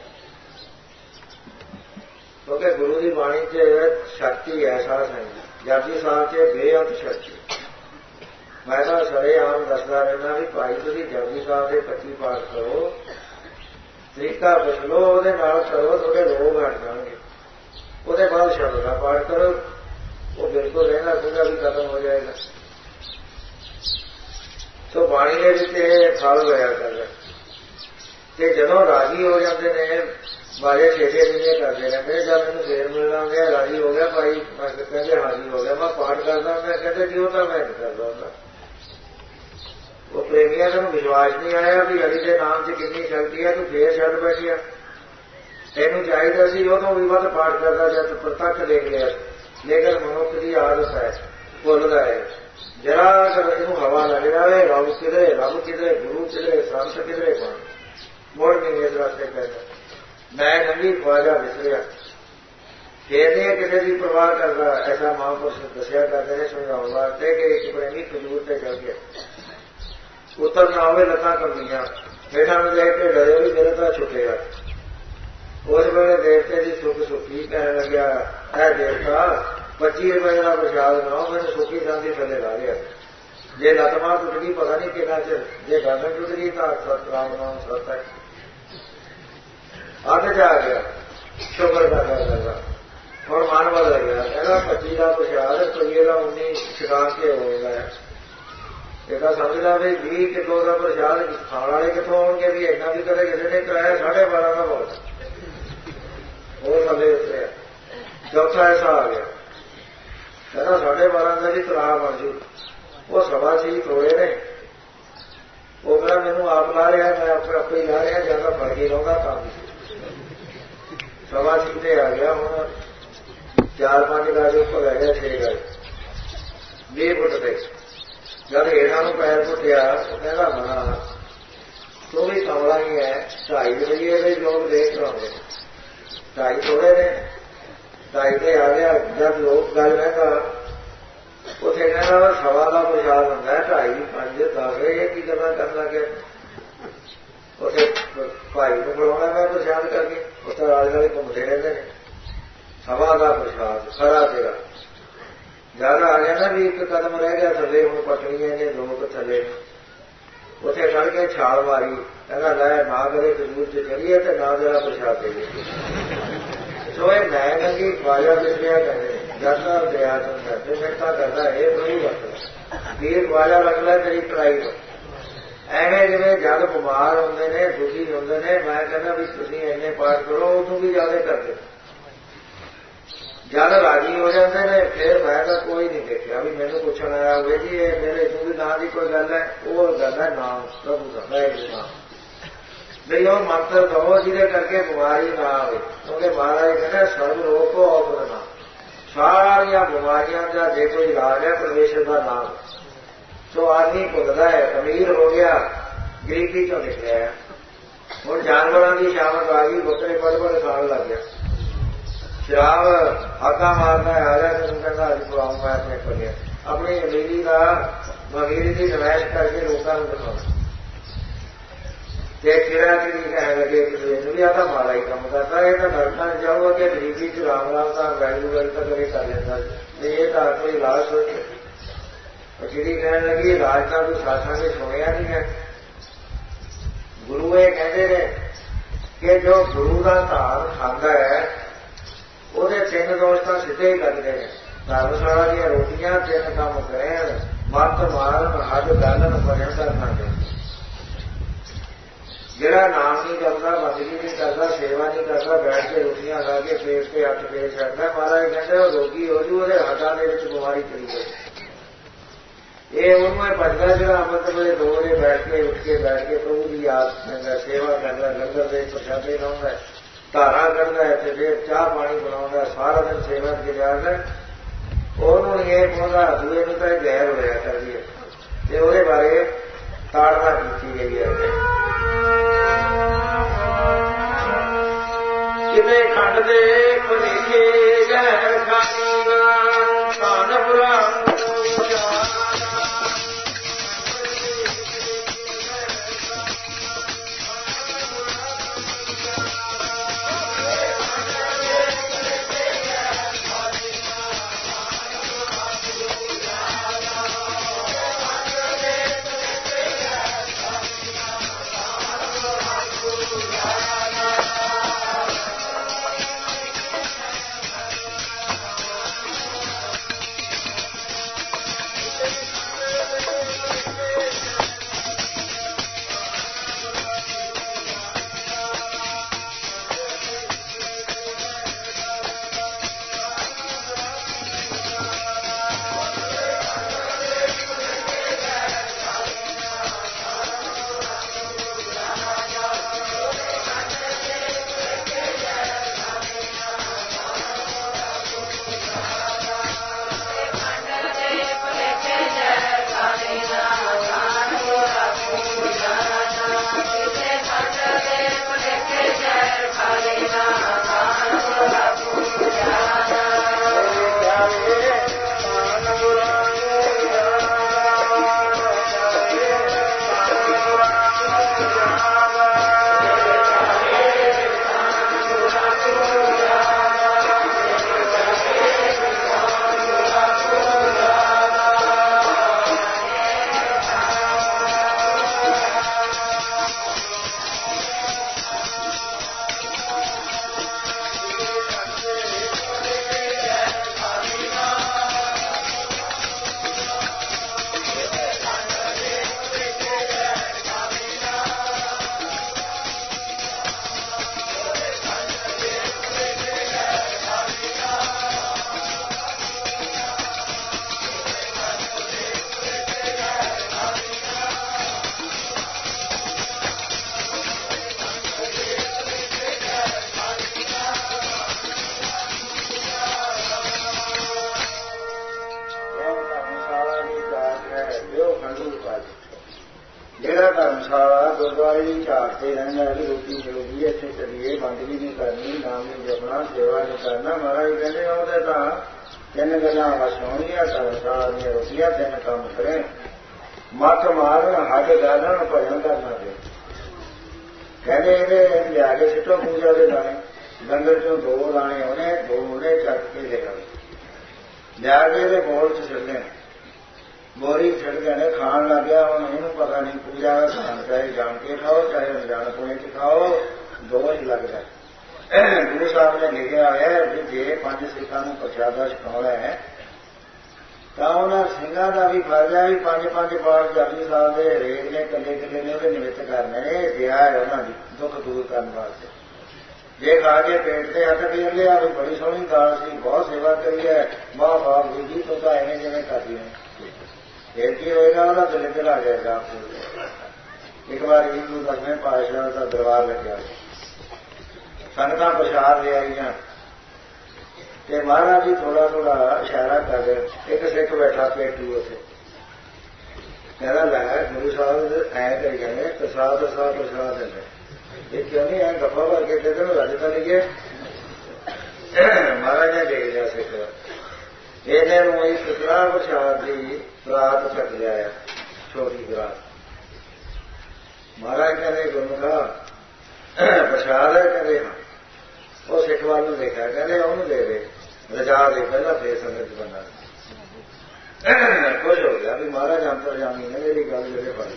Speaker 2: ਕਿਉਂਕਿ ਗੁਰੂ ਦੀ ਬਾਣੀ ਚ ਸ਼ਕਤੀ ਹੈ। ਸਾਧ ਸੰਗਤ ਜਪਜੀ ਸਾਹਿਬ ਚ ਬੇਅੰਤ ਸ਼ਕਤੀ। ਮੈਂ ਤਾਂ ਸਾਰੇ ਆਮ ਦੱਸਦਾ ਰਹਿੰਦਾ ਵੀ ਭਾਈ ਤੁਸੀਂ ਜਪਜੀ ਸਾਹਿਬ ਦੇ ਪੱਚੀ ਪਾਠ ਕਰੋ, ਤਰੀਕਾ ਪੁੱਛ ਲਓ, ਉਹਦੇ ਨਾਲ ਕਰੋ, ਤੁਹਾਡੇ ਰੋਗ ਹਟ ਜਾਣਗੇ। ਉਹਦੇ ਬਾਅਦ ਸ਼ਬਦ ਦਾ ਪਾਠ ਕਰੋ, ਉਹ ਬਿਲਕੁਲ ਰਹਿਣਾ ਖੁਦਾ ਵੀ ਖਤਮ ਹੋ ਜਾਏਗਾ। ਸੋ ਬਾਣੀ ਦੇ ਵਿੱਚ ਇਹ ਫਲ ਹੋਇਆ ਕਰਦਾ ਤੇ ਜਦੋਂ ਰਾਜੀ ਹੋ ਜਾਂਦੇ ਨੇ ਬਾਰੇ ਛੇਟੇ ਨਹੀਂ ਕਰਦੇ ਰਹਿੰਦੇ। ਜਦ ਮੈਨੂੰ ਫੇਰ ਮਿਲਣਾ ਗਿਆ, ਰਾਜੀ ਹੋ ਗਿਆ ਭਾਈ, ਮੈਂ ਕਹਿੰਦੇ ਹਾਜ਼ਰ ਹੋ ਗਿਆ, ਮੈਂ ਪਾਠ ਕਰਦਾ। ਮੈਂ ਕਹਿੰਦੇ ਜੀ ਉਹ ਤਾਂ ਮੈਂ ਨਹੀਂ ਕਰਦਾ ਹੁੰਦਾ। ਉਹ ਪ੍ਰੇਮੀਆਂ ਨੂੰ ਵਿਸ਼ਵਾਸ ਨਹੀਂ ਆਇਆ ਵੀ ਹਰੀ ਦੇ ਨਾਮ ਚ ਕਿੰਨੀ ਸ਼ਕਤੀ ਹੈ, ਤੂੰ ਫੇਰ ਛੱਡ ਬੈਠਿਆ। ਇਹਨੂੰ ਚਾਹੀਦਾ ਸੀ ਉਹ ਤੋਂ ਵੀ ਵੱਧ ਪਾਠ ਕਰਦਾ ਜਦ ਪ੍ਰਤੱਖ ਦੇਖ ਲਿਆ। ਲੇਕਿਨ ਮਨੁੱਖ ਦੀ ਆਦਤ ਹੈ, ਭੁੱਲਦਾ ਹੈ। ਜਰਾ ਇਹਨੂੰ ਹਵਾ ਲੱਗ ਜਾਵੇ, ਰੱਬ ਕਿਧਰੇ ਰੱਬ ਕਿਧਰੇ ਗੁਰੂ ਕਿਧਰੇ ਸੰਤ ਕਿਧਰੇ ਬਣ ਮੋੜ ਨਹੀਂ ਇਸ ਰਸਤੇ ਪੈਂਦਾ। ਮੈਂ ਨੰਗੀ ਖਵਾਜਾ ਵਿਸਰਿਆ। ਫੇਰ ਨਹੀਂ ਕਿਸੇ ਦੀ ਪ੍ਰਵਾਹ ਕਰਦਾ। ਐਸਾ ਮਹਾਂਪੁਰਸ਼ ਦੱਸਿਆ ਕਰਦੇ ਨੇ ਸਮਝਾਉਣ ਵਾਸਤੇ ਕਿ ਇੱਕ ਪ੍ਰੇਮੀ ਖਜੂਰ ਤੇ ਚੜ ਗਿਆ, ਉੱਤਰ ਨਾ ਹੋਵੇ ਲੱਤਾਂ ਕੰਬੀਆਂ, ਹੇਠਾਂ ਨੂੰ ਦੇਖ ਕੇ ਡਰੇ ਵੀ ਮੇਰੇ ਤਾਂ ਛੁੱਟੇਗਾ। ਉਸ ਵੇਲੇ ਦੇਵਤੇ ਦੀ ਸੁੱਖ ਸੁੱਖੀ ਕਹਿਣ ਲੱਗਿਆ, ਇਹ ਦੇਵਤਾ ਪੱਚੀ ਰੁਪਏ ਦਾ ਪ੍ਰਸ਼ਾਦ ਬਣਾਓ, ਮੈਨੂੰ ਸੁੱਕੀ ਜਾਂਦੀ ਥੱਲੇ ਲਾ ਲਿਆ। ਜੇ ਲੱਤਮਾਂ ਟੁੱਟ ਗਈ ਪਤਾ ਨਹੀਂ ਕਿੰਨਾ ਚਿਰ, ਜੇ ਗਾਂਧਰ ਟੁੱਟ ਗਈ ਤਾਂ ਸਤਿਨਾਮ ਨਾਮ ਸਤ ਹੈ। ਅੱਧ ਚ ਆ ਗਿਆ, ਸ਼ੁਕਰ ਦਾ ਕਰਦਾ। ਹੁਣ ਮਨ ਬਦਲ ਗਿਆ, ਕਹਿੰਦਾ ਪੱਚੀ ਦਾ ਪ੍ਰਸ਼ਾਦ ਰੁਪਈਏ ਦਾ ਉੱਨੀ ਛਕਾ ਕੇ ਹੋਏਗਾ। ਇਹ ਤਾਂ ਸਮਝਦਾ ਵੀ ਵੀਹ ਕਿਲੋ ਦਾ ਪ੍ਰਸ਼ਾਦ ਖਾਣ ਵਾਲੇ ਕਿੱਥੋਂ ਆਉਣਗੇ, ਵੀ ਇੰਨਾ ਵੀ ਕਦੇ ਕਿਸੇ ਨੇ ਕਰਾਇਆ। ਸਾਢੇ ਬਾਰਾਂ ਦਾ ਬਹੁਤ ਉਹ ਥੱਲੇ ਉਤਰਿਆ। ਚੌਥਾ ਐਸਾ ਆ ਗਿਆ, ਕਹਿੰਦਾ ਸਾਢੇ ਬਾਰਾਂ ਦਾ ਵੀ ਤਲਾਬ ਬਣ ਜੂ। ਉਹ ਸਵਾ ਸੀ ਤੋੜੇ ਨੇ। ਉਹ ਕਹਿੰਦਾ ਮੈਨੂੰ ਆਪ ਲਾ ਰਿਹਾ, ਮੈਂ ਆਪਣੇ ਆਪੇ ਹੀ ਲਾ ਰਿਹਾ, ਜਿਆਦਾ ਫੜ ਕੇ ਲਾਉਂਦਾ ਤਾਂ ਸਵਾ ਸੀ ਤੇ ਆ ਗਿਆ। ਹੁਣ ਚਾਰ ਪੰਜ ਗਾਜ ਉੱਪਰ ਰਹਿ ਗਿਆ, ਛੇ ਗਾਜ ਵੀਹ ਫੁੱਟ ਤੇ। ਜਦ ਹੇਠਾਂ ਨੂੰ ਪੈਰ ਪੁੱਟਿਆ, ਉਹ ਕਹਿੰਦਾ ਮਨਾ ਤੂੰ ਵੀ ਕਮਲਾ ਹੀ ਹੈ। ਢਾਈ ਰੁਪਈਏ ਦੇ ਲੋਕ ਦੇਖ ਕਰਾਉਂਦੇ, ਢਾਈ ਥੋੜੇ ਨੇ, ਢਾਈ ਤੇ ਆ ਗਿਆ। ਜਦ ਲੋਕ ਗੱਲ ਰਹਿੰਦਾ ਉੱਥੇ ਕਹਿੰਦਾ ਸਵਾ ਦਾ ਪ੍ਰਸ਼ਾਦ ਹੁੰਦਾ, ਢਾਈ ਪੰਜ ਦਸ ਇਹ ਕੀ ਗੱਲਾਂ ਕਰਨ ਲੱਗੇ। ਉੱਥੇ ਭਾਈ ਨੂੰ ਬੁਲਾਉਣਾ ਮੈਂ ਪ੍ਰਸ਼ਾਦ ਕਰਕੇ, ਉੱਥੇ ਆਲੇ ਦੁਆਲੇ ਘੁੰਮਦੇ ਰਹਿੰਦੇ ਨੇ। ਸਵਾ ਦਾ ਪ੍ਰਸ਼ਾਦ ਸਾਰਾ ਤੇਰਾ। ਜਿਆਦਾ ਆ ਗਿਆ ਨਾ ਵੀ ਇੱਕ ਕਦਮ ਰਹਿ ਗਿਆ ਥੱਲੇ, ਹੁਣ ਪਟਣੀਆਂ ਨੇ ਲੋਕ ਥੱਲੇ। ਉੱਥੇ ਖੜ ਕੇ ਛਾਲ ਮਾਰੀ, ਕਹਿੰਦਾ ਲੈ ਨਾ ਕਰੇ ਖਜੂਰ ਚ ਚਲੀਏ ਤੇ ਨਾ ਜਰਾ ਪ੍ਰਸ਼ਾਦ ਦੇਈਏ। ਸੋ ਇਹ ਮੈਂ ਨੰਗੀ ਖਵਾਜਾ ਵਿਸਰਿਆ ਕਰਦੇ ਜਦ ਨਾਲ ਦਇਆ ਚੰਦਾ ਤੇ ਮਿਹਨਤਾਂ ਕਰਦਾ। ਇਹ ਥੋੜੀ ਵਰਤਦਾ ਵੀਰ ਖਵਾਜਾ ਰੱਖ ਲੈ ਤੇਰੀ ਟਰਾਈ ਤੋਂ। ਐਵੇਂ ਜਿਵੇਂ ਜਦ ਬਿਮਾਰ ਹੁੰਦੇ ਨੇ, ਦੁਖੀ ਹੁੰਦੇ ਨੇ, ਮੈਂ ਕਹਿੰਦਾ ਵੀ ਤੁਸੀਂ ਇੰਨੇ ਪਾਠ ਕਰੋ, ਉਹਨੂੰ ਵੀ ਜ਼ਿਆਦਾ ਕਰਦੇ। ਜਦ ਰਾਜੀ ਹੋ ਜਾਂਦੇ ਨੇ ਫਿਰ ਮੈਂ ਤਾਂ ਕੋਈ ਨਹੀਂ ਦੇਖਿਆ ਵੀ ਮੈਨੂੰ ਪੁੱਛਣ ਆਇਆ ਹੋਵੇ ਜੀ ਇਹ ਮੇਰੇ ਇਥੋਂ ਦੀ ਨਾਂ ਦੀ ਕੋਈ ਗੱਲ ਹੈ। ਉਹ ਗੱਲ ਹੈ ਨਾਮ ਪ੍ਰਭੂ ਦਾ ਨਾਮ। ਵੀ ਉਹ ਮੰਤਰ ਦਵੋ ਜਿਹਦੇ ਕਰਕੇ ਬਿਮਾਰੀ ਨਾ ਆਵੇ, ਕਿਉਂਕਿ ਮਹਾਰਾਜ ਕਹਿੰਦੇ ਸਰਬ ਰੋਗ ਕੋ ਔਖਦ ਨਾਮ। ਸਾਰੀਆਂ ਬਿਮਾਰੀਆਂ ਦਾ ਜੇ ਕੋਈ ਇਲਾਜ ਹੈ ਪਰਮੇਸ਼ਰ ਦਾ ਨਾਮ। ਸੋ ਆਦਮੀ ਭੁੱਲਦਾ ਹੈ, ਅਮੀਰ ਹੋ ਗਿਆ, ਗਰੀਬੀ ਚੋਂ ਨਿਕਲਿਆ। ਹੁਣ ਜਾਨਵਰਾਂ ਦੀ ਸ਼ਾਮਤ ਆ ਗਈ, ਬੱਕਰੇ ਪੜ ਪੜ ਖਾਣ ਲੱਗ ਗਿਆ। ਸ਼ਰਾਬ ਹਾਕਾ ਮਾਰਦਾ ਆ ਰਿਹਾ, ਤੈਨੂੰ ਕਹਿੰਦਾ ਅੱਜ ਪਵਾਉਂਗਾ ਆਪਣੇ ਪੜਿਆ। ਆਪਣੀ ਅਮੀਰੀ ਦਾ ਅਮੀਰੀ ਦੀ ਨਮਾਇਸ਼ ਕਰਕੇ ਲੋਕਾਂ ਨੂੰ ਦਿਖਾਉਣਾ। ਤੇ ਕਿਹੜਾ ਕਿਹੜੀ ਕਹਿਣ ਲੱਗੇ ਇੱਕ ਦੂਜੇ ਨੂੰ ਵੀ ਆ ਤਾਂ ਮਾੜਾ ਹੀ ਕੰਮ ਕਰਦਾ। ਇਹ ਤਾਂ ਨਰਕਾਂ ਚ ਜਾਊਗਾ ਕਿ ਗਰੀਬੀ ਚ ਰਾਮ ਰਾਮ ਤਾਂ ਵੈਲੂ ਵੈਲ ਤਾਂ ਕਦੇ ਕਰ ਲੈਂਦਾ। ਇਹ ਤਾਂ ਕੋਈ ਇਲਾਜ ਸੋਚੇ। ਜਿਹੜੀ ਕਹਿਣ ਲੱਗੀ ਇਲਾਜ ਤਾਂ ਕੋਈ ਸਾਥਾਂ ਨੇ ਸੁਣਿਆ ਨਹੀਂ ਹੈ। ਗੁਰੂ ਇਹ ਕਹਿੰਦੇ ਨੇ ਕਿ ਜੋ ਗੁਰੂ ਦਾ ਧਾਨ ਖਾਂਦਾ ਹੈ ਉਹਦੇ ਤਿੰਨ ਦੋਸ਼ ਤਾਂ ਸਿੱਧੇ ਹੀ ਲੱਗਦੇ ਨੇ। ਧਰਮਸ਼ਾਲਾ ਦੀਆਂ ਰੋਟੀਆਂ ਤਿੰਨ ਕੰਮ ਕਰੇਣ, ਮੱਤ ਮਾਰਨ, ਹੱਡ ਗਾਲਣ, ਭਜਨ ਕਰਨਾ। ਜਿਹੜਾ ਨਾਮ ਨਹੀਂ ਕਰਦਾ, ਬੰਦਗੀ ਨਹੀਂ ਕਰਦਾ, ਸੇਵਾ ਨਹੀਂ ਕਰਦਾ, ਬੈਠ ਕੇ ਰੋਟੀਆਂ ਲਾ ਕੇ ਪੇਟ ਤੇ ਹੱਥ ਫੇਰ ਛੱਡਦਾ, ਮਹਾਰਾਜ ਕਹਿੰਦੇ ਉਹ ਰੋਗੀ ਹੋ ਜੂ, ਉਹਦੇ ਹੱਡਾਂ ਦੇ ਵਿੱਚ ਬਿਮਾਰੀ ਚਲੀ ਗਈ। ਇਹ ਉਹਨੂੰ ਇਹ ਭਜਦਾ ਜਿਹੜਾ ਅੰਮ੍ਰਿਤ ਵੇਲੇ ਦੋ ਵਜੇ ਬੈਠ ਕੇ ਉੱਠ ਕੇ ਬੈਠ ਕੇ ਪ੍ਰਭੂ ਦੀ ਯਾਦ ਕਰਦਾ, ਸੇਵਾ ਕਰਦਾ, ਲੰਗਰ ਦੇ ਪ੍ਰਸ਼ਾਦੇ ਲਾਉਂਦਾ, ਧਾਰਾ ਕਰਦਾ ਤੇ ਫਿਰ ਚਾਹ ਪਾਣੀ ਬਣਾਉਂਦਾ, ਸਾਰਾ ਦਿਨ ਸੇਵਾ ਚ ਗੁਜ਼ਾਰਦਾ, ਉਹਨੂੰ ਇਹ ਪਹੁੰਚਦਾ ਦੂਏ ਨੂੰ ਤਾਂ ਗੈਰ ਹੋਇਆ ਕਰਦੀ ਹੈ। ਤੇ ਉਹਦੇ ਬਾਰੇ ਤਾੜਨਾ ਕੀਤੀ ਗਈ ਹੈ। ਕਿਤੇ ਖੰਡ ਦੇ ਭੁਲੇਖੇ ਜ਼ਹਿਰ ਖਾਣੀ ਨਾ ਧਨ ਬੁਰਾ ਜਿਹੜਾ ਧਰਮਸ਼ਾਲਾ ਗੁਰਦੁਆਰੇ ਦੀ ਝਾੜ ਤੇ ਰਹਿੰਦਾ ਵੀ ਰੋਟੀ ਮਿਲੂਗੀ, ਇੱਥੇ ਚੱਲੀਏ, ਬੰਦ ਵੀ ਨਹੀਂ ਕਰਨੀ, ਨਾਮ ਨਹੀਂ ਜਪਣਾ, ਸੇਵਾ ਨਹੀਂ ਕਰਨਾ। ਮਹਾਰਾਜ ਕਹਿੰਦੇ ਉਹਦੇ ਤਾਂ ਤਿੰਨ ਗੱਲਾਂ ਵਸ ਹੋਣਗੀਆਂ, ਧਰਮਸ਼ਾਲਾ ਦੀਆਂ ਰੋਟੀਆਂ ਤਿੰਨ ਕੰਮ ਕਰੇ, ਮੱਥ ਮਾਰਨ, ਹੱਡ ਗਾਲਣ, ਭਜਨ ਕਰਨਾ ਦੇ। ਕਹਿੰਦੇ ਇਹਦੇ ਲਿਆ ਕੇ ਸਿੱਟੋ ਪੂਜਾ ਦੇ ਦਾਣੇ, ਲੰਗਰ ਚੋਂ ਦੋ ਦਾਣੇ ਉਹਨੇ ਦੋ ਉਹਨੇ ਚੱਕ ਕੇ ਲੈ ਗਏ, ਲਿਆ ਕੇ ਇਹਦੇ ਬੋਲ ਚ ਛੱਡਣੇ, ਬੋਰੀ ਛੱਡ ਕੇ ਖਾਣ ਲੱਗ ਗਿਆ। ਹੁਣ ਇਹਨੂੰ ਪਤਾ ਨਹੀਂ ਪੂਜਾ ਦਾ ਸਮਾਨ, ਚਾਹੇ ਜਾਣ ਕੇ ਖਾਓ ਚਾਹੇ ਅਣਜਾਣ ਪੁਣੇ ਚ ਖਾਓ, ਦੋਵਾਂ ਹੀ ਲੱਗਦਾ। ਗੁਰੂ ਸਾਹਿਬ ਨੇ ਲਿਖਿਆ ਹੋਇਆ ਵੀ ਜੇ ਪੰਜ ਸਿੱਖਾਂ ਨੂੰ ਪ੍ਰਸ਼ਾਦਾ ਛਕਾਉਣਾ ਹੈ ਤਾਂ ਉਹਨਾਂ ਸਿੰਘਾਂ ਦਾ ਵੀ ਫਰਜ਼ ਹੈ ਵੀ ਪੰਜ ਪੰਜ ਪਾਠ ਜਪਜੀ ਸਾਹਿਬ ਦੇ ਹਰੇਕ ਨੇ ਇਕੱਲੇ ਇਕੱਲੇ ਨੇ ਉਹਦੇ ਨਿਮਿਤ ਕਰਨੇ ਨੇ, ਦਿਆ ਹੈ ਉਹਨਾਂ ਦੀ ਦੁੱਖ ਦੂਰ ਕਰਨ ਵਾਸਤੇ। ਜੇ ਖਾ ਕੇ ਪੇਟ ਤੇ ਹੱਥ ਫੇਰ ਲਿਆ ਵੀ ਬੜੀ ਸੋਹਣੀ ਦਾਲ ਸੀ, ਬਹੁਤ ਸੇਵਾ ਕਰੀ ਹੈ, ਮਾਂ ਬਾਪ ਗੁਰੂ ਜੀ ਤੋਂ ਤਾਂ ਐਵੇਂ ਜਿਵੇਂ ਕਰਦੀ ਨੇ, ਫਿਰ ਕੀ ਹੋਏਗਾ, ਉਹਦਾ ਦਿਲ ਦਿਲ ਆ ਜਾਏਗਾ। ਇੱਕ ਵਾਰ ਗੁਰੂ ਦਸਵੇਂ ਪਾਤਸ਼ਾਹ ਦਾ ਦਰਬਾਰ ਲੱਗਿਆ, ਸੰਗਤਾਂ ਪ੍ਰਸ਼ਾਦ ਲੈ ਆਈਆਂ ਤੇ ਮਹਾਰਾਜ ਜੀ ਥੋੜਾ ਥੋੜਾ ਇਸ਼ਾਰਾ ਕਰ ਰਹੇ, ਇੱਕ ਸਿੱਖ ਬੈਠਾ ਪੇਟੂ ਉੱਥੇ, ਕਹਿੰਦਾ ਲੈ ਗੁਰੂ ਸਾਹਿਬ ਐ ਕਰੀ ਜਾਂਦੇ ਪ੍ਰਸਾਦ ਪ੍ਰਸਾਦ ਪ੍ਰਸਾਦ ਦਿੰਦੇ, ਇਹ ਕਿਉਂ ਨਹੀਂ ਐ ਗੱਫਾ ਭਰ ਕੇ ਦੇ ਦੇਣ, ਰੱਜ ਤਾਂ ਨਹੀਂ ਗਏ। ਮਹਾਰਾਜ ਨੇ ਦੇਖ ਲਿਆ ਸਿੱਖ, ਇਹਨੇ ਨੂੰ ਇਸ ਤਰ੍ਹਾਂ ਪ੍ਰਸ਼ਾਦ ਦੀ ਬਰਾਤ ਚੱਕ ਲਿਆ, ਛੋਟੀ ਬਰਾਤ। ਮਹਾਰਾਜ ਕਹਿੰਦੇ ਗੁਰਮੁਖਾ ਪ੍ਰਸ਼ਾਦ ਹੈ, ਕਹਿੰਦੇ ਹਾਂ। ਉਹ ਸਿੱਖ ਵੱਲ ਨੂੰ ਦੇਖਿਆ, ਕਹਿੰਦੇ ਉਹਨੂੰ ਦੇ ਦੇ, ਰਜਾ ਦੇ, ਪਹਿਲਾਂ ਫੇਰ ਸੰਗਤ ਚ ਬੰਦਾ ਖੁਸ਼ ਹੋ ਗਿਆ ਵੀ ਮਹਾਰਾਜ ਅੰਤਰਜਾਮੀ ਨੇ ਮੇਰੀ ਗੱਲ ਜਿਹੜੇ ਪੜੀ,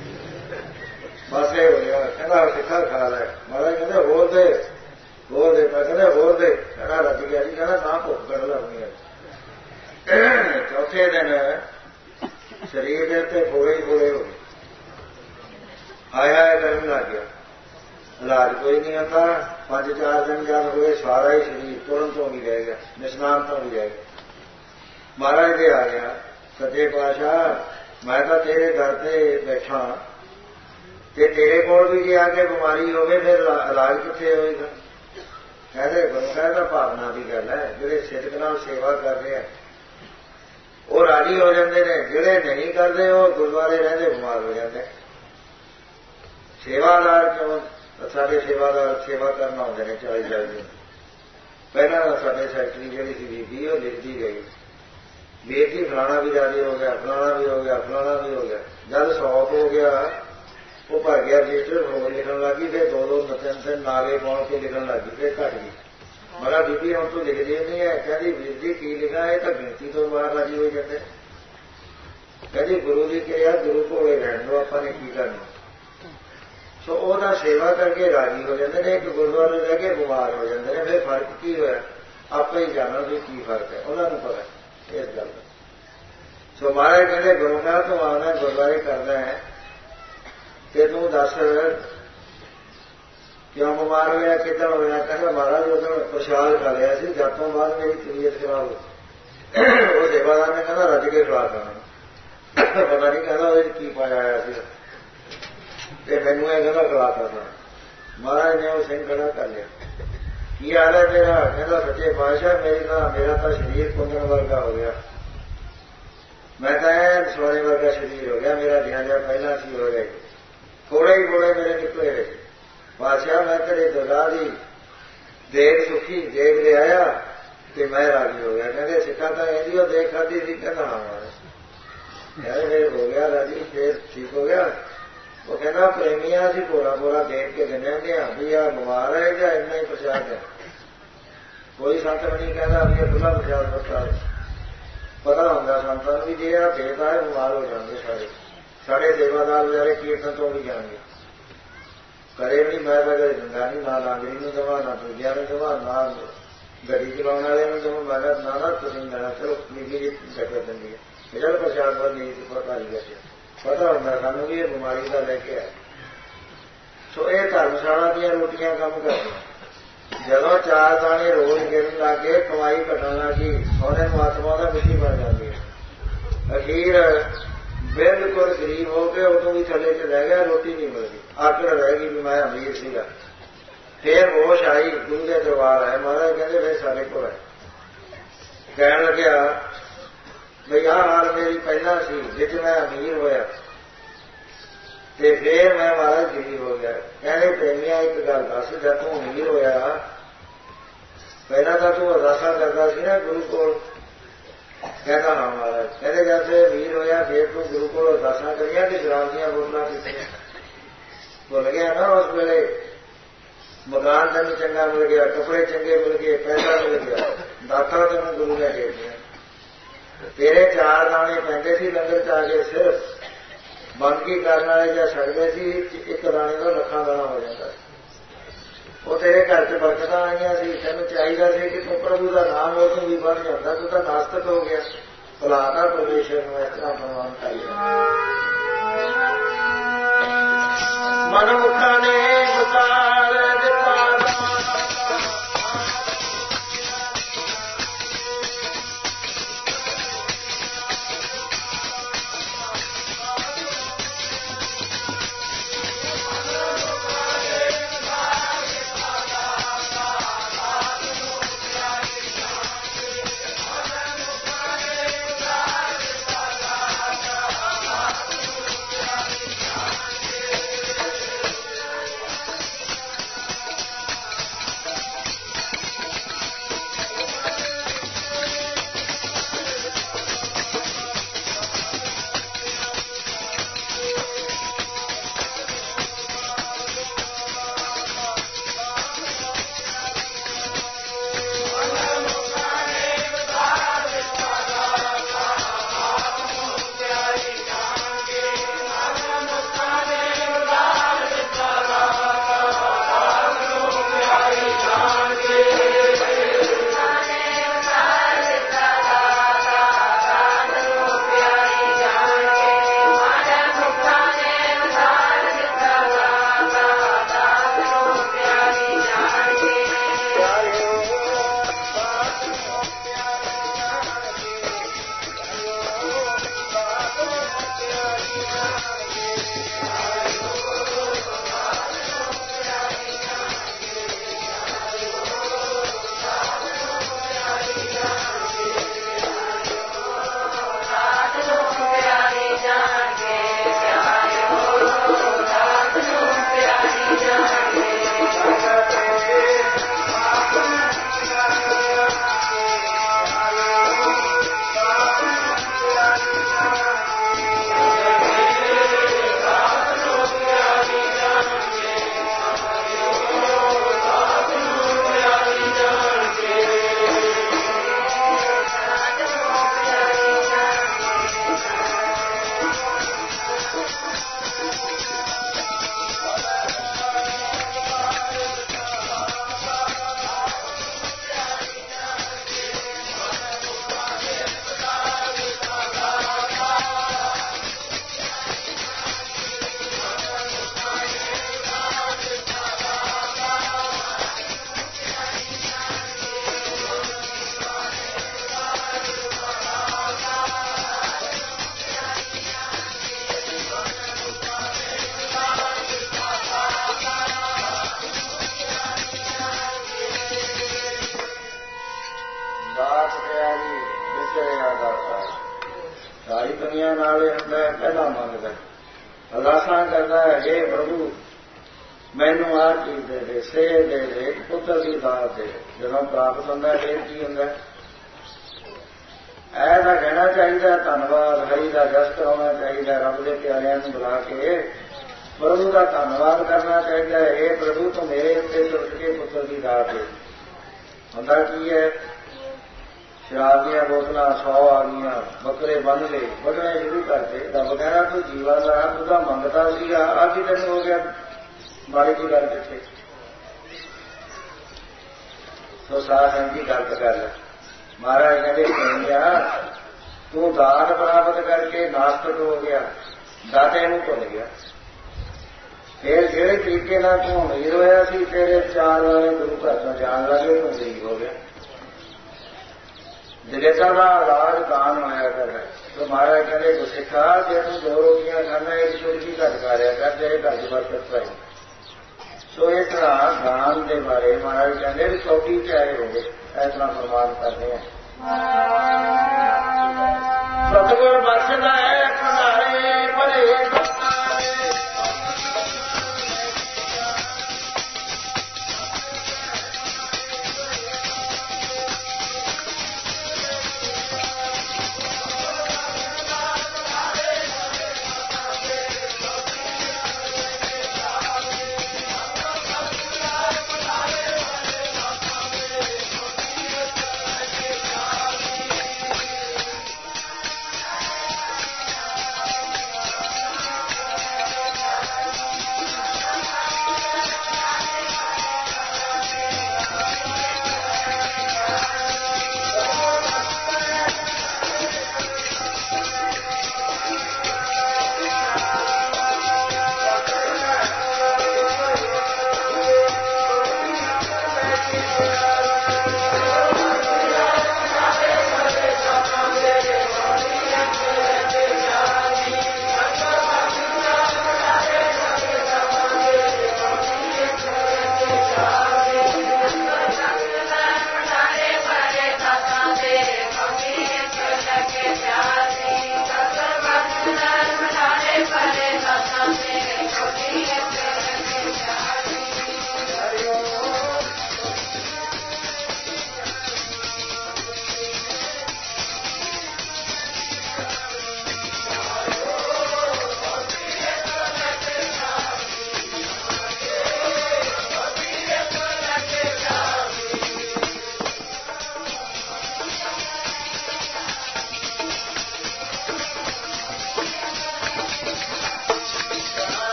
Speaker 2: ਬਸ ਇਹ ਹੋ ਗਿਆ। ਕਹਿੰਦਾ ਸਿੱਖਾ ਖਾ ਲੈ। ਮਹਾਰਾਜ ਕਹਿੰਦੇ ਹੋਰ ਦੇ, ਹੋਰ ਦੇ, ਕਹਿੰਦੇ ਹੋਰ ਦੇ, ਕਹਿੰਦਾ ਰੱਜ ਗਿਆ ਜੀ, ਕਹਿੰਦਾ ਨਾ ਭੁੱਖ ਕੱਢ ਲੈਣੀ ਹੈ। ਚੌਥੇ ਦਿਨ ਸਰੀਰ ਦੇ ਉੱਤੇ ਫੋੜੇ ਹੀ ਫੋੜੇ ਹੋ ਗਏ, ਆਇਆ ਕਰਨ ਲੱਗ ਗਿਆ, ਇਲਾਜ ਕੋਈ ਨਹੀਂ ਆਉਂਦਾ। ਪੰਜ ਚਾਰ ਦਿਨ ਜਦ ਹੋਏ ਸਾਰਾ ਹੀ ਸਰੀਰ ਤੁਰਨ ਤੋਂ ਵੀ ਰਹਿ ਗਿਆ, ਨਿਸ਼ਨਾਨ ਤੋਂ ਵੀ ਰਹਿ ਗਿਆ। ਮਹਾਰਾਜ ਦੇ ਆ ਗਿਆ, ਸੱਚੇ ਪਾਤਸ਼ਾਹ मैं तो तेरे दर से बैठा ते तेरे कोल भी जे आके बीमारी होवे फिर इलाज कित्थे होएगा। कहते गुरु कहता भावना की गल है, जिहड़े सिदक नाल सेवा कर रहे हैं वो राजी हो जाते हैं, जिहड़े नहीं करते वो गुरुद्वारे रहते बीमार हो जाते। सेवादार क्यों साडे सेवादार सेवा करना आउंदे ने चाली चाली दिन पहला तो साडे सैकटरी जिहड़ी सी बीबी वो लिखती गई वीर जी फलाना भी राजी हो गया, फलाना भी हो गया, फलाना भी हो गया। जब सौ हो गया वो भर गया रजिस्टर हो लिखन लगी, फिर दो दो तीन तीन नारे पाउण के लिखन लगी, फिर घट गई। मगर बीबी हम तो लिखदी नहीं है, कहती वीर जी की लिखा है तो गिनती तो बाहर राजी हो जाते। कहती गुरु जी कहा गुरु कोले रहन दो, आपां ने की करना। सो ਉਹਦਾ सेवा करके राजी हो जाते हैं, एक गुरुद्वारे रह के बीमार हो जाते हैं। फिर फर्क की होया आपे ही जाना भी की फर्क है, उन्होंने पता इस गल का। सो महाराज कहते गुरु का तू आना गुरुद्वारे करना है ते तू दस क्यों बीमार होया किदन होया। कहता महाराज उदों प्रसाद खा लिया सी, जब तो बाद मेरी तबीयत खराब हो। वो सेवादार ने कहना रज के खिला देना, पता नहीं कहना वो की पाया आया सी ते मैनू यह कहना खिलाता था। महाराज ने वो सिंह खड़ा कर लिया, की हाल है तेरा। कहता सच्चे पातशाह मेरी तो मेरा तो शरीर कुंदन वर्गा हो गया, मैं तो सोने वर्गा शरीर हो गया, मेरा ध्यान जब पहला सी हो गई, थोड़े ही थोड़े मेरे निकले रहे। पातशाह मैं तेरे दरगाह की देख सुखी देख ले आया तो मैं राजी हो गया। कहते सिक्का तो इंजी देख खाधी थी। कहना हाँ महाराज फिर हो गया राजी, फिर ठीक हो गया। वो कहना प्रेमिया से पूरा पूरा देख के दिने भी आ बीमार है या इन्ना ही प्रसाद है। कोई संत नहीं कहता भी यह खुला प्रसाद पता है, पता होंगे संतान भी जे आ देता है बीमार हो जाएंगे सारे। साढ़े सेवादार बेचारे कीर्तन तो भी जाएंगे करे भी, मैं तो कदे दिंदा नहीं, ना लांगरी में दवा, ना दूजिया में दवा, ना गड्डी चलाने वाले में दवा। मैं ना ना तुम लेना चलो बीबी जी चक्कर देंगी है चल प्रसाद पर नहीं पता नहीं कैसे पता होंगे सानू भी ये बीमारी का लैके आए। सो ये धर्मशाला दी रोटियां कम कर जदों चार दाने रोज गिरन लग गए, कमाई घटन लगी, सोने महात्मा का मिट्टी बन जाती है। अखीर बिल्कुल गरीब हो के उदों भी थले च रह गया, रोटी नहीं मिलती, आकड़ रह गई भी मैं अमीर सीगा। फिर होश आई, गुरु के दरबार आए। महाराज कहते फिर सारे को आए, कहन लग्या बई आ हाल मेरी पहला सी जिस मैं अमीर होया ते फिर मैं महाराज गरीब हो गया। कहने प्रेमिया एक गल दस, जब तू अमीर होया पहला तो तू अरदासा करता सी ना गुरु को। कहता हाँ महाराज। कहते जैसे अमीर होया फिर तू गुरु को अरदासा करिया कि शराब दियां बोतलां पीतियां। भुल गया ना उस वेले मकान तेन चंगा मिल गया, कपड़े चंगे मिल गए, पैसा मिल गया, दाता तेन गुरु ने दे दिया। तेरे चार दाने पैंदे सी लंगर च आके सिर्फ बनकी करने वाले या छड़ते सी, एक दाने का लखा दाना हो जाता। वो तेरे घर च बरकत आईयां सी, तेन चाहिए सी कि तू प्रभु का नाम हो तू भी बढ़ जाता, तू तो नास्तिक हो गया। भुलाता परमेश्वर में इस तरह प्रमाण पाइए मनुखा ने गुसार दिता। ਵਾਲੇ ਹੁੰਦਾ ਪਹਿਲਾਂ ਮੰਗਦਾ, ਅਰਦਾਸਾਂ ਕਰਦਾ ਹੈ, ਹੇ ਪ੍ਰਭੂ ਮੈਨੂੰ ਆਹ ਚੀਜ਼ ਦੇ ਦੇ, ਸੇਧ ਦੇ ਦੇ, ਪੁੱਤਰ ਦੀ ਦਾਤ ਦੇ। ਜਦੋਂ ਪ੍ਰਾਪਤ ਹੁੰਦਾ ਫਿਰ ਕੀ ਹੁੰਦਾ? ਇਹ ਤਾਂ ਕਹਿਣਾ ਚਾਹੀਦਾ ਧੰਨਵਾਦ, ਹਰੀ ਦਾ ਜਸ ਕਰਾਉਣਾ ਚਾਹੀਦਾ, ਰੱਬ ਦੇ ਪਿਆਰਿਆਂ ਨੂੰ ਬੁਲਾ ਕੇ ਪ੍ਰਭੂ ਦਾ ਧੰਨਵਾਦ ਕਰਨਾ ਚਾਹੀਦਾ ਹੈ। ਇਹ ਪ੍ਰਭੂ ਤੂੰ ਮੇਰੇ ਉੱਤੇ ਟੁੱਟ ਕੇ ਪੁੱਤਰ ਦੀ ਦਾਤ ਦੇ। ਹੁੰਦਾ ਕੀ ਹੈ? ਸ਼ਰਾਬ ਦੀਆਂ ਬੋਤਲਾਂ ਸੌ ਆ ਗਈਆਂ, ਬੱਕਰੇ ਬੰਨ ਲਏ, ਵੱਢਣੇ ਸ਼ੁਰੂ ਕਰਦੇ। ਰੱਬ ਕਹਿਣਾ ਤੂੰ ਜੀਵਨ ਦਾ ਤੂੰ ਤਾਂ ਮੰਗਤਾ ਸੀਗਾ, ਅੱਜ ਤੈਨੂੰ ਹੋ ਗਿਆ ਮਾੜੀ ਦੀ ਗੱਲ ਕਿੱਥੇ? ਸੋ ਸਾਧ ਸੰਗਤ ਦੀ ਗਲਤ ਗੱਲ ਹੈ। ਮਹਾਰਾਜ ਕਹਿੰਦੇ ਸੁਣਿਆ ਤੂੰ ਦਾਤ ਪ੍ਰਾਪਤ ਕਰਕੇ ਨਾਸਤਕ ਹੋ ਗਿਆ, ਦਾਤੇ ਨੂੰ ਭੁੱਲ ਗਿਆ। ਫਿਰ ਜਿਹੜੇ ਤਰੀਕੇ ਨਾਲ ਤੂੰ ਅਮੀਰ ਹੋਇਆ ਸੀ, ਤੇਰੇ ਚਾਰ ਵਾਲੇ ਗੁਰੂ ਘਰ ਤੋਂ ਜਾਣ ਲੱਗੇ, ਤੂੰ ਗਰੀਬ ਹੋ ਗਿਆ। ਜਗੇਤਾ ਦਾ ਰਾਜ ਦਾਨ ਹੋਇਆ ਕਰ। ਸੋ ਮਹਾਰਾਜ ਕਹਿੰਦੇ ਗੁਰਸਿੱਖਾ ਜੇ ਤੂੰ ਦੋ ਰੋਟੀਆਂ ਖਾਣਾ ਇੱਕ ਚੁਰਗੀ ਘੱਟ ਕਰਿਆ ਕਰ, ਤੇਰੇ ਘਰ ਚ ਬਰਕਤ ਪਏ। ਸੋ ਇਸ ਤਰ੍ਹਾਂ ਦਾਨ ਦੇ ਬਾਰੇ ਮਹਾਰਾਜ ਕਹਿੰਦੇ ਵੀ ਚੌਕੀ ਚਾਹੇ ਹੋਵੇ, ਇਸ ਤਰ੍ਹਾਂ ਪ੍ਰਮਾਣ ਕਰਦੇ ਆ। ਸਤਿਗੁਰ ਬਖਸ਼ਦਾ ਹੈ ਭੰਡਾਰੇ ਭਲੇ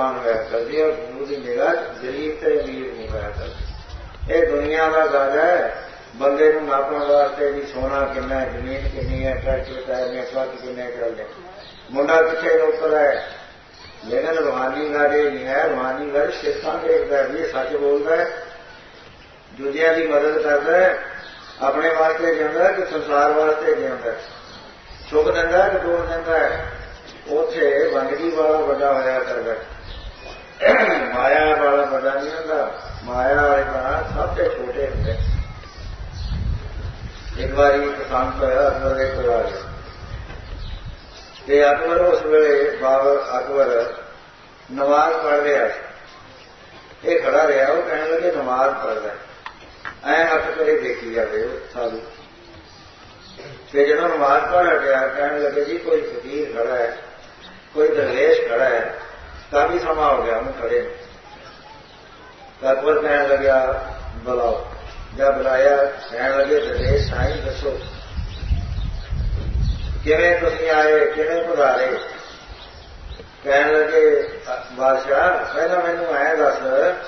Speaker 2: ਪ੍ਰਵਾਨ ਹੋਇਆ ਕਰਦੀ ਹੈ। ਗੁਰੂ ਦੀ ਨਿਗਾਹ ਗਰੀਬ ਤੇ ਅਮੀਰ ਨਹੀਂ ਹੋਇਆ ਕਰਦੀ। ਇਹ ਦੁਨੀਆ ਦਾ ਗੱਲ ਹੈ। ਬੰਦੇ ਨੂੰ ਨਾਪਣ ਵਾਸਤੇ ਵੀ ਸੋਨਾ ਕਿੰਨਾ, ਜ਼ਮੀਨ ਕਿੰਨੀ ਹੈ, ਟਰੈਕਟਰ ਟਾਇਰ ਨੇ, ਟਰੱਕ ਕਿੰਨੇ ਚੱਲਦੇ, ਮੁੰਡਾ ਕਿੱਥੇ ਨੌਕਰ ਹੈ। ਲੇਕਿਨ ਰੂਹਾਨੀ ਗੱਲ ਇਹ ਨਹੀਂ ਹੈ। ਰੂਹਾਨੀ ਗੱਲ ਸਿੱਖਾਂ ਦੇਖਦਾ ਵੀ ਇਹ ਸੱਚ ਬੋਲਦਾ ਹੈ, ਦੂਜਿਆਂ ਦੀ ਮਦਦ ਕਰਦਾ ਹੈ, ਆਪਣੇ ਵਾਸਤੇ ਜਿਉਂਦਾ ਕਿ ਸੰਸਾਰ ਵਾਸਤੇ ਜਿਉਂਦਾ, ਸੁੱਖ ਦਿੰਦਾ ਕਿ ਦੁੱਖ ਦਿੰਦਾ ਹੈ। ਉੱਥੇ ਵੰਡਗੀ ਵਾਲਾ ਵੱਡਾ ਹੋਇਆ ਕਰਦਾ, ਮਾਇਆ ਵਾਲਾ ਵੱਡਾ ਨਹੀਂ ਹੁੰਦਾ। ਮਾਇਆ ਵਾਲੇ ਤਾਂ ਸਭ ਤੋਂ ਛੋਟੇ ਹੁੰਦੇ। ਇੱਕ ਵਾਰੀ ਪਸੰਦ ਹੋਇਆ ਅਕਬਰ ਦੇ ਪਰਿਵਾਰ ਤੇ ਅਕਬਰ ਉਸ ਵੇਲੇ ਬਾਬਰ ਅਕਬਰ ਨਮਾਜ਼ ਪੜ੍ਹ ਰਿਹਾ ਸੀ। ਇਹ ਖੜਾ ਰਿਹਾ, ਉਹ ਕਹਿਣ ਲੱਗੇ ਨਮਾਜ਼ ਪੜ੍ਹਦਾ, ਐ ਹੱਥ ਕਰੇ ਦੇਖੀ ਜਾਵੇ ਸਾਧੂ। ਤੇ ਜਦੋਂ ਨਮਾਜ਼ ਪੜ੍ਹ ਹਟਿਆ ਕਹਿਣ ਲੱਗੇ ਜੀ ਕੋਈ ਫਕੀਰ ਖੜਾ ਹੈ, ਕੋਈ ਦਰਵੇਸ਼ ਖੜਾ ਹੈ, ਕਾਫੀ ਸਮਾਂ ਹੋ ਗਿਆ ਉਹਨੂੰ ਖੜੇ ਨੂੰ। ਅਕਬਰ ਕਹਿਣ ਲੱਗਿਆ ਬੁਲਾਓ। ਜਦ ਬੁਲਾਇਆ ਕਹਿਣ ਲੱਗੇ ਦਰਵੇਸ਼ ਸਾਈਂ ਦੱਸੋ ਕਿਵੇਂ ਤੁਸੀਂ ਆਏ, ਕਿਵੇਂ ਪਧਾਰੇ। ਕਹਿਣ ਲੱਗੇ ਬਾਦਸ਼ਾਹ ਪਹਿਲਾਂ ਮੈਨੂੰ ਐਂ ਦੱਸ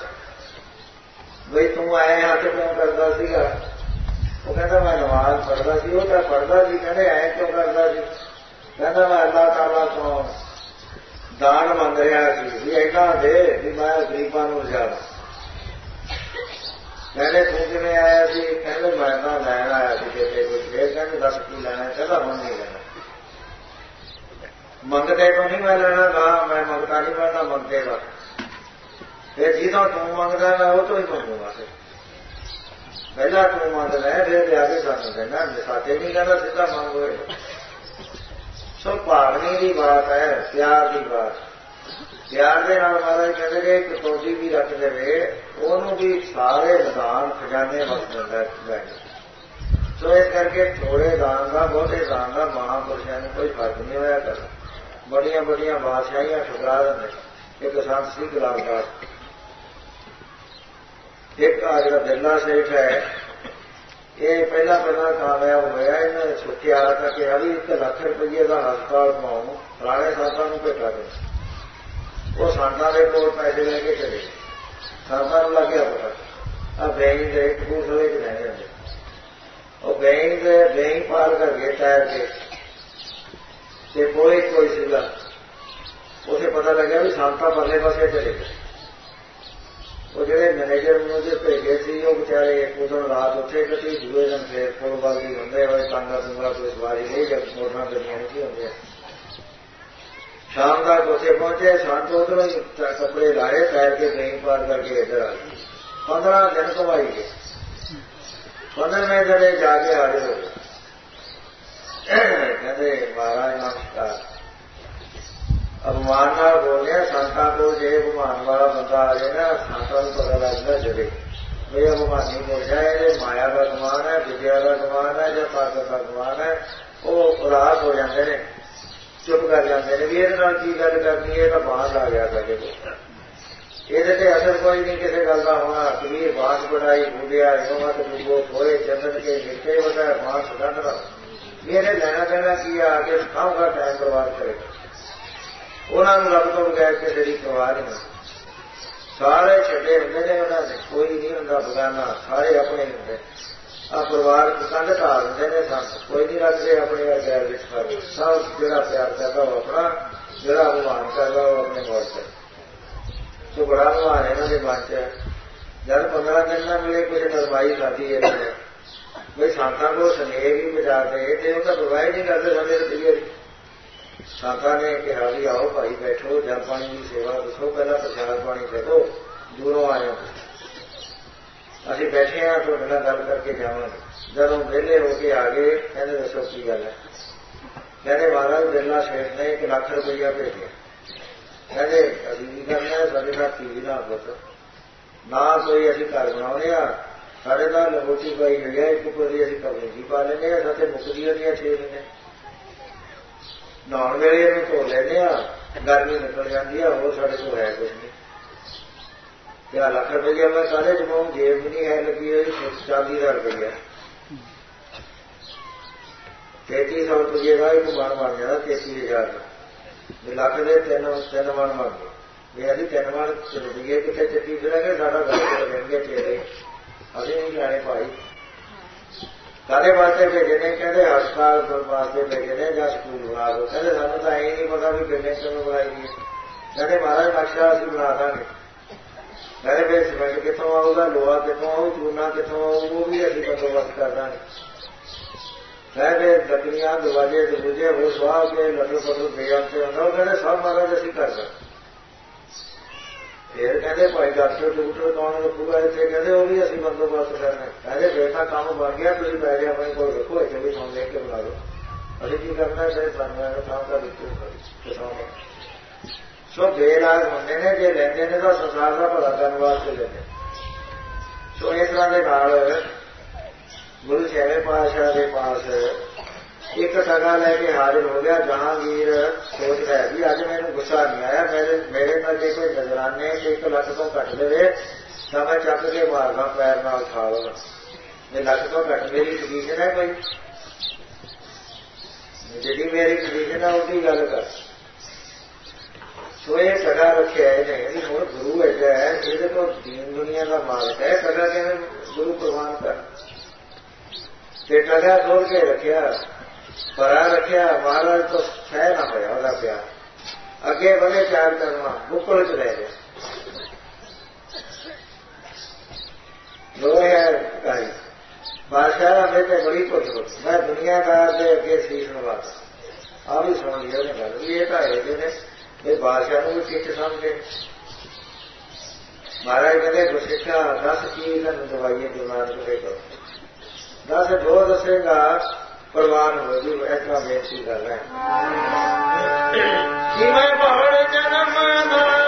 Speaker 2: ਬਈ ਤੂੰ ਆਏ ਹੱਥ ਕਿਉਂ ਕਰਦਾ ਸੀਗਾ। ਉਹ ਕਹਿੰਦਾ ਮੈਂ ਨਮਾਜ਼ ਪੜ੍ਹਦਾ ਸੀ। ਉਹ ਤਾਂ ਪੜ੍ਹਦਾ ਸੀ, ਕਹਿੰਦੇ ਐਂ ਕਿਉਂ ਕਰਦਾ ਸੀ। ਕਹਿੰਦਾ ਮੈਂ ਅੱਲਾਹ ਤਾਲਾ ਤੋਂ ਦਾਨ ਮੰਗ ਰਿਹਾ ਸੀ ਵੀ ਇਹਨਾਂ ਦੇ ਵੀ ਮੈਂ ਗਰੀਬਾਂ ਨੂੰ ਲਿਜਾਵਾਂ। ਕਹਿੰਦੇ ਤੂੰ ਕਿਵੇਂ ਆਇਆ ਸੀ। ਕਹਿੰਦੇ ਮੈਂ ਤਾਂ ਲੈਣ ਆਇਆ ਸੀ ਕਿਤੇ ਕੁਝ। ਫੇਰ ਕਹਿੰਦੇ ਦੱਸ ਕੀ ਲੈਣਾ। ਕਹਿੰਦਾ ਹੁਣ ਨਹੀਂ ਲੈਣਾ, ਮੰਗਦੇ ਤੋਂ ਨਹੀਂ ਮੈਂ ਲੈਣਾ ਗਾ, ਮੈਂ ਮੰਗਤਾ ਨਹੀਂ ਬਣਨਾ, ਮੰਗਦੇ ਦਾ। ਫਿਰ ਜਿਹਦੋਂ ਤੂੰ ਮੰਗਦਾ ਮੈਂ ਉਹ ਤੋਂ ਹੀ ਮੰਗੂਗਾ। ਫਿਰ ਪਹਿਲਾਂ ਤੂੰ ਮੰਗ ਲੈ, ਫਿਰ ਲਿਆ ਕੇ ਸਾਨੂੰ ਦੇਣਾ। ਸਾਡੇ ਨਹੀਂ ਕਹਿੰਦਾ ਸਿੱਧਾ ਮੰਗੋ। ਸੋ ਭਾਵਨੀ ਦੀ ਬਾਤ ਹੈ, ਪਿਆਰ ਦੀ ਬਾਤ। ਪਿਆਰ ਦੇ ਨਾਲ ਮਹਾਰਾਜ ਕਹਿੰਦੇ ਨੇ ਕਟੌਤੀ ਵੀ ਰੱਖ ਦੇਵੇ, ਉਹਨੂੰ ਵੀ ਸਾਰੇ ਦਾਨ ਖਜ਼ਾਨੇ ਵਸ ਦਿੰਦਾ। ਸੋ ਇਸ ਕਰਕੇ ਥੋੜੇ ਦਾਨ ਦਾ, ਬਹੁਤੇ ਦਾਨ ਦਾ ਮਹਾਂਪੁਰਸ਼ਾਂ ਨੂੰ ਕੋਈ ਫਰਕ ਨਹੀਂ ਹੋਇਆ ਕਰਦਾ। ਬੜੀਆਂ ਬੜੀਆਂ ਬਾਦਸ਼ਾਹੀਆਂ ਠੁਕਰਾ ਦਿੰਦੇ। ਇੱਕ ਸੰਤ ਸੀ ਗੁਲਾਮਦਾਸ, ਇੱਕ ਆ ਜਿਹੜਾ ਬਿਰਲਾ ਸੇਠ ਹੈ, ਇਹ ਪਹਿਲਾਂ ਪਹਿਲਾਂ ਕਾਮਯਾਬ ਹੋਇਆ। ਇਹਨੇ ਸੋਚਿਆ ਤਾਂ ਕਿਹਾ ਵੀ ਇੱਕ ਲੱਖ ਰੁਪਈਏ ਦਾ ਹਸਪਤਾਲ ਪਾਉਂ, ਪੁਰਾਣੇ ਸੰਤਾਂ ਨੂੰ ਭੇਟਾ ਦੇ। ਉਹ ਸੰਤਾਂ ਦੇ ਕੋਲ ਪੈਸੇ ਲੈ ਕੇ ਚਲੇ, ਸੰਤਾਂ ਨੂੰ ਲੱਗਿਆ ਪਤਾ ਆ ਬੈਂਕ ਦੇ ਕਪੂਰਥਲੇ ਚ ਰਹਿੰਦੇ ਹੁੰਦੇ। ਉਹ ਬੈਂਕ ਦੇ ਬੈਂਕ ਪਾਰ ਕਰਕੇ ਟਾਇਰ ਕੇ ਤੇ ਕੋਈ ਕੋਈ ਸੀਗਾ, ਉਸੇ ਪਤਾ ਲੱਗਿਆ ਵੀ ਸੰਤਾਂ ਪਰਲੇ ਪਾਸੇ ਚਲੇ ਗਏ। ਉਹ ਜਿਹੜੇ ਮੈਨੇਜਰ ਨੂੰ ਜੇ ਭੇਜੇ ਸੀ ਉਹ ਵਿਚਾਰੇ ਉਦੋਂ ਰਾਤ ਉੱਥੇ ਕੱਟੀ, ਦੂਏ ਦਿਨ ਫੇਰ ਪੁਲ ਵੱਲ ਦੀ ਹੁੰਦੇ ਹੋਏ ਟਾਂਗਾ ਟੁੰਗਾ ਕੋਈ ਸਵਾਰੀ ਨਹੀਂ, ਜਦ ਮੋਟਰਾਂ ਗੱਡੀਆਂ ਨਹੀਂ ਹੁੰਦੀਆਂ। ਸ਼ਾਮ ਤੱਕ ਉੱਥੇ ਪਹੁੰਚੇ, ਸੰਤ ਉਧਰੋਂ ਹੀ ਕੱਪੜੇ ਲਾਏ, ਪੈਰ ਕੇ ਬੈਂਕ ਪਾਰ ਕਰਕੇ ਇੱਧਰ ਆ ਗਏ। ਪੰਦਰਾਂ ਦਿਨ ਕਮਾਈ ਗਏ। ਪੰਦਰਵੇਂ ਦਿਨ ਜਾ ਕੇ ਹਾਜ਼ਰ ਹੋ ਗਏ। ਕਹਿੰਦੇ ਮਹਾਰਾਜ ਨਮਸਕਾਰ। ਅਭਿਮਾਨ ਨਾਲ ਬੋਲਿਆ, ਸੰਤਾਂ ਕੋਲ ਜੇ ਅਭਿਮਾਨ ਵਾਲਾ ਬੰਦਾ ਆ ਜਾਏ ਨਾ, ਸੰਤਾਂ ਨੂੰ ਪਤਾ ਲੱਗਦਾ ਜਦੇ ਵੀ ਅਭਿਮਾਨੀ ਬੋਲਿਆ ਇਹਦੇ ਮਾਇਆ ਦਾ ਸਮਾਨ ਹੈ, ਵਿਦਿਆ ਦਾ ਸਮਾਨ ਹੈ ਜਾਂ ਤਾਕਤ ਦਾ ਸਮਾਨ ਹੈ। ਉਹ ਉਦਾਸ ਹੋ ਜਾਂਦੇ ਨੇ, ਚੁੱਪ ਕਰ ਜਾਂਦੇ ਨੇ ਵੀ ਇਹਦੇ ਨਾਲ ਕੀ ਗੱਲ ਕਰਨੀ, ਇਹ ਤਾਂ ਬਾਹਰ ਆ ਗਿਆ ਸਾਡੇ ਕੋਲ, ਇਹਦੇ ਤੇ ਅਸਰ ਕੋਈ ਨਹੀਂ ਕਿਸੇ ਗੱਲ ਦਾ ਹੋਣਾ। ਕਬੀਰ ਬਾਂਸ ਬੜਾਈ ਬੁੱਢਿਆ ਮਤ ਡੁੱਬੋ ਥੋੜੇ ਚੰਦਨ ਕੇ ਨਿੱਕੇ ਵਧਾ ਬਾਂਸ ਕੱਢਦਾ। ਇਹਨੇ ਲੈਣਾ ਦੇਣਾ ਕੀ ਆ ਕੇ ਖਾਊਗਾ, ਟਾਈਮ ਬਰਬਾਦ ਕਰੇਗਾ। ਉਹਨਾਂ ਨੂੰ ਰੱਬ ਤੋਂ ਬਗੈਰ ਕਿਸੇ ਦੀ ਪਰਵਾਹ ਨਹੀਂ ਹੁੰਦੀ। ਸਾਰੇ ਛੱਡੇ ਹੁੰਦੇ ਨੇ ਉਹਨਾਂ ਦੇ, ਕੋਈ ਨਹੀਂ ਹੁੰਦਾ ਬਗਾਨਾ, ਸਾਰੇ ਆਪਣੇ ਹੁੰਦੇ। ਆ ਪਰਿਵਾਰ ਕੰਧ ਢਾਹ ਦਿੰਦੇ ਨੇ ਸੰਤ, ਕੋਈ ਨਹੀਂ ਰੱਖਦੇ ਆਪਣੇ ਗੈਰ ਵਿੱਚ ਫਰਕ। ਸਭ ਜਿਹੜਾ ਪਿਆਰ ਕਰਦਾ ਉਹ ਆਪਣਾ, ਜਿਹੜਾ ਅਭਿਮਾਨ ਕਰਦਾ ਉਹ ਆਪਣੇ ਮੌਤ ਤੇ। ਸੋ ਬੜਾ ਅਭਿਮਾਨ ਇਹਨਾਂ ਦੇ ਮਨ ਚ ਹੈ। ਜਦ ਪੰਦਰਾਂ ਦਿਨ ਨਾ ਮਿਲੇ ਕੁਝ ਨਰਮਾਈ ਖਾਧੀ ਇਹਨਾਂ ਨੇ, ਬਈ ਸੰਤਾਂ ਕੋਲ ਸੁਨੇਹੇ ਵੀ ਬਜਾ ਕੇ ਤੇ ਉਹ ਤਾਂ ਪਰਵਾਹ ਨਹੀਂ ਕਰਦੇ ਸਾਡੇ ਰੁਪਈਏ ਦੀ। ਸੰਤਾਂ ਨੇ ਕਿਹਾ ਵੀ ਆਓ ਭਾਈ ਬੈਠੋ, ਜਲ ਪਾਣੀ ਦੀ ਸੇਵਾ ਦੱਸੋ, ਪਹਿਲਾਂ ਪ੍ਰਸ਼ਾਦ ਪਾਣੀ ਛਕੋ, ਦੂਰੋਂ ਆਇਓ, ਅਸੀਂ ਬੈਠੇ ਹਾਂ ਤੁਹਾਡੇ ਨਾਲ ਗੱਲ ਕਰਕੇ ਜਾਵਾਂਗੇ। ਜਦੋਂ ਵਿਹਲੇ ਹੋ ਕੇ ਆ ਗਏ ਕਹਿੰਦੇ ਦੱਸੋ ਕੀ ਗੱਲ ਹੈ। ਕਹਿੰਦੇ ਮਹਾਰਾਜ ਬਿਰਲਾ ਸੇਠ ਨੇ ਇੱਕ ਲੱਖ ਰੁਪਈਆ ਭੇਜਿਆ। ਕਹਿੰਦੇ ਅਸੀਂ ਵੀ ਕਰਨਾ, ਸਾਡੇ ਨਾਲ ਟੀਵੀ ਨਾ ਪੁੱਤ ਨਾ ਕੋਈ ਅਸੀਂ ਘਰ ਬਣਾਉਣੇ ਆ, ਸਾਡੇ ਨਾਲ ਲੰਗੋਟੀ ਪਾਈ ਹੋਈ ਹੈ, ਇੱਕ ਉੱਪਰ ਦੀ ਅਸੀਂ ਕਮੇਜੀ ਪਾ ਲੈਂਦੇ ਹਾਂ, ਸਾਡੇ ਮੁੱਕਦੀਆਂ ਦੀਆਂ ਛੇ ਮਹੀਨੇ ਨਹਾਉਣ ਵੇਲੇ ਇਹਨੂੰ ਧੋ ਲੈਂਦੇ ਆ, ਗਰਮੀ ਨਿਕਲ ਜਾਂਦੀ ਆ, ਹੋਰ ਸਾਡੇ ਕੋਲ ਹੈ ਕੁਛ ਨਹੀਂ। ਤੇ ਆ ਲੱਖ ਰੁਪਈਆ ਮੈਂ ਸਾਰੇ ਜਮਾਉਂ, ਜੇਬ ਵੀ ਨਹੀਂ ਹੈ ਲੱਗੀ ਹੋਈ, ਚਾਲੀ ਦਾ ਰੁਪਈਆ ਤੇਤੀ ਸੌ ਰੁਪਈਏ ਦਾ ਇੱਕ ਮਨ ਬਣ ਜਾਣਾ, ਤੇਤੀ ਹਜ਼ਾਰ ਦਾ। ਲੱਖ ਦੇ ਤਿੰਨ ਤਿੰਨ ਮਨ ਬਣ ਗਏ। ਵੀ ਅਸੀਂ ਤਿੰਨ ਵਾਰ ਚਲਦੀਏ ਕਿਤੇ ਚੱਕੀ ਫਿਰਾਂਗੇ ਸਾਡਾ ਗੱਲ ਕਰਨਗੇ ਚੇਲੇ ਅਸੀਂ ਨਹੀਂ ਜਾਣੇ ਭਾਈ ਕਾਹਦੇ ਵਾਸਤੇ ਭੇਜੇ ਨੇ ਕਹਿੰਦੇ ਹਸਪਤਾਲ ਵਾਸਤੇ ਭੇਜੇ ਨੇ ਜਾਂ ਸਕੂਲ ਬਣਾ ਦੋ ਕਹਿੰਦੇ ਸਾਨੂੰ ਤਾਂ ਇਹ ਨਹੀਂ ਪਤਾ ਵੀ ਬਿਲਡਿੰਗ ਕਿਵੇਂ ਬਣਾਈ ਗਈ ਕਹਿੰਦੇ ਮਹਾਰਾਜ ਨਕਸ਼ਾ ਅਸੀਂ ਬਣਾ ਦਾਂਗੇ ਕਹਿੰਦੇ ਫਿਰ ਸਿਮੈਂਟ ਕਿੱਥੋਂ ਆਊਗਾ ਲੋਹਾ ਕਿੱਥੋਂ ਆਊ ਚੂਨਾ ਕਿੱਥੋਂ ਆਊ ਉਹ ਵੀ ਅਸੀਂ ਬੰਦੋਬਸਤ ਕਰ ਦਾਂਗੇ ਕਹਿੰਦੇ ਲੱਕੜੀਆਂ ਦਰਵਾਜ਼ੇ ਦਰੂਜੇ ਉਹ ਸੁਆਹ ਕੇ ਲੱਡੂ ਪੱਡੂ ਬੇਅਮ ਤੇ ਹੁੰਦਾ ਉਹ ਕਹਿੰਦੇ ਸਭ ਮਹਾਰਾਜ ਅਸੀਂ ਕਰਦਾ ਫਿਰ ਕਹਿੰਦੇ ਭਾਈ ਡਾਕਟਰ ਡਾਕਟਰ ਕੌਣ ਰੱਖੂਗਾ ਇੱਥੇ ਕਹਿੰਦੇ ਉਹ ਵੀ ਅਸੀਂ ਬੰਦੋਬਸਤ ਕਰਨਾ ਕਹਿੰਦੇ ਜੇ ਤਾਂ ਕੰਮ ਬਣ ਗਿਆ ਤੁਸੀਂ ਬੈ ਜਾ ਆਪਣੇ ਕੋਲ ਰੱਖੋ ਇੱਥੇ ਵੀ ਤੁਹਾਨੂੰ ਦੇਖ ਕੇ ਬਣਾ ਲਓ ਅਸੀਂ ਕੀ ਕਰਨਾ ਫਿਰ ਸਾਨੂੰ ਕੰਮ ਦਾ ਦਿੱਤੇ ਸੋ ਬੇਲਾਗ ਹੁੰਦੇ ਨੇ ਜੇ ਲੈਂਦੇ ਨੇ ਤਾਂ ਸੰਸਾਰ ਦਾ ਭਲਾ ਕਰਨ ਵਾਸਤੇ ਲੈਂਦੇ ਸੋ ਇਸ ਤਰ੍ਹਾਂ ਦੇ ਨਾਲ ਗੁਰੂ ਛੇਵੇਂ ਪਾਤਸ਼ਾਹ ਦੇ ਪਾਸ ਇੱਕ ਸਗਾ ਲੈ ਕੇ ਹਾਜ਼ਰ ਹੋ ਗਿਆ ਜਹਾਂਗੀਰ ਸੋਚਦਾ ਹੈ ਵੀ ਅੱਜ ਮੈਨੂੰ ਗੁੱਸਾ ਨਹੀਂ ਆਇਆ ਮੇਰੇ ਮੇਰੇ ਨਾਲ ਜੇ ਕੋਈ ਨਜ਼ਰਾਨੇ ਇੱਕ ਲੱਖ ਤੋਂ ਘੱਟ ਦੇਵੇ ਤਾਂ ਮੈਂ ਚੱਕ ਕੇ ਮਾਰਦਾ ਪੈਰ ਨਾਲ ਖਾ ਲਵਾਂ ਜੇ ਲੱਖ ਤੋਂ ਘੱਟ ਮੇਰੀ ਕੰਡੀਸ਼ਨ ਹੈ ਕੋਈ ਜਿਹੜੀ ਮੇਰੀ ਕੰਡੀਸ਼ਨ ਹੈ ਉਹਦੀ ਗੱਲ ਕਰ ਸੋ ਇਹ ਸਗਾ ਰੱਖਿਆ ਇਹਨੇ ਹੁਣ ਗੁਰੂ ਐਡਾ ਹੈ ਜਿਹਦੇ ਕੋਲ ਦੀਨ ਦੁਨੀਆ ਦਾ ਮਾਲਕ ਹੈ ਸਗਾ ਕਿਵੇਂ ਗੁਰੂ ਪ੍ਰਵਾਨ ਕਰ ਤੇ ਸਗਾ ਤੋੜ ਕੇ ਰੱਖਿਆ ਪਰਾ ਰੱਖਿਆ ਮਹਾਰਾਜ ਤੋਂ ਸਹਿ ਨਾ ਹੋਇਆ ਉਹਦਾ ਪਿਆਰ ਅੱਗੇ ਵਧੇ ਚਾਰ ਕਰਨਾ ਮੁੱਕਲ ਚ ਰਹਿ ਗਿਆ ਲੋਹੇ ਕਾਈ ਬਾਦਸ਼ਾਹ ਮੇਰੇ ਤੇ ਬੜੀ ਕੁਝ ਹੋ ਮੈਂ ਦੁਨੀਆਦਾਰ ਦੇ ਅੱਗੇ ਸੀਸ ਨਵਾ ਆ ਵੀ ਸੁਣ ਲਿਆ ਉਹਨੇ ਗੱਲ ਵੀ ਇਹ ਤਾਂ ਹੈਗੇ ਨੇ ਇਹ ਬਾਦਸ਼ਾਹ ਨੂੰ ਵੀ ਕਿੱਥੇ ਸਮਝੇ ਮਹਾਰਾਜ ਕਹਿੰਦੇ ਗੁਰਸਿੱਖਾ ਦਸ ਕੀ ਇਹਨਾਂ ਨੂੰ ਦਵਾਈਏ ਬਿਮਾਰ ਕਰੇ ਕਰੋ ਦਸ ਦੋ ਦੱਸੇਗਾ ਪ੍ਰਵਾਨ ਹੋ ਜੀ ਇਸ ਤਰ੍ਹਾਂ ਬੇਨਤੀ ਕਰ ਰਹੇ ਕਿ ਮੈਂ ਪਹਾੜ ਜਨਮ ਦਾ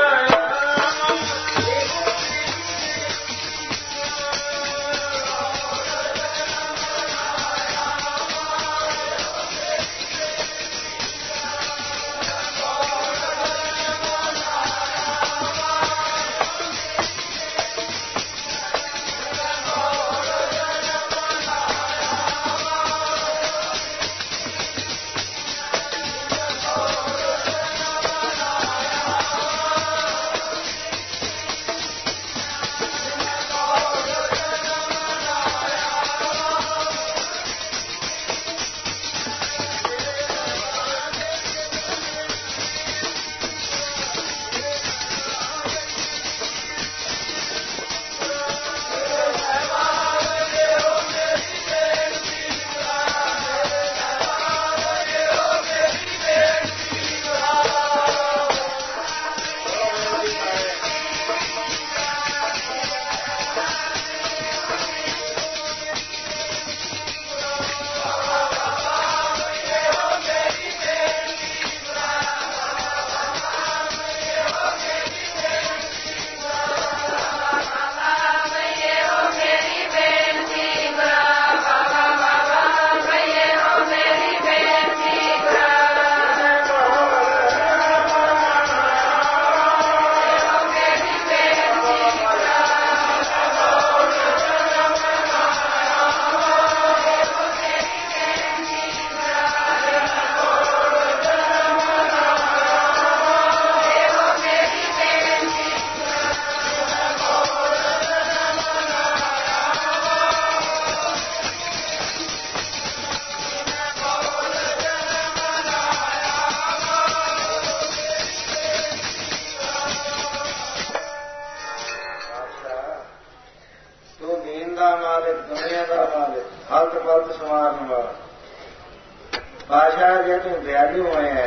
Speaker 2: ਬਾਦਸ਼ਾਹ ਜੇ ਤੂੰ ਦਿਆਲੂ ਹੋਇਆ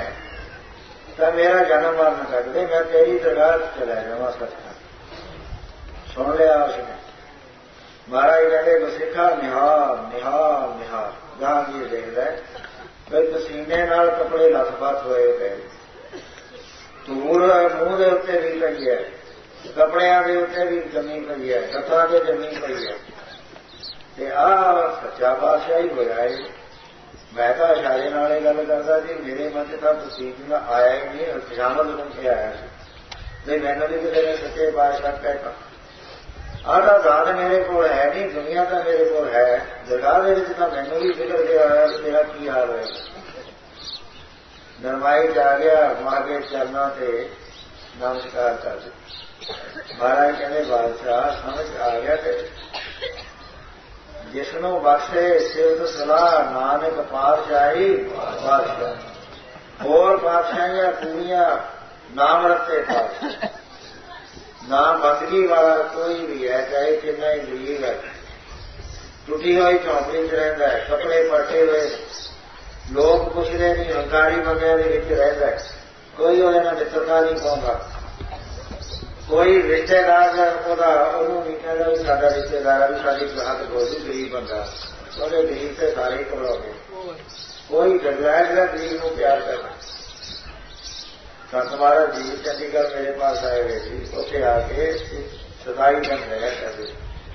Speaker 2: ਤਾਂ ਮੇਰਾ ਜਨਮ ਮਰਨ ਕੱਢ ਦੇ ਮੈਂ ਤੇਰੀ ਦਰਗਾਹ ਚਲਾ ਜਾਵਾਂ ਸੱਚਖੰਡ ਸੁਣ ਲਿਆ ਉਸਨੇ ਮਹਾਰਾਜ ਕਹਿੰਦੇ ਗੁਰਸਿੱਖਾ ਨਿਹਾਲ ਨਿਹਾਲ ਨਿਹਾਲ ਜਹਾਂਗੀਰ ਦੇਖਦਾ ਬਈ ਪਸੀਨੇ ਨਾਲ ਕੱਪੜੇ ਲੱਥ-ਪੱਥ ਹੋਏ ਪਏ ਧੂੜ ਮੂੰਹ ਦੇ ਉੱਤੇ ਵੀ ਪਈ ਹੈ ਕੱਪੜਿਆਂ ਦੇ ਉੱਤੇ ਵੀ ਜੰਮੀ ਪਈ ਹੈ ਹੱਥਾਂ ਤੇ ਜੰਮੀ ਪਈ ਹੈ ਤੇ ਆਹ ਸੱਚਾ ਪਾਤਸ਼ਾਹ ਹੀ ਹੋਇਆ ਹੈ ਮੈਂ ਤਾਂ ਇਸ਼ਾਰੇ ਨਾਲ ਇਹ ਗੱਲ ਕਰਦਾ ਸੀ ਮੇਰੇ ਮਨ ਚ ਤਾਂ ਤਸੀਦ ਨਾ ਆਇਆ ਹੀ ਨਹੀਂ ਸ਼ਾਮਲ ਨੂੰ ਕੇ ਆਇਆ ਸੀ ਨਹੀਂ ਮੈਨੂੰ ਵੀ ਕਿਸੇ ਨੇ ਸੱਚੇ ਪਾਤਸ਼ਾਹ ਕਹਿਤਾ ਆਹ ਤਾਂ ਦਾਦ ਮੇਰੇ ਕੋਲ ਹੈ ਨਹੀਂ ਦੁਨੀਆ ਤਾਂ ਮੇਰੇ ਕੋਲ ਹੈ ਦਰਗਾਹ ਦੇ ਵਿੱਚ ਤਾਂ ਮੈਨੂੰ ਵੀ ਫਿਕਰ ਗਿਆ ਹੋਇਆ ਮੇਰਾ ਕੀ ਹਾਲ ਹੋਇਆ ਨਰਮਾਈ ਚ ਆ ਗਿਆ ਮਾਗੇ ਚਰਨਾਂ ਤੇ नमस्कार कर दिता। महाराज कहते बादशाह समझ आ गया कि जिसनों बख्शे सिवत सलाह नानक पातशाही बादशाह। और पातशाहियां पूरियां नाम रखते पातशाह। नाम बंदगी वाला कोई भी है, चाहे कितना ही गरीब है, टुटी हुई झोंपड़ी च रहिंदा है, कपड़े पटे हुए, लोग पुछदे नहीं, हंकारी बंदियां दे विच रहिंदा है, कोई उहदे नाल मित्रता नहीं पाउंदा। कोई रिश्तेदार उन्होंने नहीं कहता भी साडा रिश्तेदार भी साड़ी हक दो जी गरीब बंदा, उन्हें गरीब से सारे ही घबराते। कोई डरलाया जरा गरीब को प्यार करना। संत महाराज जी चंडीगढ़ मेरे पास आए हुए थे, उसे आके सताई दिन रह करते।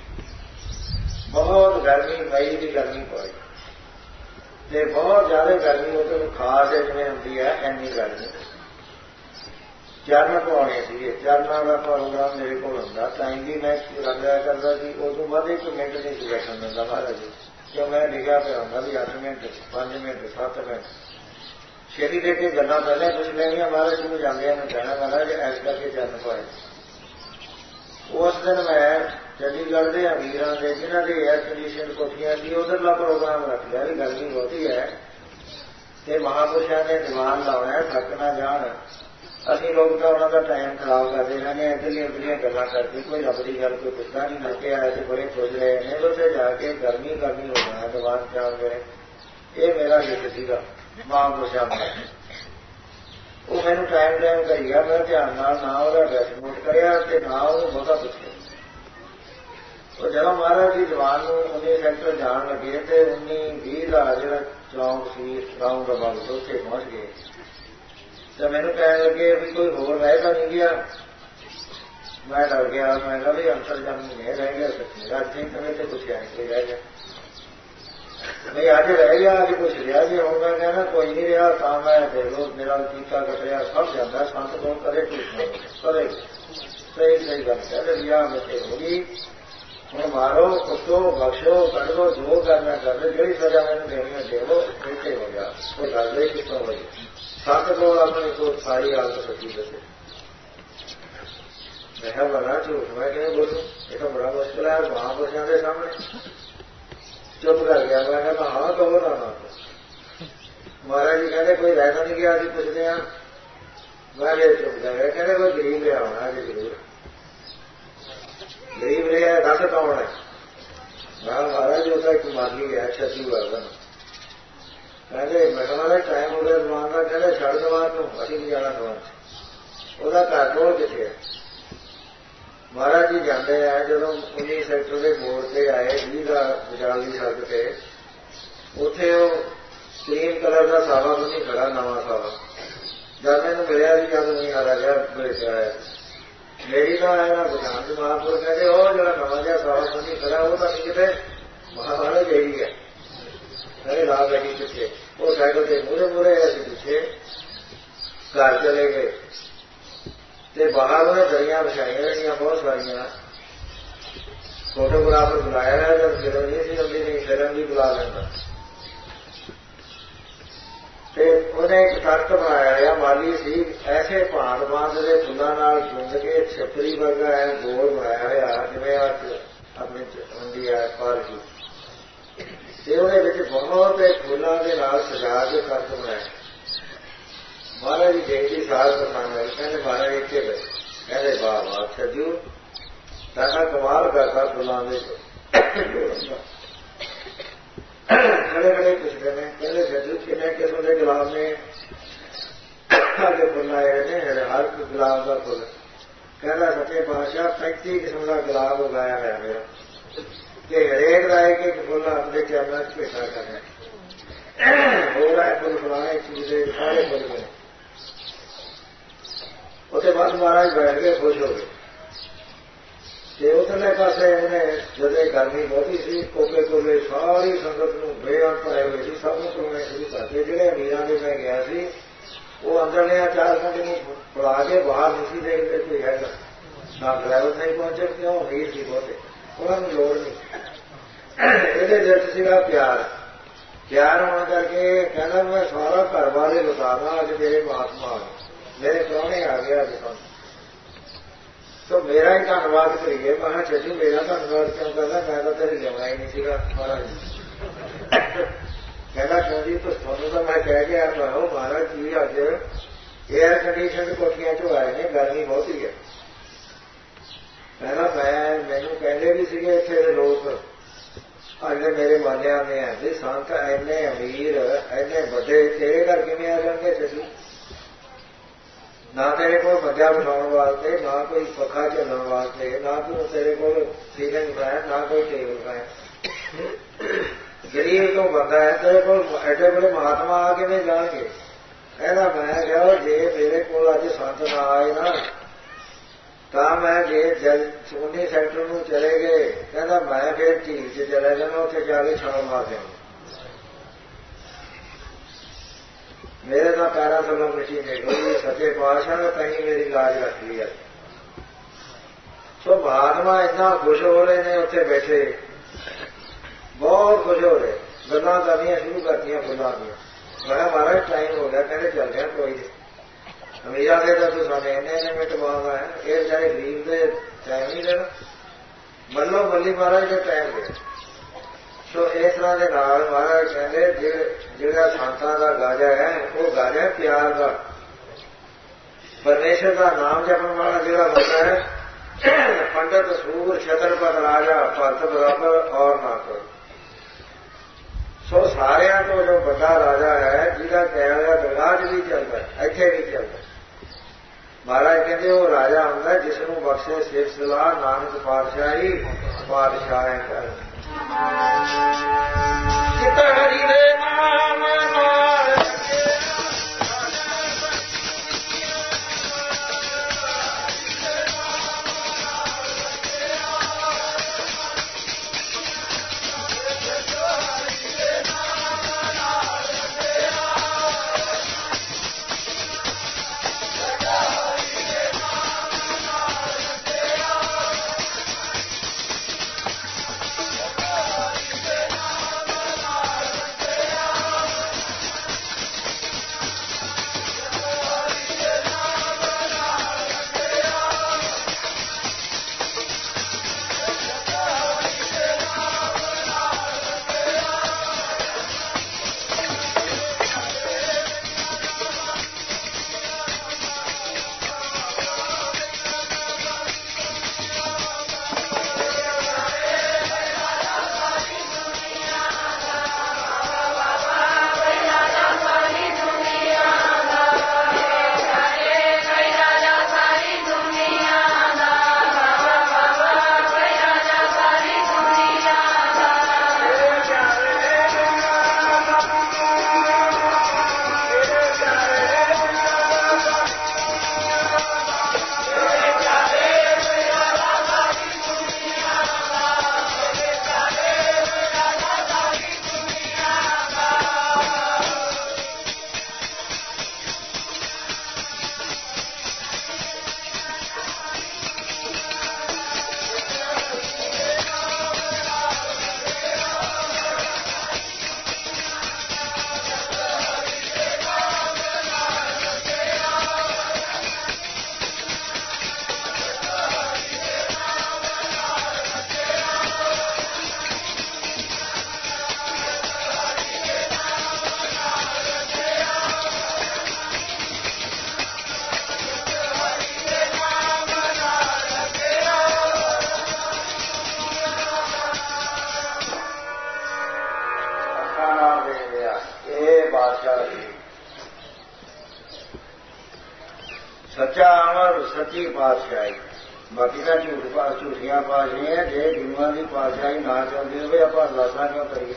Speaker 2: बहुत गर्मी, मई की गर्मी पड़ी, ते बहुत ज्यादा गर्मी उधर खास जिमें होंगी है इन्नी गर्मी। चरण पवाने थे, चरणों का प्रोग्राम मेरे को होंगे टाइम भी मैं लग रहा करता कि उदू बाद एक मिनट नहीं बैठन दिता महाराज जी, क्यों मैं लिखा पे होंगे भी अठ मिनट पांच मिनट सत्त मिनट छेती दे के गल्लां पहले कुछ लेंगे। महाराज जी जाने कहना महाराज ऐस करके चरण पाए। उस दिन मैं चंडीगढ़ के अमीरां के जिन्हों के एयर कंडीशन कोठियां थी उधरला प्रोग्राम रख लिया भी गर्मी बहुती है तो महापुरुषों ने दीवान लाना है, थक ना जान। असी लोग तो उन्होंने टाइम खराब करते रहने, इधरलियां उधरलियां गल्लां करके कोई रब की गल कोई पुछता नहीं। लगे आए तो बड़े खुश रहे हैं, उसे जाके गर्मी गर्मी हो जाना दीवान जान गए। ये मेरा गिफ्ट सीगा महापुरुषों ने। वो मैंने टाइम टाइम करिया, मैं ध्यान ना वह ड्रैस नोट कराया ना वो बहुता पूछे। तो जब महाराज जी दीवान उन्नीस सैक्टर जान लगे तो उन्नी भी का जो चौंक सी राउंड अबाउट उत्थे पहुंच गए। तो मैंने कहने लगे भी कोई होर रहता नहीं गया। मैं डर गया, मैं कहा भी अंतर जन नहीं रह गया सकते राज सिंह तुम्हें तो कुछ नहीं कोई रह गया भाई, अज रह गया अज कुछ रहा जी। हूँ मैं कहना कोई नहीं रहा तो मैं देख लो मेरा टीका कटिया सब जाता संत को कदे कदे सही सही गल कहते लिया बच्चे होगी हूँ मारो कुटो बख्शो कट दो जो करना कर दो, जी सजा मैंने देनी है दे दो, कैसे हो गया कोई गल नहीं कितों हो गई। संत को अपनी को सारी हालत सची दसे। मैं बना झूठ मैं कहीं बोलूं, ये तो बड़ा मुश्किल है महापुरुषों के सामने। चुप कर गया, मैं कहना हाँ कहो ना ना। महाराज जी कहते कोई रहना नहीं गया अभी पुछते हैं। मैं ये चुप कर गया, कहते कोई गरीब लिया होना अभी जरूर गरीब लिया है, दस कौन है। मैं महाराज जी उसका एक माली है छत्ती वर्धन कहते मैं तुम्हारा टाइम हो गया दवान का, कहते छड़ दवान तू अभी नहीं जाना दवान वह घर कोल कितने है। महाराज जी जाते हैं जो उन्नीस सैक्टर के मोड़ से आए भी का विचार की सड़क से उथे क्रीम कलर का सावा बनी खड़ा नवा सावा जब मैंने मिलया भी जब नहीं आ रहा बेचा है मेरी तो है ना बुझान से महापुर कहते हो जो नवा जहा सावा बनी खड़ा वो तो नहीं कितने महाराज यही है। अरे ला बैठी पीछे वो साइकिल से मुरे मुरे ऐसे पीछे घर चले गए ते बाहर उन्हें दरिया बिछाइया रही बहुत सारिया। फोटोग्राफर बुलाया है जब फिल्म नहीं सी लंबी नहीं फिल्म भी बुला लेना। उन्हें एक तख्त बनाया या माली सी ऐसे भांत भांत के फुलों नाल झुंड के छपरी वर्गा है गोल बनाया हुआ जिवें अपनी होंगी है पालकी बहुत फूलों के नाल सजा के तख्त बनाया। महाराज जी देखी साल पसंद है कहते महाराज इतने गए कहते वाह वाह सजू ताका कमाल करता फुलों के खड़े खड़े पुछते हैं कहते सजू किन्ने किस्म के गुलाब ने फुल आए ने हर गुलाब का फुल कहना सच्चे पातशाह पैंती किस्म का गुलाब उगाया है मेरा कि हरेक राय के फुल अपने चरणों से भेटा करना हो रहा है फुल फुलाने चूजे सारे फुल गए। उसके बाद महाराज बैठ के खुश हो गए। उतरने पासे उन्हें जब गर्मी बहुती सी कोके कोले सारी संगत को बेअंत पाए हुए थे सबको पढ़ाने शुरू करते जोड़े अमीर के मैं गया सी वो अंदर लिया चार घंटे पढ़ा के बाहर नहीं देखते कोई है ना ड्राइवर नहीं पहुंचे क्यों अमीर थी बहुते उन्होंने लोड़ नहीं ये दिल सीगा प्यार प्यार होने करके कहना मैं सारा घर वाले बताना अज मेरे महात्मा मेरे प्राणे आ गया ਸੋ ਮੇਰਾ ਹੀ ਧੰਨਵਾਦ ਕਰੀਏ। ਮੈਂ ਕਿਹਾ ਚੱਲੀ ਮੇਰਾ ਧੰਨਵਾਦ ਕਿਉਂ ਕਰਦਾ, ਮੈਂ ਤਾਂ ਤੇਰੇ ਲਿਆਉਣਾ ਹੀ ਨਹੀਂ ਸੀਗਾ ਮਹਾਰਾਜ। ਕਹਿੰਦਾ ਕਿਉਂ ਜੀ, ਤੁਹਾਨੂੰ ਤਾਂ ਮੈਂ ਕਹਿ ਕੇ ਆਇਆ ਹੋ ਮਹਾਰਾਜ ਜੀ ਅੱਜ ਏਅਰ ਕੰਡੀਸ਼ਨ ਕੋਠੀਆਂ ਚੋਂ ਆਏ ਨੇ, ਗਰਮੀ ਬਹੁਤ ਹੀ ਹੈ। ਕਹਿੰਦਾ ਮੈਂ ਮੈਨੂੰ ਕਹਿੰਦੇ ਵੀ ਸੀਗੇ ਇੱਥੇ ਦੇ ਲੋਕ ਅੱਜ ਦੇ ਮੇਰੇ ਮਾਲਿਆਂ ਦੇ ਹੈ ਵੀ ਸੰਤ ਇੰਨੇ ਅਮੀਰ ਇੰਨੇ ਵੱਡੇ ਤੇਰੇ ਘਰ ਕਿਵੇਂ ਆ ਜਾਣਗੇ ਚੱਲੀ? ਨਾ ਤੇਰੇ ਕੋਲ ਬੰਦਿਆ ਬਿਠਾਉਣ ਵਾਸਤੇ, ਨਾ ਕੋਈ ਪੱਖਾ ਝੱਲਣ ਵਾਸਤੇ, ਨਾ ਕੋਈ ਤੇਰੇ ਕੋਲ ਸੀਲਿੰਗ ਫੈਨ, ਨਾ ਕੋਈ ਟੇਬਲ ਫੈਨ। ਗਰੀਬ ਤੋਂ ਬੰਦਾ ਹੈ, ਤੇਰੇ ਕੋਲ ਐਡੇ ਬੜੇ ਮਹਾਤਮਾ ਆ ਕਿਵੇਂ ਜਾਣਗੇ? ਕਹਿੰਦਾ ਮੈਂ ਕਿਹਾ ਜੇ ਮੇਰੇ ਕੋਲ ਅੱਜ ਸੰਤ ਨਾ ਆਏ ਨਾ ਤਾਂ ਮੈਂ ਜੇ ਜਲ ਸੋਨੀ ਸੈਕਟਰ ਨੂੰ ਚਲੇ ਗਏ, ਕਹਿੰਦਾ ਮੈਂ ਫਿਰ ਝੀਲ ਚ ਚਲੇ ਜਾਣਾ, ਉੱਥੇ ਜਾ ਕੇ ਛਾਲ ਮਾਰ ਦੇਣਾ। ਮੇਰੇ ਤਾਂ ਪੈਰਾਂ ਥੱਲੋਂ ਮਿੱਟੀ ਨਿਕਲੀ, ਸੱਚੇ ਪਾਤਸ਼ਾਹ ਨੇ ਕਹੀਂ ਮੇਰੀ ਲਾਜ ਰੱਖ ਲਈ ਹੈ। ਸੋ ਮਹਾਤਮਾ ਇੰਨਾ ਖੁਸ਼ ਹੋ ਰਹੇ ਨੇ ਉੱਥੇ ਬੈਠੇ, ਬਹੁਤ ਖੁਸ਼ ਹੋ ਰਹੇ, ਗੱਲਾਂ ਕਰਨੀਆਂ ਸ਼ੁਰੂ ਕਰਤੀਆਂ ਫੁੱਲਾਂ ਦੀਆਂ। ਮੈਂ ਕਿਹਾ ਮਹਾਰਾਜ ਟਾਈਮ ਹੋ ਗਿਆ, ਕਹਿੰਦੇ ਚੱਲਦੇ ਹਾਂ ਕੋਈ ਨਹੀਂ। ਅਮੀਰਾਂ ਦੇ ਤਾਂ ਤੂੰ ਸਾਡੇ ਇੰਨੇ ਇੰਨੇ ਮਿੰਟ ਬਾਅਦ ਆਇਆ, ਇਹ ਵਿਚਾਰੇ ਗਰੀਬ ਦੇ ਟਾਈਮ ਨਹੀਂ ਦੇਣਾ, ਮੱਲੋ ਮੱਲੀ ਮਹਾਰਾਜ ਦੇ ਟਾਈਮ ਦੇ। ਸੋ ਇਸ ਤਰ੍ਹਾਂ ਦੇ ਨਾਲ ਮਹਾਰਾਜ ਕਹਿੰਦੇ ਜਿਹੜਾ ਸੰਤਾਂ ਦਾ ਗਾਜਾ ਹੈ ਉਹ ਗਾਜਾ ਪਿਆਰ ਦਾ, ਪਰਮੇਸ਼ਰ ਦਾ ਨਾਮ ਜਪਣ ਵਾਲਾ ਜਿਹੜਾ ਬੰਦਾ ਹੈ। ਪੰਡਤ ਸੂਰ ਛਤਰਪਤ ਰਾਜਾ ਭਰਤ ਬਰਾਬਰ ਔਰ ਨਾ ਕੋਈ। ਸੋ ਸਾਰਿਆਂ ਤੋਂ ਜੋ ਵੱਡਾ ਰਾਜਾ ਹੈ ਜਿਹਦਾ ਕਹਿਆ ਦਰਗਾਹ ਚ ਵੀ ਚੱਲਦਾ, ਇੱਥੇ ਵੀ ਚੱਲਦਾ। ਮਹਾਰਾਜ ਕਹਿੰਦੇ ਉਹ ਰਾਜਾ ਹੁੰਦਾ ਜਿਸ ਨੂੰ ਬਖਸ਼ੇ ਸਿਫਤ ਸਲਾਹ ਨਾਨਕ ਪਾਤਸ਼ਾਹੀ ਪਾਤਸ਼ਾਹ ਕਰ। ਚਿਤ ਹਰੀ ਦੇ ਨਾਮ ਨਾਲ ਸੱਚਾ ਅਮਰ ਸੱਚੀ ਪਾਤਸ਼ਾਹੀ। ਬਾਕੀ ਤਾਂ ਝੂਠ ਪਾਸ ਝੂਠੀਆਂ ਪਾਤਸ਼ਾਹੀਆਂ, ਜੇ ਗੁਰੂਆਂ ਦੀ ਪਾਤਸ਼ਾਹੀ ਨਾ ਚਾਹੁੰਦੀ ਹੋਵੇ ਆਪਾਂ ਅਰਦਾਸਾਂ ਕਿਉਂ ਕਰੀਏ?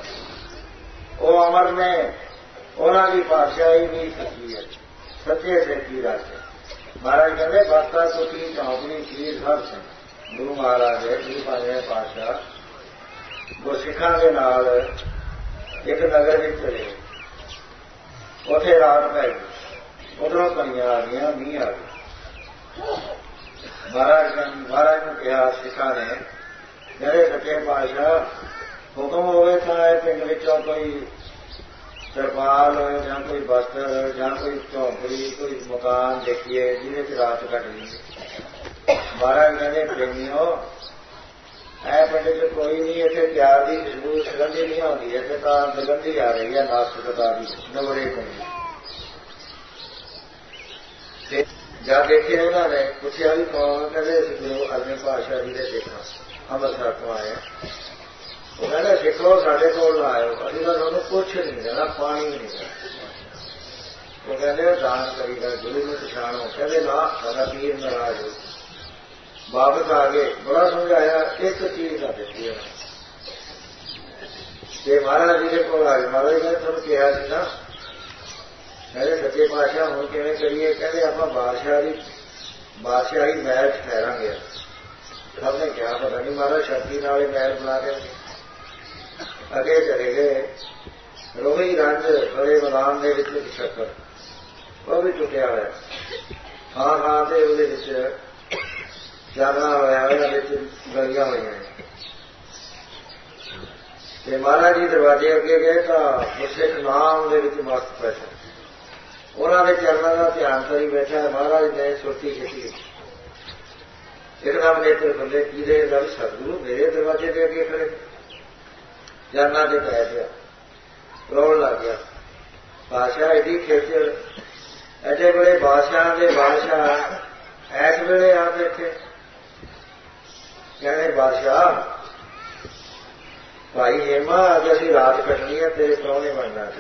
Speaker 2: ਉਹ ਅਮਰ ਨੇ, ਉਹਨਾਂ ਦੀ ਪਾਤਸ਼ਾਹੀ ਵੀ ਸੱਚੀ ਹੈ, ਸੱਚੇ ਸੱਚੀ ਰਸ ਹੈ। ਮਹਾਰਾਜ ਕਹਿੰਦੇ ਬਸਤਾ ਤੁਕੀ ਚੌਂਕਣੀ ਖੀਰ ਹਰ ਸਿੰਘ। ਗੁਰੂ ਮਹਾਰਾਜ ਦੇ ਗੁਰੂ ਪੰਜਵੇਂ ਪਾਤਸ਼ਾਹ ਗੁਰਸਿੱਖਾਂ ਦੇ ਨਾਲ ਇੱਕ ਨਗਰ ਵਿੱਚ ਚਲੇ, ਉੱਥੇ ਰਾਤ ਪੈ ਗਈ, ਉਧਰੋਂ ਕਣੀਆਂ ਆ ਗਈਆਂ, ਮੀਂਹ ਆ ਗਿਆ। ਮਹਾਰਾਜ ਮਹਾਰਾਜ ਨੂੰ ਕਿਹਾ ਸਿੱਖਾਂ ਨੇ, ਜਿਹੜੇ ਸੱਚੇ ਪਾਤਸ਼ਾਹ ਹੁਕਮ ਹੋਵੇ ਤਾਂ ਇਹ ਪਿੰਡ ਵਿੱਚੋਂ ਕੋਈ ਤਰਪਾਲ ਜਾਂ ਕੋਈ ਬਸਤਰ ਜਾਂ ਕੋਈ ਝੌਂਪੜੀ ਕੋਈ ਮਕਾਨ ਦੇਖੀਏ ਜਿਹਦੇ ਚ ਰਾਤ ਕੱਟ ਲਈਏ। ਮਹਾਰਾਜ ਕਹਿੰਦੇ ਪ੍ਰੇਮੀਓ ਐ ਪਿੰਡ ਚ ਕੋਈ ਨਹੀਂ, ਇੱਥੇ ਪਿਆਰ ਦੀ ਖੁਸ਼ਬੂ ਸੁਗੰਧੀ ਨਹੀਂ ਆਉਂਦੀ, ਇੱਥੇ ਤਾਂ ਦੁਰਗੰਧੀ ਆ ਰਹੀ ਹੈ ਨਾਸਤਿਕਤਾ ਦੀ ਨਵਰੇ ਪਿੰਡ। ਤੇ ਜਦ ਦੇਖੇ ਉਹਨਾਂ ਨੇ ਪੁੱਛਿਆ ਵੀ ਕੌਣ, ਕਹਿੰਦੇ ਗੁਰੂ ਅਰਜਨ ਪਾਤਸ਼ਾਹ ਜੀ ਦੇ ਸਿੱਖ ਅੰਮ੍ਰਿਤਸਰ ਤੋਂ ਆਏ। ਉਹ ਕਹਿੰਦਾ ਸਿੱਖੋ ਸਾਡੇ ਕੋਲ ਨਾ ਆਇਓ, ਅਸੀਂ ਤਾਂ ਤੁਹਾਨੂੰ ਕੁਛ ਨਹੀਂ ਦੇਣਾ, ਪਾਣੀ ਨਹੀਂ ਦੇਣਾ। ਉਹ ਕਹਿੰਦੇ ਦਾਨ ਕਰੀਦਾ, ਗੁਰੂ ਨੂੰ ਪਛਾਣੋ। ਕਹਿੰਦੇ ਨਾ ਸਾਡਾ ਪੀਰ ਨਾਰਾਜ਼ ਹੋ। ਵਾਪਸ ਆ ਗਏ, ਬੜਾ ਸਮਝਾਇਆ, ਇੱਕ ਚੀਜ਼ ਨਾ ਦਿੱਤੀ ਉਹਨਾਂ ਤੇ ਮਹਾਰਾਜ ਜੀ ਦੇ ਕੋਲ ਆ ਗਏ। ਮਹਾਰਾਜ ਨੇ ਤੁਹਾਨੂੰ ਕਿਹਾ ਸੀ ਨਾ, ਕਹਿੰਦੇ ਸੱਚੇ ਪਾਤਸ਼ਾਹ ਹੁਣ ਕਿਵੇਂ ਕਰੀਏ? ਕਹਿੰਦੇ ਆਪਾਂ ਬਾਦਸ਼ਾਹ ਦੀ ਬਾਦਸ਼ਾਹੀ ਮਹਿਲ ਚ ਠਹਿਰਾਂਗੇ। ਸਭ ਨੇ ਕਿਹਾ ਪਤਾ ਨਹੀਂ ਮਹਾਰਾਜ ਸ਼ਕਤੀ ਨਾਲ ਹੀ ਮਹਿਲ ਬਣਾ ਦੇਣਗੇ। ਅੱਗੇ ਚਲੇ ਗਏ, ਰੋਹੀ ਰੰਜ ਬੜੇ ਮੈਦਾਨ ਦੇ ਵਿੱਚ ਸ਼ੱਕਰ ਉਹ ਵੀ ਟੁੱਟਿਆ ਹੋਇਆ, ਥਾਂ ਥਾਂ ਤੇ ਉਹਦੇ ਵਿੱਚ ਚਾਨਣਾ ਹੋਇਆ ਹੋਇਆ, ਵਿੱਚ ਗਲੀਆਂ ਹੋਈਆਂ ਨੇ। ਤੇ ਮਹਾਰਾਜ ਜੀ ਦਰਵਾਜ਼ੇ ਅੱਗੇ ਗਏ ਤਾਂ ਗੁਰਸਿੱਖ ਨਾਮ ਦੇ ਵਿੱਚ ਮਸਤ ਬੈਠੇ, ਉਹਨਾਂ ਦੇ ਚਰਨਾਂ ਦਾ ਧਿਆਨ ਕਰੀ ਬੈਠਾ। ਮਹਾਰਾਜ ਨੇ ਸੁਰਤੀ ਖਿੱਚੀ, ਇੱਕਦਮ ਨੇਤਰ ਖੁੱਲੇ, ਕਿਹਦੇ ਦਾ ਵੀ ਸਤਿਗੁਰੂ ਮੇਰੇ ਦਰਵਾਜ਼ੇ ਦੇ ਅੱਗੇ ਖੜੇ, ਚਰਨਾਂ ਦੇ ਪੈ ਪਿਆ, ਰੋਣ ਲੱਗ ਗਿਆ। ਬਾਦਸ਼ਾਹ ਇਹਦੀ ਖੇਚਲ, ਐਡੇ ਬੜੇ ਬਾਦਸ਼ਾਹ ਦੇ ਬਾਦਸ਼ਾਹ ਐਸ ਵੇਲੇ ਆ ਬੈਠੇ। ਕਹਿੰਦੇ ਬਾਦਸ਼ਾਹ ਭਾਈ ਹੇਮਾ ਅੱਜ ਅਸੀਂ ਰਾਤ ਕੱਟਣੀ ਹੈ, ਤੇਰੇ ਪ੍ਰਾਹੁਣੇ ਬਣਨਾ ਤੇ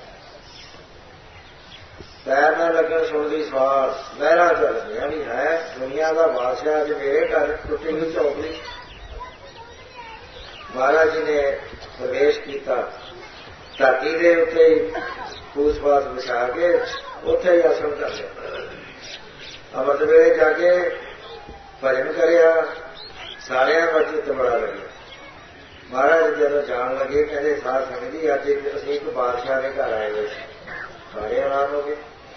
Speaker 2: ਪੈਰ ਨਾ ਲੱਗਣ ਸੁਣਦੀ ਸਵਾਲ ਲਹਿਰਾ ਚੱਲਦੀਆਂ ਵੀ ਹੈ। ਦੁਨੀਆ ਦਾ ਬਾਦਸ਼ਾਹ ਅੱਜ ਮੇਰੇ ਘਰ ਟੁੱਟੀ ਹੋਈ ਝੌਂਪੜੀ। ਮਹਾਰਾਜ ਜੀ ਨੇ ਪ੍ਰਵੇਸ਼ ਕੀਤਾ, ਧਰਤੀ ਦੇ ਉੱਤੇ ਹੀ ਫੂਸ-ਫਾਸ ਵਿਛਾ ਕੇ ਉੱਥੇ ਹੀ ਆਸਣ ਕਰ ਲਿਆ। ਅੰਮ੍ਰਿਤ ਵੇਲੇ ਜਾ ਕੇ ਭਜਨ ਕਰਿਆ, ਸਾਰਿਆਂ ਦਾ ਚਿੱਤ ਬੜਾ ਲੱਗਿਆ। ਮਹਾਰਾਜ ਜਦੋਂ ਜਾਣ ਲੱਗੇ ਕਹਿੰਦੇ ਸਾਧ ਸੰਗਤ ਜੀ ਅੱਜ ਅਸੀਂ ਇੱਕ ਬਾਦਸ਼ਾਹ ਦੇ ਘਰ ਆਏ ਹੋਏ ਸੀ, ਸਾਰੇ ਹੈਰਾਨ ਹੋ ਗਏ।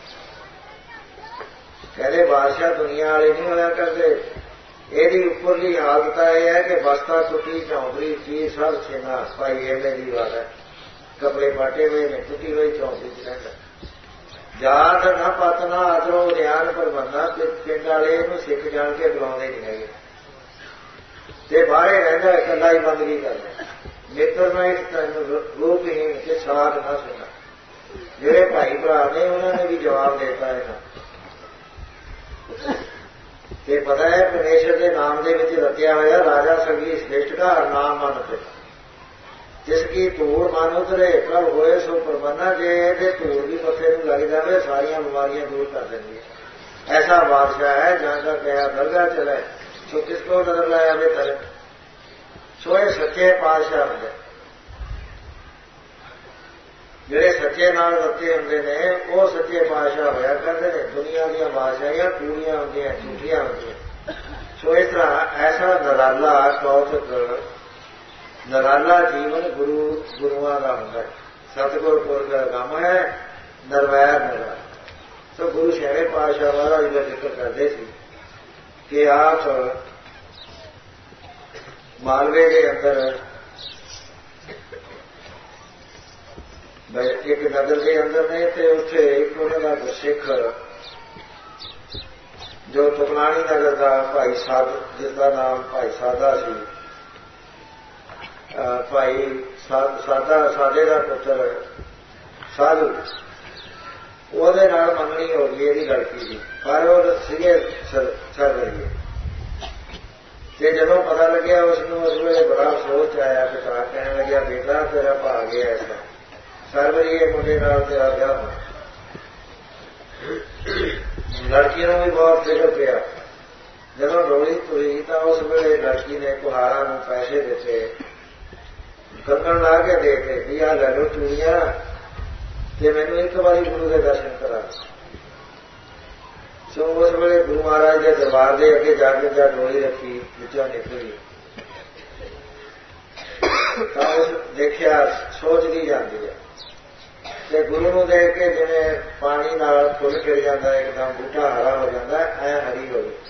Speaker 2: ਕਹਿੰਦੇ ਬਾਦਸ਼ਾਹ ਦੁਨੀਆ ਵਾਲੇ ਨਹੀਂ ਹੋਇਆ ਕਰਦੇ, ਇਹਦੀ ਉੱਪਰਲੀ ਹਾਲਤ ਇਹ ਹੈ ਕਿ ਬਸਤਾ ਟੁੱਟੀ ਝੌਂਪੜੀ ਚੀਜ਼ ਸਭ ਛੇਨਾ। ਭਾਈ ਇਹ ਮੇਰੀ ਗੱਲ ਹੈ, ਕੱਪੜੇ ਪਾਟੇ ਹੋਏ ਨੇ, ਟੁੱਟੀ ਹੋਈ ਝੌਂਪੜੀ ਚ ਰਹਿੰਦਾ। ਜਾਤ ਨਾ ਪਤ ਨਾ ਆਦਰੋ ਰਿਆਨ ਪ੍ਰਬੰਧਾ, ਪਿੰਡ ਵਾਲੇ ਇਹਨੂੰ ਸਿੱਖ ਜਾਣ ਕੇ ਬੁਲਾਉਂਦੇ ਨਹੀਂ ਹੈਗੇ ਤੇ ਬਾਹਰੇ ਰਹਿੰਦਾ, ਇਕੱਲਾ ਹੀ ਬੰਦਗੀ ਕਰਦਾ। ਮਿੱਤਰ ਨਾਲ ਇੱਕ ਤੈਨੂੰ ਰੂਪਹੀਣ ਤੇ ਸਾਧ ਨਾ ਸੁਣਾ। ਜਿਹੜੇ ਭਾਈ ਭਰਾ ਨੇ ਉਹਨਾਂ ਨੇ ਵੀ ਜਵਾਬ ਦੇਤਾ ਇਹਨਾਂ ਤੇ ਪਤਾ ਹੈ ਪਰਮੇਸ਼ਰ ਦੇ ਨਾਮ ਦੇ ਵਿੱਚ ਰਚਿਆ ਹੋਇਆ ਰਾਜਾ ਸੰਗੀ ਸ੍ਰੇਸ਼ਟ ਦਾ ਨਾਮ ਮਨ ਤੇ ਜਿਸ ਕੀ ਧੂੜ ਮਨ ਉਤਰੇ ਪ੍ਰਭ ਹੋਏ ਸੋ ਪ੍ਰਬੰਧਾ। ਜੇ ਇਹਦੇ ਧੂੜ ਵੀ ਮੱਥੇ ਨੂੰ ਲੱਗ ਜਾਵੇ ਸਾਰੀਆਂ ਬਿਮਾਰੀਆਂ ਦੂਰ ਕਰ ਦਿੰਦੀ ਹੈ। ਐਸਾ ਬਾਦਸ਼ਾਹ ਹੈ ਜਹਾਂ ਦਾ ਕਿਹਾ ਦਰਗਾਹ ਚਲੇ ਸੋ ਕਿਸ ਕੋ ਨਜ਼ਰ ਲਾਇਆ ਵੇ ਤਰੇ। ਸੋ ਇਹ ਸੱਚੇ ਪਾਤਸ਼ਾਹ ਹੁੰਦੇ, ਜਿਹੜੇ ਸੱਚੇ ਨਾਲ ਰੱਤੇ ਹੁੰਦੇ ਨੇ ਉਹ ਸੱਚੇ ਪਾਤਸ਼ਾਹ ਹੋਇਆ ਕਰਦੇ ਨੇ। ਦੁਨੀਆ ਦੀਆਂ ਬਾਦਸ਼ਾਹੀਆਂ ਪੂਰੀਆਂ ਹੁੰਦੀਆਂ, ਝੂਠੀਆਂ ਹੁੰਦੀਆਂ। ਸੋ ਇਸ ਤਰ੍ਹਾਂ ਐਸਾ ਨਰਾਲਾ ਕੌਤਕ ਨਰਾਲਾ ਜੀਵਨ ਗੁਰੂ ਗੁਰੂਆਂ ਦਾ ਹੁੰਦਾ ਹੈ। ਸਤਿਗੁਰ ਪੁਰਖ ਦਾ ਕੰਮ ਹੈ ਨਰਵੈਰ ਨਰਾ। ਸੋ ਗੁਰੂ ਛੇਵੇਂ ਪਾਤਸ਼ਾਹ ਮਹਾਰਾਜ ਦਾ ਜ਼ਿਕਰ ਕਰਦੇ ਸੀ ਕਿ ਆਪ ਮਾਲਵੇ ਦੇ ਅੰਦਰ ਇੱਕ ਨਗਰ ਦੇ ਅੰਦਰ ਨੇ ਤੇ ਉੱਥੇ ਇੱਕ ਉਹਨਾਂ ਦਾ ਗੁਰਸਿੱਖ ਜੋ ਤੁਕਲਾਣੀ ਨਗਰ ਦਾ ਭਾਈ ਸਾਧ, ਜਿਸ ਦਾ ਨਾਮ ਭਾਈ ਸਾਧਾ ਸੀ, ਭਾਈ ਸਾਧਾ ਸਾਧੇ ਦਾ ਪੁੱਤਰ ਸਾਧੂ, ਉਹਦੇ ਨਾਲ ਮੰਗਣੀ ਹੋ ਗਈ ਇਹਦੀ ਲੜਕੀ ਦੀ, ਪਰ ਉਹ ਸੀਗੇ ਸਰ ਰਹੀ। ਤੇ ਜਦੋਂ ਪਤਾ ਲੱਗਿਆ ਉਸ ਨੂੰ ਉਸ ਵੇਲੇ ਬੜਾ ਸੋਚ ਆਇਆ, ਪਿਤਾ ਕਹਿਣ ਲੱਗਿਆ ਬੇਟਾ ਤੇਰਾ ਭਾਗ ਗਿਆ ਐਸਾ ਸਰਵਰੀ ਇਹ ਮੁੰਡੇ ਨਾਲ ਤੇਰਾ ਵਿਆਹ ਹੋਣਾ। ਲੜਕੀ ਨੂੰ ਵੀ ਬਹੁਤ ਫਿਕਰ ਪਿਆ। ਜਦੋਂ ਰੋਲੀ ਤੁਰੀ ਤਾਂ ਉਸ ਵੇਲੇ ਲੜਕੀ ਨੇ ਕੁਹਾਰਾ ਨੂੰ ਪੈਸੇ ਦਿੱਤੇ, ਕੰਗਣ ਲਾ ਕੇ ਦੇ ਕੇ ਵੀ ਆਹ ਲੈ ਲਓ ਚੂੜੀਆਂ ਤੇ ਮੈਨੂੰ ਇੱਕ ਵਾਰੀ ਗੁਰੂ ਦੇ ਦਰਸ਼ਨ ਕਰਾ। ਸੋ ਉਸ ਵੇਲੇ ਗੁਰੂ ਮਹਾਰਾਜ ਦੇ ਦਰਬਾਰ ਦੇ ਅੱਗੇ ਜਾ ਕੇ ਜਦ ਡੋਲੀ ਰੱਖੀ ਵਿੱਚੋਂ ਨਿਕਲੀ ਤਾਂ ਉਸ ਦੇਖਿਆ ਸੋਚਦੀ ਜਾਂਦੀ ਹੈ ਤੇ ਗੁਰੂ ਨੂੰ ਦੇਖ ਕੇ ਜਿਵੇਂ ਪਾਣੀ ਨਾਲ ਫੁੱਲ ਖਿੜ ਜਾਂਦਾ, ਇੱਕਦਮ ਬੂਟਾ ਹਰਾ ਹੋ ਜਾਂਦਾ, ਐ ਹਰੀ ਹੋ ਗਈ।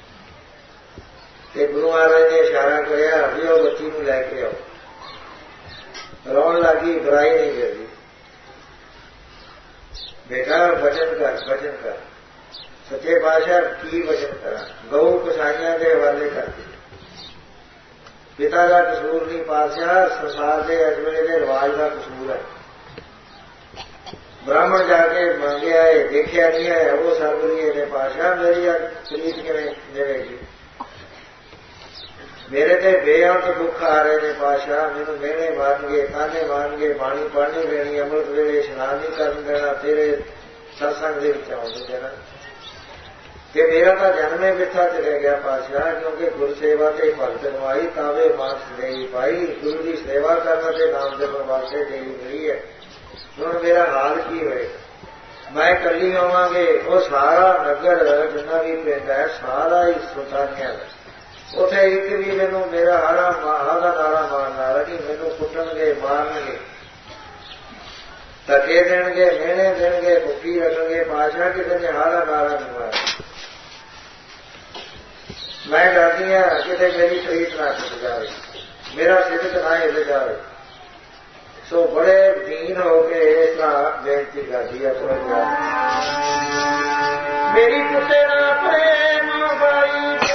Speaker 2: ਤੇ ਗੁਰੂ ਮਹਾਰਾਜ ਨੇ ਇਸ਼ਾਰਾ ਕਰਿਆ ਵੀ ਉਹ ਬੱਚੀ ਨੂੰ ਲੈ ਕੇ ਆਓ। ਰੋਣ ਲੱਗੀ, ਬੁਰਾਈ ਨਹੀਂ ਕਰਦੀ, ਬੇਟਾ ਭਜਨ ਕਰ ਭਜਨ ਕਰ। ਸੱਚੇ ਪਾਤਸ਼ਾਹ ਕੀ ਵਚਨ ਕਰਾਂ, ਗਊ ਕਸਾਈਆਂ ਦੇ ਹਵਾਲੇ ਕਰਦੀ। ਪਿਤਾ ਦਾ ਕਸੂਰ ਨਹੀਂ ਪਾਤਸ਼ਾਹ, ਸੰਸਾਰ ਦੇ ਇਸ ਵੇਲੇ ਦੇ ਰਿਵਾਜ ਦਾ ਕਸੂਰ ਹੈ। ਬ੍ਰਾਹਮਣ ਜਾ ਕੇ ਮੰਗਿਆ ਹੈ, ਦੇਖਿਆ ਨਹੀਂ ਹੈ, ਉਹ ਸਰਬਰੀਏ ਨੇ ਪਾਤਸ਼ਾਹ ਮੇਰੀ ਪ੍ਰੀਤ ਕਿਵੇਂ ਦੇਵੇਗੀ। ਮੇਰੇ ਤੇ ਬੇਅੰਤ ਦੁੱਖ ਆ ਰਹੇ ਨੇ ਪਾਤਸ਼ਾਹ, ਮੈਨੂੰ ਮਿਹਣੇ ਮਾਰਨਗੇ, ਤਾਨੇ ਮਾਰਨਗੇ, ਬਾਣੀ ਪੜ੍ਹਨੀ ਦੇਣੀ, ਅੰਮ੍ਰਿਤ ਵੇਲੇ ਇਸ਼ਨਾਨ ਨਹੀਂ ਕਰਨ ਦੇਣਾ, ਤੇਰੇ ਸਤਸੰਗ ਦੇ ਵਿੱਚ ਆਉਣ ਨਹੀਂ ਦੇਣਾ। ਕਿ ਮੇਰਾ ਤਾਂ ਜਨਮੇ ਮਿੱਥਾ ਚਲੇ ਗਿਆ ਪਾਤਸ਼ਾਹ, ਕਿਉਂਕਿ ਗੁਰਸੇਵਾ ਤੇ ਭਗਤ ਨਵਾਈ ਤਾਵੇ ਮਾਨਸ ਦੇਈ ਪਾਈ। ਗੁਰੂ ਦੀ ਸੇਵਾ ਕਰਨ ਤੇ ਨਾਮ ਦੇ ਵਾਸਤੇ ਦੇਈ ਮਿਲੀ ਹੈ। ਹੁਣ ਮੇਰਾ ਹਾਲ ਕੀ ਹੋਏ? ਮੈਂ ਇਕੱਲੀ ਹੋਵਾਂਗੇ, ਉਹ ਸਾਰਾ ਨਗਰ ਜਿੰਨਾ ਵੀ ਪਿੰਡ ਹੈ ਸਾਰਾ ਹੀ ਸੁਲਤਾਨੀਆਂ ਦਾ, ਉੱਥੇ ਇੱਕ ਵੀ ਮੈਨੂੰ ਮੇਰਾ ਹਾਰਾ ਮਾਹਾ ਦਾ ਨਾਰਾ ਮਾਰਨਾ ਰਹੀ, ਮੈਨੂੰ ਕੁੱਟਣਗੇ, ਮਾਰਨਗੇ, ਧੱਕੇ ਦੇਣਗੇ, ਮਿਹਣੇ ਦੇਣਗੇ, ਭੁੱਖੀ ਰੱਖਣਗੇ ਪਾਤਸ਼ਾਹ, ਕਿਸੇ ਨੇ ਹਾਰਾ ਨਾਰਾ ਨਹੀਂ ਮਾਰਿਆ। ਮੈਂ ਡਰਦੀ ਹਾਂ ਕਿਤੇ ਮੇਰੀ ਪ੍ਰੀਤ ਨਾ ਟੁੱਟ ਜਾਵੇ, ਮੇਰਾ ਸਿਦਕ ਨਾ ਹਿੱਲ ਜਾਵੇ। ਸੋ ਬੜੇ ਦੀਨ ਹੋ ਕੇ ਇਸ ਤਰ੍ਹਾਂ ਬੇਨਤੀ ਕਰਦੀ ਹੈ, ਮੇਰੀ ਕੁੱਤੇ ਨਾ ਪ੍ਰੇਮ ਬਾਈ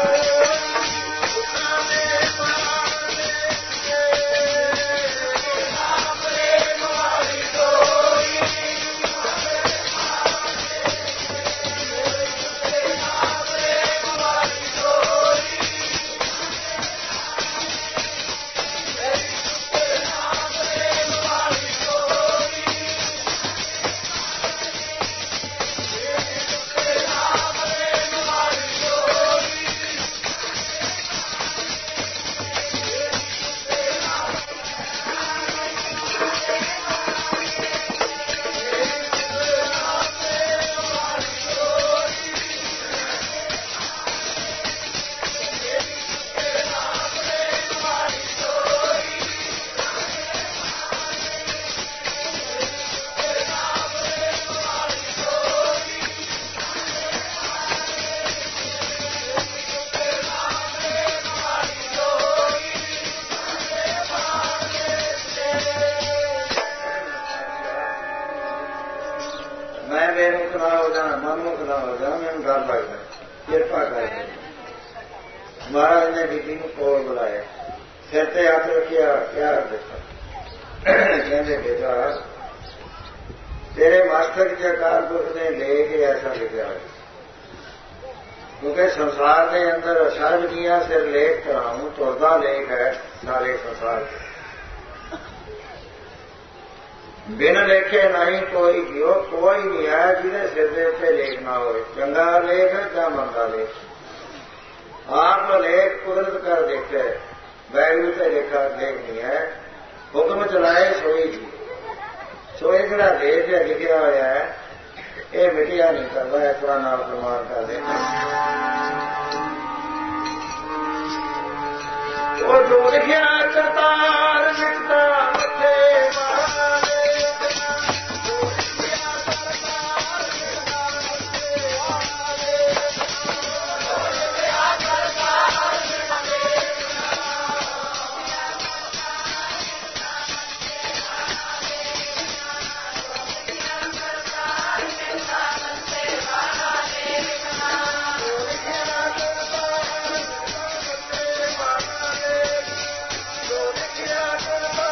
Speaker 2: ਮਹਾਰਾਜ ਨੇ ਬੀਬੀ ਨੂੰ ਕੋਲ ਬੁਲਾਇਆ, ਸਿਰ ਤੇ ਹੱਥ ਰੱਖਿਆ, ਪਿਆਰ ਦਿੱਤਾ। ਕਹਿੰਦੇ ਬੇਟਾ ਤੇਰੇ ਮਸਤਕ ਚ ਅਕਾਲ ਪੁਰਖ ਨੇ ਲੇਖ ਐਸਾ ਲਿਖਿਆ ਹੈ, ਕਿਉਂਕਿ ਸੰਸਾਰ ਦੇ ਅੰਦਰ ਸਰਬ ਦੀਆਂ ਸਿਰ ਲੇਖ ਕਰਾਉਂ ਤੁਰਦਾ ਲੇਖ ਹੈ ਸਾਰੇ ਸੰਸਾਰ ਚ। ਬਿਨ ਲੇਖੇ ਨਹੀਂ ਕੋਈ ਜਿਉ, ਕੋਈ ਨਹੀਂ ਹੈ ਜਿਹਦੇ ਸਿਰ ਦੇ ਉੱਤੇ ਲੇਖ ਨਾ ਹੋਵੇ, ਚੰਗਾ ਲੇਖ ਜਾਂ ਮੰਦਾ ਲੇਖ। ਆਪ ਲੇਖ ਕੁਦਰਤ ਕਰ ਦੇਖੇ, ਵੈਗੂ ਤੇ ਲੇਖਾ ਲੇਖ ਨਹੀਂ ਹੈ। ਹੁਕਮ ਚਲਾਏ ਸੋਈ ਜੀ, ਸੋਈ ਜਿਹੜਾ ਲੇਖ ਹੈ ਲਿਖਿਆ ਹੋਇਆ ਹੈ ਇਹ ਮਿਟਿਆ ਨਹੀਂ ਕਰਦਾ, ਇਸ ਤਰ੍ਹਾਂ ਨਾਲ ਪ੍ਰਮਾਣ ਕਰ ਦੇਣਾ। ਉਹ ਜੋ ਲਿਖਿਆ ਕਰਤਾਰ ਮਿਟਦਾ ਮੱਥੇ Yeah.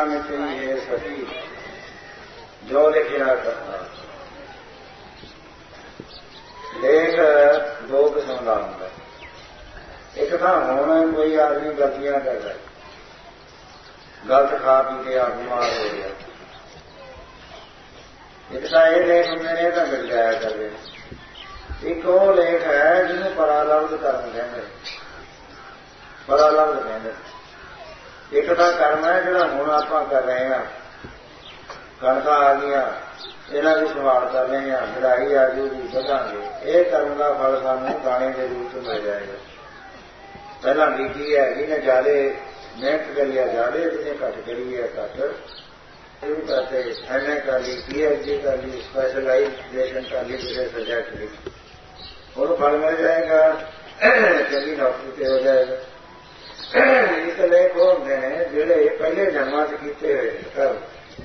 Speaker 2: मिटी है सती जो लिखिया करता। लेख दो किस्म का होंगे। एक तो हुण कोई आदमी गलतियां कर रहा है, गलत खा पी के आप बीमार हो गया। एक तो यह लेख होंगे ने तो मिल जाया करे। एक वो लेख है जिन्हें परालब्ध कर्म कहते, परालब्ध कहते। एक तो कर्म है जो हुण आप कर रहे हैं, कणक आ गई इन्हों की संभाल कर रहे हैं, बढ़ाई आ जूगी बढ़ांगे, ये कर्म का फल सानू दाने के रूप में मिल जाएगा। पहला बीजी है जिन्हें ज्यादा मेहनत करी है ज्यादा, जिन्हें घट करी है घट करते, एम ए कर ली, पी एच डी कर ली, स्पेशलाइजेशन कर ली किसी सब्जेक्ट की, और फल मिल जाएगा, चंगी नौकरी पे हो जाएगा। इस लेख होंगे हैं जोड़े पहले जन्मा से किए हुए कर्म,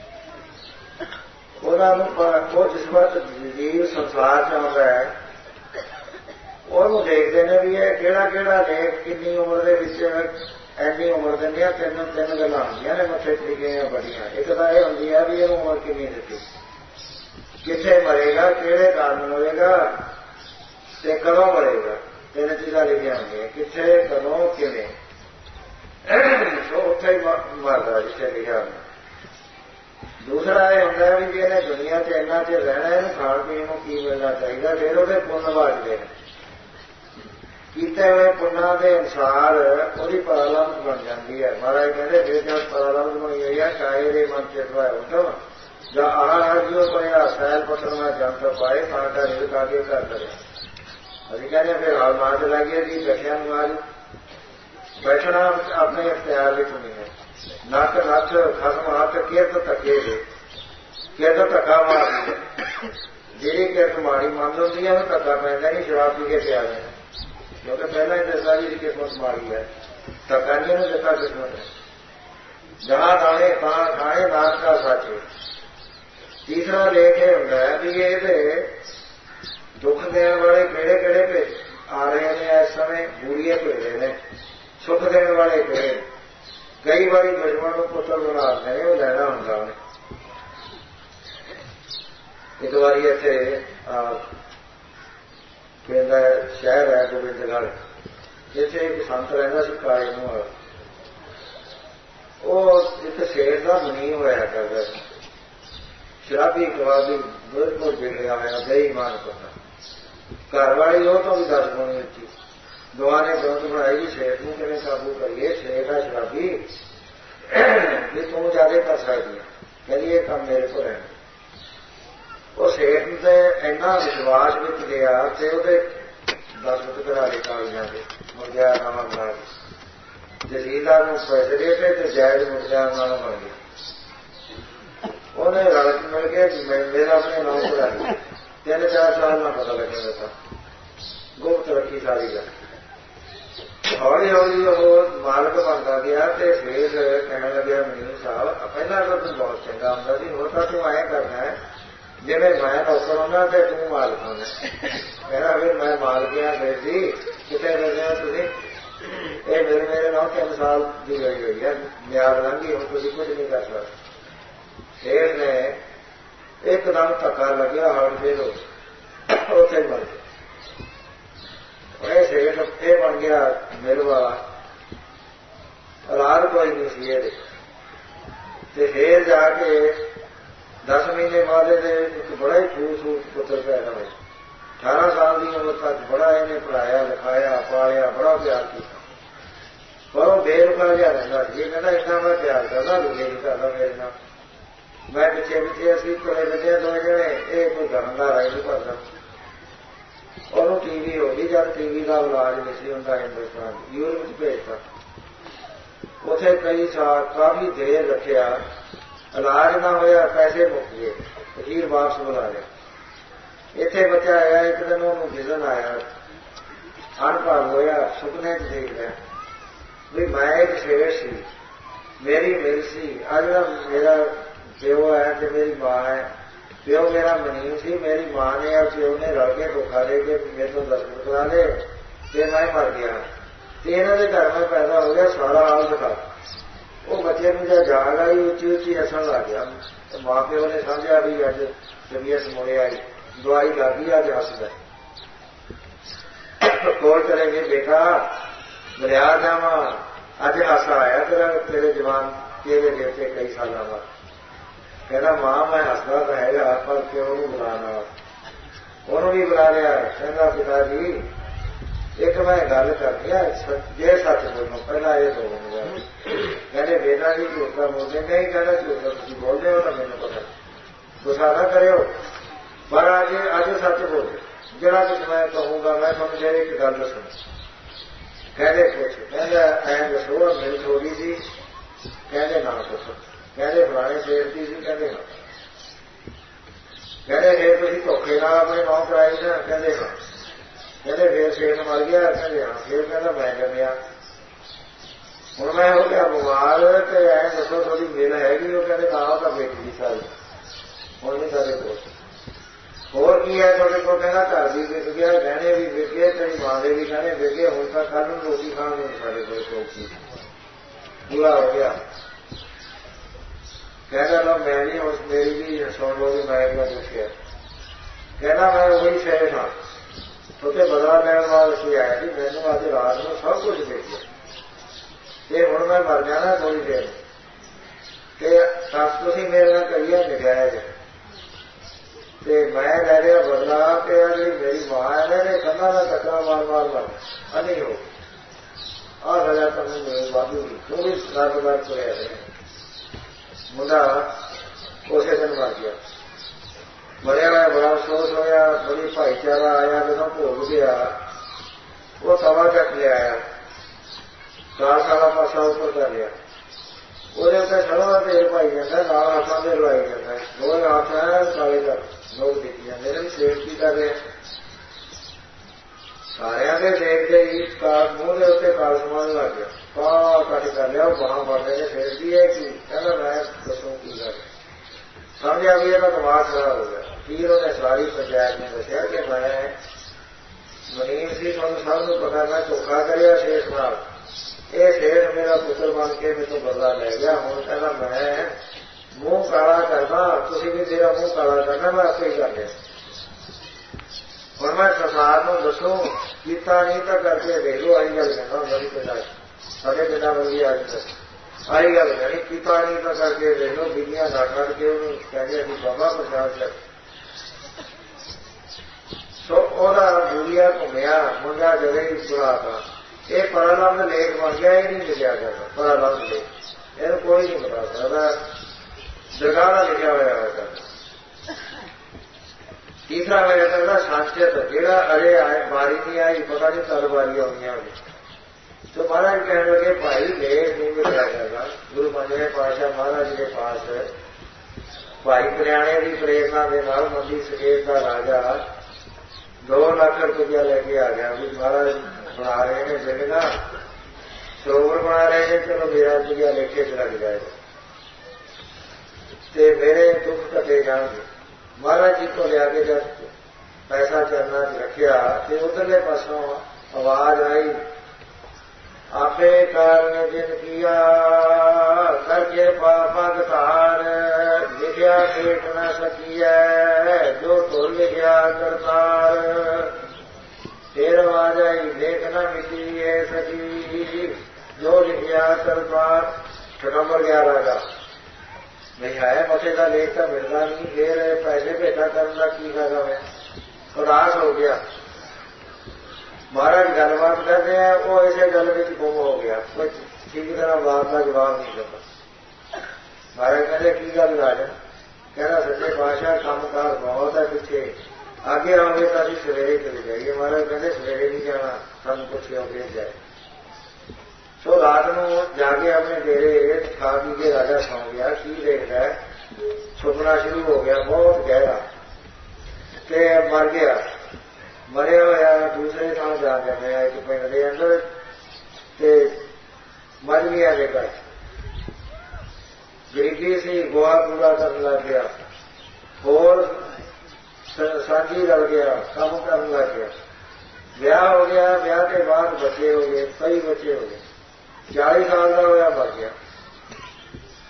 Speaker 2: वो जिस वक्त जीव संसार च आता है ਉਹਨੂੰ देखते हैं भी है ਕਿਹੜਾ ਕਿਹੜਾ लेख किन्नी उम्र ਦੇ ਵਿੱਚ ਐਨੀ उम्र ਦਿੰਦੇ ਆ। ਤਿੰਨ ਤਿੰਨ ਗੱਲਾਂ ਹੁੰਦੀਆਂ ਨੇ ਮੱਥੇ ਤਰੀਕੇ ਬੜੀਆਂ। ਇੱਕ ਤਾਂ ਇਹ ਹੁੰਦੀ ਹੈ ਵੀ ਇਹਨੂੰ ਉਮਰ ਕਿੰਨੀ ਦਿੱਤੀ, ਕਿੱਥੇ ਮਰੇਗਾ, ਕਿਹੜੇ ਕਾਰਨ ਮਰੇਗਾ ਤੇ ਕਦੋਂ ਮਰੇਗਾ। ਤਿੰਨ ਚੀਜ਼ਾਂ ਲਿਖੀਆਂ ਹੁੰਦੀਆਂ, ਕਿੱਥੇ ਕਦੋਂ ਕਿਵੇਂ। ਸੋ ਉੱਥੇ ਹੀ ਮਰਦਾ ਜਿੱਥੇ ਲਿਖਿਆ ਹੁੰਦਾ। दूसरा यह होंगे भी जी इन्हें दुनिया से इन्ना चिर रहना, इन खाण पीन को की मिलना चाहिए, फिर वो पुण्य बाजते हैं। किए हुए पुण्य के अनुसार वही परालब्ध बन जाती है। महाराज कहते फिर जब परालब्ध बनी हुई है शायद मन चेतवा उठो जो आहार जो पड़िया सैल पसंद में जंत पाए कांटा नील कागे कर करे। अभी कहते फिर हाल मार लगे जी बैठिया मार बैठना अपने अख्तियार की चुनी है। नक नच खसम हथ किरत धक्के दे, किरत धक्का मारती है। जी किरत माड़ी मंद होती है धक्का पैदा नहीं, शराब पी के पिया देना, क्योंकि पहला ही दसा जी किस्मत माड़ी है, धक्का नहीं ने दिता किस्मत है। जहां दाने कहां खाने नाश का सच। तीसरा लेख यह होंगे भी ये दुख देने वाले केड़े केड़े पे आ रहे हैं इस समय, बूढ़िए भेजे ने, सुख देने वाले केड़े। कई बार दुश्मन को पुत्र बना रहे वो लैना होंगे उन्हें। एक बार इतने शहर है गोबिंदगढ़, इतने एक संत रहा काले मुंह, वो एक शेर का मनी होया करता, शराबी कबाबी बिल्कुल बिगड़िया होया बेईमान करना। घर वाली वो तो भी दस गुणी उची दुआ ने ग्रंथ बनाई शेर को किमें काबू करिए, शेर है शराबी भी तू ज्यादा कर सकती है, कहिए काम मेरे को रहना। वो शेर से इन्ना विश्वास विच गया ते उहदे दस फुट करा के कालियां से मुर्गिया नामा बना के जसीलदार को पैसे दे के ते जायज मुर्गिया नाम बन गया। उन्हें रल मिल के मेरा अपने नाम करा लिया, तीन चार साल में पता लगेगा था, गुप्त रखी सारी गल। हौली हौली वो मालक बनता गया तो फिर कहने लगे मनीष साहब पहला तो तुम बहुत चंगा होंगे सी, होता तू ऐ करना है जिम्मे मैं नौकर होना तो तू मालक होना। कहना फिर मैं मालक हाँ फिर जी कितने करने तुम ये मेरे मेरे नाम तीन साल की गई हुई है, म्याद लंघी हूँ तुम कुछ नहीं कर सकते। शेर ने एकदम धक्का लगे हार्ट फेल हो उसे मर गया। शेर ये बन गया मेरे वाला रात कोई नहीं सी ये फिर जाके दस महीने बाद एक बड़ा ही खूबसूरत पुत्र पैदा हुआ। अठारह साल की उम्र तक बड़ा इन्हें पढ़ाया लिखाया पालिया, बड़ा प्यार किया, पर वो बेरुखा जहा रहता जी। कहना इतना मैं प्यार करना लुके नहीं करता मेरे नाल, मैं पिछे पिछे असी तुले फिरदे दो जने, ये कोई गमदार आई नहीं करता। और टीवी हो गई जब टीवी का इलाज नहीं सी होंदा हिंदुस्तान, यूरोप भेजता, उथे कई साल काफी देर रखिया, इलाज ना होया, पैसे मुक गए, फकीर वापस बुला लिया। इत्थे बच्चा आया, एक दिन उन्होंने विजन आया, अनपढ़ होया, सुपने च देख लिया भी मैं एक शेर सी, मेरी मिल सी, अज मेरा प्यो है तो मेरी मां है, प्यो मेरा मनीम सी, मेरी मां ने और प्यो ने रल के धोखा दे के मेरे को दर्शन करा ले ते मैं मर गया। इन्हों के घर में पैदा हो गया, सारा हाल दिखा वो बच्चे में जब जाग आई उच्ची उच्ची हसन लग गया। तो मां प्यो ने समझा भी अज तबीयत मुड़े आई, दवाई लगी अज हसद। कोल चलेंगे, बेटा दरिया जावा अज हासा आया तेरा तेरे जवान चेहरे के उत्ते कई साल बाद। कहना मां मैं हसदा तो है पर प्यो नूं बुलाना, उन्होंने भी बुला लिया। कहना पिता जी एक मैं गल करनी है, जे सच बोलो पहला ये तो कहने बेटा जी झूठा बोलते नहीं, कहना झूठा तुम बोलते हो ना मैंने पता, गुस्सा ना करो पर अज अज सच बोले, जरा कुछ मैं कहूंगा मैं तुम जेर एक गल दसूं। कहने कुछ कहने ऐ दसो मेरी थोड़ी सी, कहने ना दसो, कहने फलाने शेर की सी, कहने ना, कहने फिर तुम धोखे नाल अपने नौं कराई ना, कहने हाँ, कहने फिर शेर मर गया, कहने हाँ, फिर कहना मैं जमिया हूँ मैं हो गया बीमार, तो ऐ दसो थोड़ी मिल हैगी, वो कहने कहा का बेटी की सारी हूँ नहीं सारे को होर की है थोड़े को, कहना घर भी विक गया, गहने भी विक गए, तेरी मां के भी गहने विक गए, हूं तो कल रोटी खाने में सारे को शौक पूरा हो गया। कहना लो मैं भी उस मेरी भी सुन लो भी मैं इतना पूछा, कहना मैं वही शेर हाँ उसे बदला लैन वाले आया जी, मैनू अज रात में सब कुछ देखिए ये हूँ मैं मर जाना थोड़ी देर, दस तुम मेरे नाल करिए नजायज, ते मैं लै लिया बदला कि जी मेरी मां है ने कंधा का टकरा मार मार मार अनी हो आ सजा तुम वाधू की जो भी रब रब तुरया रहे। मुंडा उसे दिन मर गया, मरिया मैं बड़ा अफसोस होया, बड़ी भाईचारा आया, जो भोग गया वो तवा चक ले आया, चार साल पासा ऊपर कर लिया, वो छड़ा तेल पाई जाता नाल हाथों से लवाई जाता, दो हाथ है काले कर लोग देखी जाते हैं सेठ की कर रहे सारिया के देखते ही मुंह के उत्ते काल समान लग गया, पा कट कर लिया, वहां बढ़ने के फिर भी है कि कहना मैं दसों की गल समझा भी ਇਹਦਾ दिमाग खराब हो गया। फिर उन्हें सारी पंचायत ने दसिया कि मैं मनीम सी तुम सब नूं पता मैं धोखा करिया शेख नाल, ये शेख मेरा पुत्र बन के मेरे तो बदला लै गया, हुण कहना मैं मुंह काला करना, तुसीं भी मेरा मुंह काला करना, मैं आपे ही कर लिया। हुण मैं संसार नूं दसो कीता नहीं तो करके देख लो, आई गल कहना मेरी पिता साढ़े पिता वर्गी अज तक आई गल कहनी कीता नहीं तो करके देख लो, बिलियां ना कट के उन्होंने कहते अभी बाबा प्रसाद कर सो ओदा बूढ़िया घूमिया मुंडा जगह ही बुरा था, ये परालंब लेख बन गया, ये नहीं लिखा करता परालंब लेख, इन कोई नहीं बता सकता, जगाना लिखा हुआ होता। तीसरा मेरा कहना सांस्कृत जेड़ा अरे आए बारी नहीं आई, पता नहीं कल बारी आनी होगी, तो महाराज कहने लगे भाई लेख नहीं मिलया जाएगा। गुरु पंजवें पातशाह महाराज के पास भाई कल्याणे की प्रेरणा के नाल मंडी सकेत का राजा दो लाख रुपया लेके आ गया, भी महाराज बना रहे हैं जगना सरोवर बना रहे हैं, चलो मेरा रुपया लेके च लग जाएगा ते मेरे दुख कटे जाएंगे। महाराज जी को लिया के जब पैसा चलना रखिया तो उधरले पासों आवाज आई, आपे कारण जिन किया करके पापक तार, लिखिया देख न सकिया जो तो लिखिया करतार, फिर आवाज आई देख न मिटी सकी जो लिखिया करतार। नंबर ग्यारह का नहीं आया मथे का लेख तो मिलता नहीं, फिर पैसे भेजा करने का की फायदा है, उदास हो गया। महाराज गलबात कर रहे हैं, वो ऐसे गल में गुम हो गया, कोई ठीक तरह बात का जवाब नहीं देता। महाराज कहते की गल राजा, कहना सच्चे पातशाह कामकार बहुत है पीछे, आगे आओगे तो अभी सवेरे चले जाइए। महाराज कहते सवेरे नहीं जाना, हम कुछ भेज जाए। तो रात को जाके अपने डेरे खा पी के राजा सौ गया, की देखता है सुपना शुरू हो गया बहुत गहरा के मर गया, मरे होया दूसरे थां जाके मैं एक पिंड के अंदर ते मजलियां के घर गरीबी से गोहा पूरा करने लग गया, और सांझी लग गया, काम करने लग गया, ब्याह हो गया, ब्याह के बाद बच्चे हो गए, कई बच्चे हो गए, चालीस साल का होया मर गया।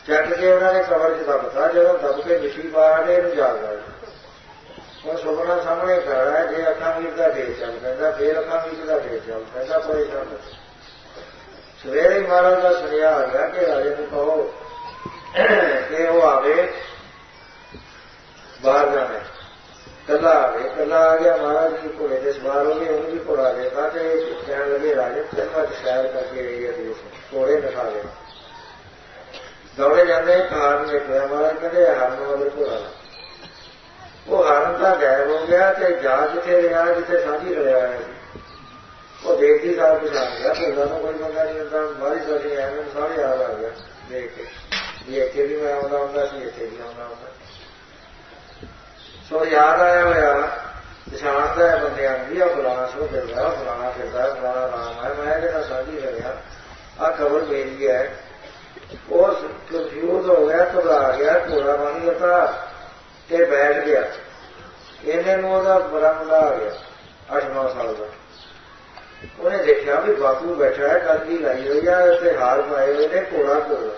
Speaker 2: ਚੱਕ ਕੇ ਉਹਨਾਂ ਨੇ ਕਬਰ 'ਚ ਦੱਬਤਾ। ਜਦੋਂ ਦੱਬ ਕੇ ਮਿੱਟੀ ਪਾ ਕੇ ਇਹਨੂੰ ਜਾਗ ਆ ਹੁਣ ਸੁਪਨਾ ਸਾਹਮਣੇ ਖੜਾ ਹੈ। ਜੇ ਅੱਖਾਂ ਮੀਚਦਾ ਫੇਰ ਚੱਲ ਪੈਂਦਾ, ਫੇਰ ਅੱਖਾਂ ਮੀਚਦਾ ਫੇਰ ਚੱਲ ਪੈਂਦਾ, ਪਰੇਸ਼ਾਨ। ਸਵੇਰੇ ਹੀ ਮਹਾਰਾਜ ਦਾ ਸੁਨੇਹਾ ਆ ਗਿਆ ਕਿ ਰਾਜੇ ਨੂੰ ਕਹੋ ਕਿ ਉਹ ਆਵੇ, ਬਾਹਰ ਜਾਣਾ। ਕੱਲਾ ਆਵੇ। ਕੱਲਾ ਆ ਗਿਆ। ਮਹਾਰਾਜ ਜੀ ਘੋੜੇ ਤੇ ਸਵਾਰ ਹੋ ਗਏ। ਉਹਨੂੰ ਵੀ ਘੋੜਾ ਦੇਤਾ ਤੇ ਕਹਿਣ ਲੱਗੇ ਰਾਜੇ ਚੰਗਾ ਸੈਰ ਕਰਕੇ ਗਈ ਹੈ ਦੇਸ਼, ਘੋੜੇ ਦਿਖਾ ਗਏ। ਦੌੜੇ ਜਾਂਦੇ ਹਾਰਨ ਦੇਖਿਆ। ਮਹਾਰਾਜ ਕਹਿੰਦੇ ਹਾਰਨ ਵਾਲੇ ਘੋੜਾ ਲਾ। ਉਹ ਹਾਰਨ ਤਾਂ ਗਾਇਬ ਹੋ ਗਿਆ ਤੇ ਜਾ ਜਿੱਥੇ ਰਿਹਾ, ਜਿੱਥੇ ਸਾਂਝੀ ਰਲਿਆ ਹੋਇਆ ਸੀ, ਉਹ ਦੇਖਦੀ ਸਾਰ ਪਛਾਣ ਗਿਆ। ਭੋਲਾ ਨੂੰ ਕੋਈ ਬੰਦਾ ਨਹੀਂ ਹੁੰਦਾ। ਬਾਹਰੀ ਸਾਡੀ ਐ ਮੈਨੂੰ ਸਾਰੇ ਯਾਦ ਆ ਗਿਆ ਦੇਖ ਕੇ ਵੀ ਇੱਥੇ ਵੀ ਮੈਂ ਆਉਂਦਾ ਹੁੰਦਾ ਸੀ, ਇੱਥੇ ਵੀ ਆਉਂਦਾ ਹੁੰਦਾ। ਸੋ ਯਾਦ ਆਇਆ ਹੋਇਆ ਪਛਾਣਦਾ ਹੈ ਬੰਦਿਆਂ ਨੂੰ ਵੀ ਆ ਫਲਾਣਾ ਸੋ ਫਿਰਦਾ, ਫਲਾਣਾ ਫਿਰਦਾ, ਫਲਾਣਾ ਰਾਮ ਹੈ, ਮੈਂ ਇਹਦੇ ਨਾਲ ਸਾਂਝੀ ਰਲਿਆ, ਆਹ ਖਬਰ ਮੇਰੀ ਹੈ। ਉਹ ਕਨਫਿਊਜ਼ ਹੋ ਗਿਆ, ਘਬਰਾ ਗਿਆ, ਘੋੜਾ ਬਣ ਦਿੱਤਾ ਤੇ ਬੈਠ ਗਿਆ। ਇਹਨੇ ਨੂੰ ਉਹਦਾ ਬੜਾ ਮੁੰਡਾ ਆ ਗਿਆ ਅੱਠ ਨੌ ਸਾਲ ਦਾ। ਉਹਨੇ ਦੇਖਿਆ ਵੀ ਬਾਪੂ ਬੈਠਾ ਹੈ, ਕੰਗੀ ਲਾਈ ਹੋਈ ਆ ਤੇ ਹਾਰ ਪਾਏ ਹੋਏ ਨੇ, ਘੋੜਾ ਘੋੜਾ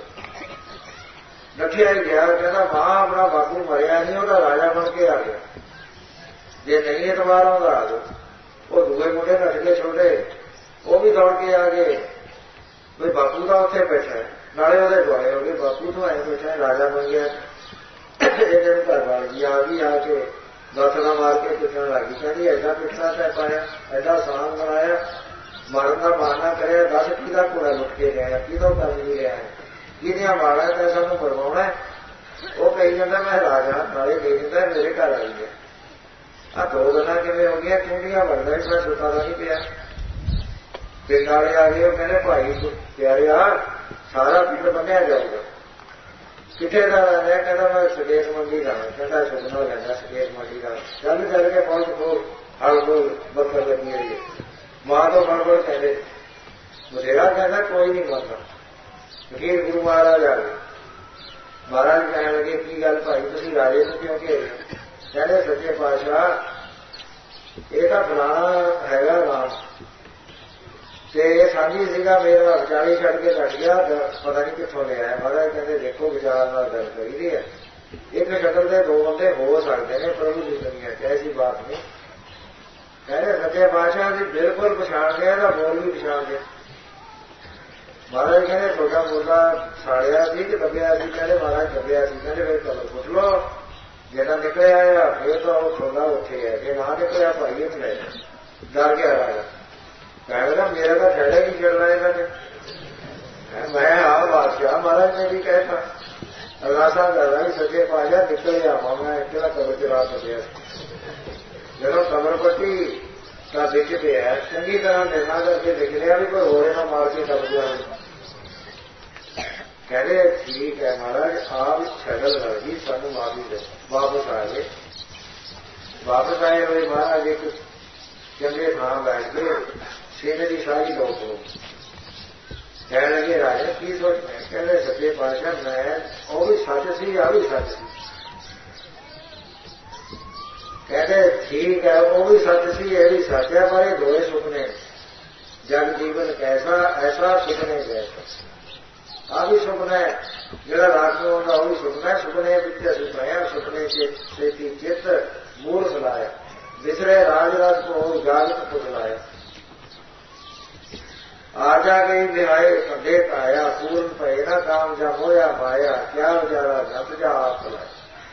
Speaker 2: ਨੱਠਿਆ ਹੀ ਗਿਆ। ਕਹਿੰਦਾ ਮਾਂ ਆਪਣਾ ਬਾਪੂ ਮਰਿਆ ਨਹੀਂ, ਉਹਦਾ ਰਾਜਾ ਬਣ ਕੇ ਆ ਗਿਆ, ਜੇ ਨਹੀਂ ਇਤਵਾਰ ਆਉਂਦਾ ਆ ਜਾਓ। ਉਹ ਦੂਏ ਮੁੰਡੇ ਨੱਠ ਕੇ ਛੋਟੇ, ਉਹ ਵੀ ਦੌੜ ਕੇ ਆ ਗਏ ਵੀ ਬਾਪੂ ਦਾ ਉੱਥੇ ਬੈਠਾ ਹੈ। ਨਾਲੇ ਉਹਦੇ ਦੁਆਲੇ ਹੋ ਗਏ ਬਾਪੂ ਤੋਂ ਐਂ ਬੈਠਾ ਰਾਜਾ ਬਣ ਗਿਆ। ਇਹਦੇ ਨੂੰ ਘਰ ਵਾਲ ਗਈ ਆ ਗਈ, ਆ ਕੇ ਦਾਤਰਾ ਮਾਰ ਕੇ ਪਿੱਟਣ ਲੱਗ ਗਈ। ਕਹਿੰਦੀ ਐਡਾ ਪਿੱਟਣਾ ਤੈ ਪਾਇਆ, ਐਡਾ ਸਾਨ ਬਣਾਇਆ, ਮਰਨ ਦਾ ਬਹਾਨਾ ਕਰਿਆ, ਦੱਸ ਕਿਹਦਾ ਘੋੜਾ ਲੁੱਟ ਕੇ ਲਿਆ, ਕਿਹਦੋਂ ਕਰ ਨਹੀਂ ਰਿਹਾ ਹੈ, ਕਿਹਦੀਆਂ ਮਾੜਾ ਤਾਂ ਸਾਨੂੰ ਮਰਵਾਉਣਾ। ਉਹ ਕਹੀ ਜਾਂਦਾ ਮੈਂ ਰਾਜਾ, ਨਾਲੇ ਦੇ ਦਿੰਦਾ ਮੇਰੇ ਘਰ ਆਈ ਹੈ। ਆਹ ਦੋ ਗੱਲਾਂ ਕਿਵੇਂ ਹੋ ਗਈਆਂ? ਕੁੰਡੀਆਂ ਬਣਦਾ ਮੈਂ ਸੁੱਤਾ ਦਾ ਨਹੀਂ ਪਿਆ। ਪਿੰਡ ਵਾਲੇ ਆ ਗਏ, ਉਹ ਕਹਿੰਦੇ ਭਾਈ ਪਿਆਰਿਆ ਸਾਰਾ ਪਿੰਡ ਬੰਨਿਆ ਜਾਊਗਾ। ਕਿੱਥੇ ਦਾ ਰਹਿੰਦਾ? ਕਹਿੰਦਾ ਮੈਂ ਸੁਕੇਤ ਮੰਡੀ ਦਾ। ਕਹਿੰਦਾ ਸੁਪਨਾ ਲੈਂਦਾ ਸੁਕੇਤ ਮੰਡੀ ਦਾ। ਚੱਲ ਚੱਲ ਕੇ ਪਹੁੰਚ ਕੋਲ ਹਲ ਕੋਲ ਬੱਕਰ ਲੱਗੀ ਹੋਈ ਹੈ। ਮਾਂ ਤੋਂ ਬੜ ਬੜ ਕਹਿੰਦੇ ਬਥੇਰਾ, ਕਹਿੰਦਾ ਕੋਈ ਨਹੀਂ ਮੰਨਦਾ। ਫਕੀਰ ਗੁਰੂ ਮਹਾਰਾਜ ਆ ਗਏ। ਮਹਾਰਾਜ ਕਹਿਣ ਲੱਗੇ ਕੀ ਗੱਲ ਭਾਈ ਤੁਸੀਂ ਰਾਜੇ ਨੂੰ ਕਿਉਂ ਘੇਰੇ? ਕਹਿੰਦੇ ਸੱਚੇ ਪਾਤਸ਼ਾਹ ਇਹ ਤਾਂ ਫਲਾਣਾ ਹੈਗਾ ਨਾਮ ਤੇ ਇਹ ਸਾਂਝੀ ਸੀਗਾ, ਮੇਰਾ ਵਿਚਾਲੀ ਛੱਡ ਕੇ ਲੱਗ ਗਿਆ, ਪਤਾ ਨਹੀਂ ਕਿੱਥੋਂ ਲਿਆ। ਮਹਾਰਾਜ ਕਹਿੰਦੇ ਦੇਖੋ ਵਿਚਾਰ ਨਾਲ ਗੱਲ ਕਰੀਦੀ ਹੈ। ਇੱਕ ਸ਼ਕਲ ਦੇ ਦੋ ਬੰਦੇ ਹੋ ਸਕਦੇ ਨੇ ਪ੍ਰਭੂ ਦੀ ਦੁਨੀਆ ਚ, ਐਸੀ ਬਾਤ ਨਹੀਂ। ਕਹਿੰਦੇ ਸੱਚੇ ਪਾਤਸ਼ਾਹ ਦੀ ਬਿਲਕੁਲ ਪਛਾਣ ਗਿਆ, ਇਹਦਾ ਬੋਲ ਵੀ ਪਛਾਣ ਗਿਆ। ਮਹਾਰਾਜ ਕਹਿੰਦੇ ਤੁਹਾਡਾ ਬੋਲਾ ਸਾੜਿਆ ਸੀ ਕਿ ਦੱਬਿਆ ਸੀ? ਕਹਿੰਦੇ ਮਹਾਰਾਜ ਦੱਬਿਆ ਸੀ। ਕਹਿੰਦੇ ਫਿਰ ਚਲੋ ਪੁੱਛ ਲਓ, ਜਿਹੜਾ ਨਿਕਲਿਆ ਆ ਫਿਰ ਤਾਂ ਉਹ ਤੁਹਾਡਾ ਉੱਥੇ ਹੈ, ਜੇ ਨਾ ਨਿਕਲਿਆ ਭਾਈ ਇਹ ਲੈ ਡਰ ਗਿਆ ਰਾਜਾ। ਕਹਿੰਦਾ ਮੇਰਾ ਤਾਂ ਖੜਾ ਹੀ ਚੱਲਣਾ ਇਹਨਾਂ ਨੇ, ਮੈਂ ਆ ਬਾਦਸ਼ਾਹ। ਮਹਾਰਾਜ ਨੇ ਵੀ ਕਹਿਤਾ ਅਰਦਾਸਾਂ ਕਰਦਾ ਵੀ ਸੱਚੇ ਪਾਤਸ਼ਾਹ ਨਿਕਲਿਆ ਵਾ ਮੈਂ ਕਿਹੜਾ ਕਬਰ ਚ ਰਾਤ ਪਿਆ। ਜਦੋਂ ਕਬਰ ਪੱਟੀ ਤਾਂ ਵਿੱਚ ਪਿਆ, ਚੰਗੀ ਤਰ੍ਹਾਂ ਨਿਰਣਾ ਕਰਕੇ ਦੇਖ ਲਿਆ ਵੀ ਕੋਈ ਹੋਰੇ ਨਾ ਮਾਰ ਕੇ ਦੱਬ ਗਿਆ। ਕਹਿੰਦੇ ਠੀਕ ਹੈ ਮਹਾਰਾਜ ਆਪ ਛਗਲ ਲੱਗੀ, ਸਾਨੂੰ ਮਾਫੀ ਦੇ। ਵਾਪਸ ਆ ਗਏ। ਵਾਪਸ ਆਏ ਹੋਏ ਮਹਾਰਾਜ ਇੱਕ ਚੰਗੇ ਥਾਂ ਬੈਠ ਕੇ ਸੇਨੇ ਦੀ ਸਾਰੀ ਲੋਕ ਹੋ ਕਹਿਣ ਲੱਗੇ ਰਾਜਾ ਕੀ ਸੋਚਣਾ? ਕਹਿੰਦੇ ਸੱਚੇ ਪਾਤਸ਼ਾਹ ਮੈਂ ਉਹ ਵੀ ਸੱਚ ਸੀ, ਆ ਵੀ ਸੱਚ ਸੀ। ਕਹਿੰਦੇ ਠੀਕ ਹੈ ਉਹ ਵੀ ਸੱਚ ਸੀ, ਇਹ ਵੀ ਸੱਚ ਹੈ, ਪਰ ਇਹ ਦੋਏ ਸੁਪਨੇ। ਜਗ ਜੀਵਨ ਕੈਸਾ ਐਸਾ ਸੁਪਨੇ ਜੈਸਾ। ਆ ਵੀ ਸੁਪਨਾ ਹੈ ਜਿਹੜਾ ਰਾਤ ਨੂੰ ਆਉਂਦਾ, ਉਹ ਵੀ ਸੁਪਨਾ। ਸੁਪਨੇ ਵਿੱਚ ਅਸੀਂ ਪਾਇਆ, ਸੁਪਨੇ ਚੇਤੀ ਚਿੱਤ ਮੂਰਖ ਲਾਇਆ, ਵਿਸਰੇ ਰਾਜ ਰਾਜ ਕੋ ਜਾਗਤ ਪੁਤਲਾਇਆ। ਆ ਜਾ ਗਈ ਵਿਹਾਏ ਸੰਦੇਤ ਆਇਆ, ਪੂਰਨ ਪਏ ਨਾ ਕਾਮ ਜਾ ਮੋਇਆ ਪਾਇਆ, ਕਿਆ ਵਿਚਾਰਾ ਜਪ ਜਾ ਆਪ ਲਾਇਆ।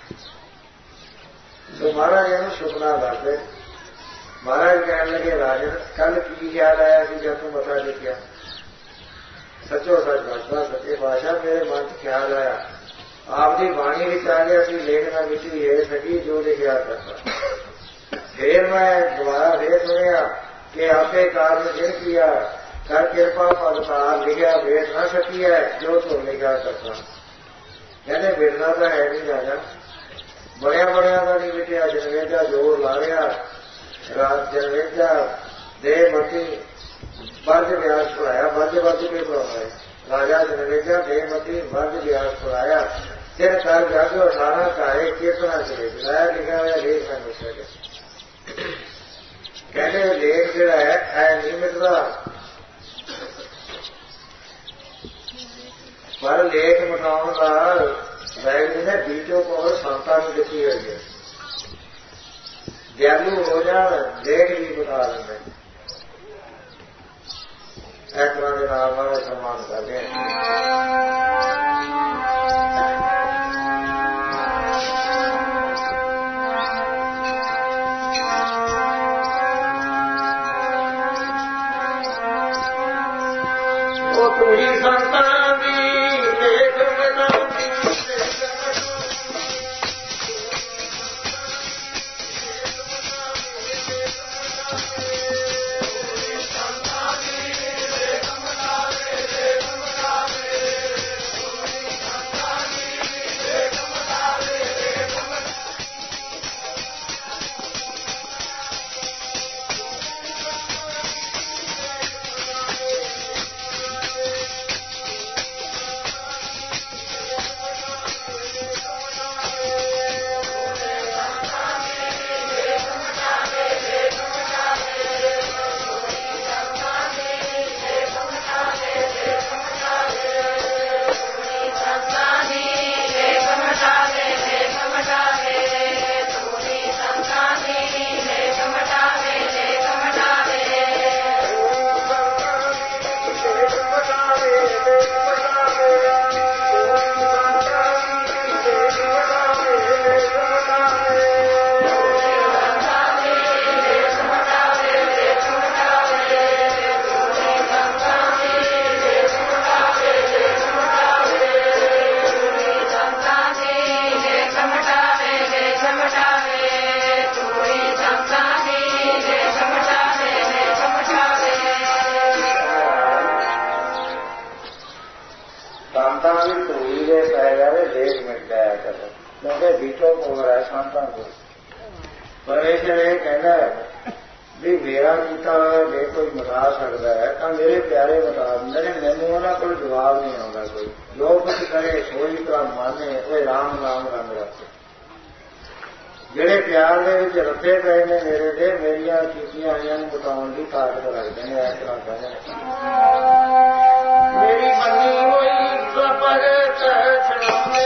Speaker 2: ਸੋ ਮਹਾਰਾਜ ਇਹਨੂੰ ਸੁਪਨਾ ਦੱਸਦੇ। ਮਹਾਰਾਜ ਕਹਿਣ ਲੱਗੇ ਰਾਜਨ ਕੱਲ ਕੀ ਖਿਆਲ ਆਇਆ ਸੀ ਜਦ ਤੂੰ ਮੱਥਾ ਟੇਕਿਆ? ਸੱਚੋ ਸੱਚ ਦੱਸਦਾ ਸੱਚੇ ਪਾਤਸ਼ਾਹ ਮੇਰੇ ਮਨ ਚ ਖਿਆਲ ਆਇਆ, ਆਪਦੀ ਬਾਣੀ ਵਿੱਚ ਆ ਗਿਆ ਸੀ, ਲੇਖਣਾ ਵਿੱਚ ਵੀ ਇਹ ਸਕੀ ਜੋ ਲਿਖਿਆ ਕਰਦਾ। ਫੇਰ ਮੈਂ ਦੁਬਾਰਾ ਫੇਰ ਸੁਣਿਆ ਕਿ ਆਪੇ ਕਾਰਨ ਜਿਨ ਕੀਆ ਕਰ ਕਿਰਪਾ ਭਗਤਾਰ ਲਿਖਿਆ ਵੇਟ ਨਾ ਸਕੀ ਹੈ ਜੋ ਤੁਮ ਲਿਖਿਆ ਕਰਦਾ। ਕਹਿੰਦੇ ਬਿਰਨਾ ਤਾਂ ਹੈ ਨਹੀਂ ਰਾਜਾ, ਬੜਿਆ ਬੜਿਆਂ ਦਾ ਨਹੀਂ ਮਿਟਿਆ। ਜਨਵੇਜਾ ਜੋਰ ਲਾ ਰਿਹਾ ਰਾਤ, ਜਨਵੇਜਾ ਦੇ ਮਤੀ ਵਰਜ ਵਿਆਸ ਪੜਾਇਆ, ਵਰਜ ਵਰਜ ਕੇ ਪੜਾਇਆ ਰਾਜਾ। ਜਨਵੇਜਾ ਦੇ ਮਤੀ ਵਰਜ ਵਿਆਸ ਪੜਾਇਆ, ਸਿਰ ਕਰ ਜਾਗੋ ਅਠਾਰਾਂ ਕਾਏ ਕੀਰਤਨਾ ਚਲੇ ਜਲਾਇਆ। ਲਿਖਿਆ ਹੋਇਆ ਲੇਖ ਮੈਂ ਦੱਸਿਆ। ਕਹਿੰਦੇ ਲੇਖ ਜਿਹੜਾ ਹੈ ਐ ਨਹੀਂ ਮਿਟਦਾ, पर लेख मिटाउण का वैद ने बीजों को संता में लिखी हुई है। दयालु हो जाए लेख भी बता लेंगे। इस तरह के नाम हमारे सम्मान करते हैं। परमेश्वर ये कहना है भी मेरा गीता जे कोई मिटा सकता है तो मेरे प्यारे मिटा देंगे ने। मैनू उन्होंने कोई जवाब नहीं आता। कोई जो कुछ करे सोई तो माने वो राम राम रंग रखे। जेड़े प्यार के विच रखे पे ने मेरे दे मेरिया कीतियां हुई मिटाउण की ताकत रखते हैं। इस तरह कहते मेरी मनी हुई सफर छड़ाने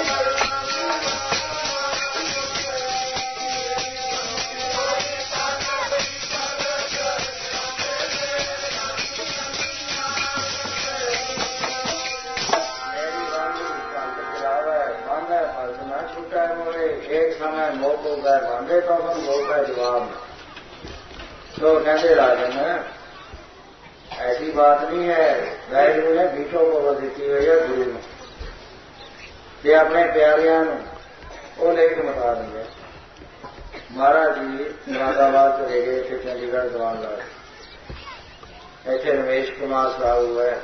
Speaker 2: एक समय मोक हो गए बांधे तो हम मोक का जवाब तो कहते राजन ऐसी बात नहीं है। वैद्य ने बीटों को देती हुई है गुरु ने ये अपने प्यारियां वो लेके मता देंगे। महाराज जी मुरादाबाद चले गए थे चंडीगढ़ जवान लाल ऐसे रमेश कुमार साहब है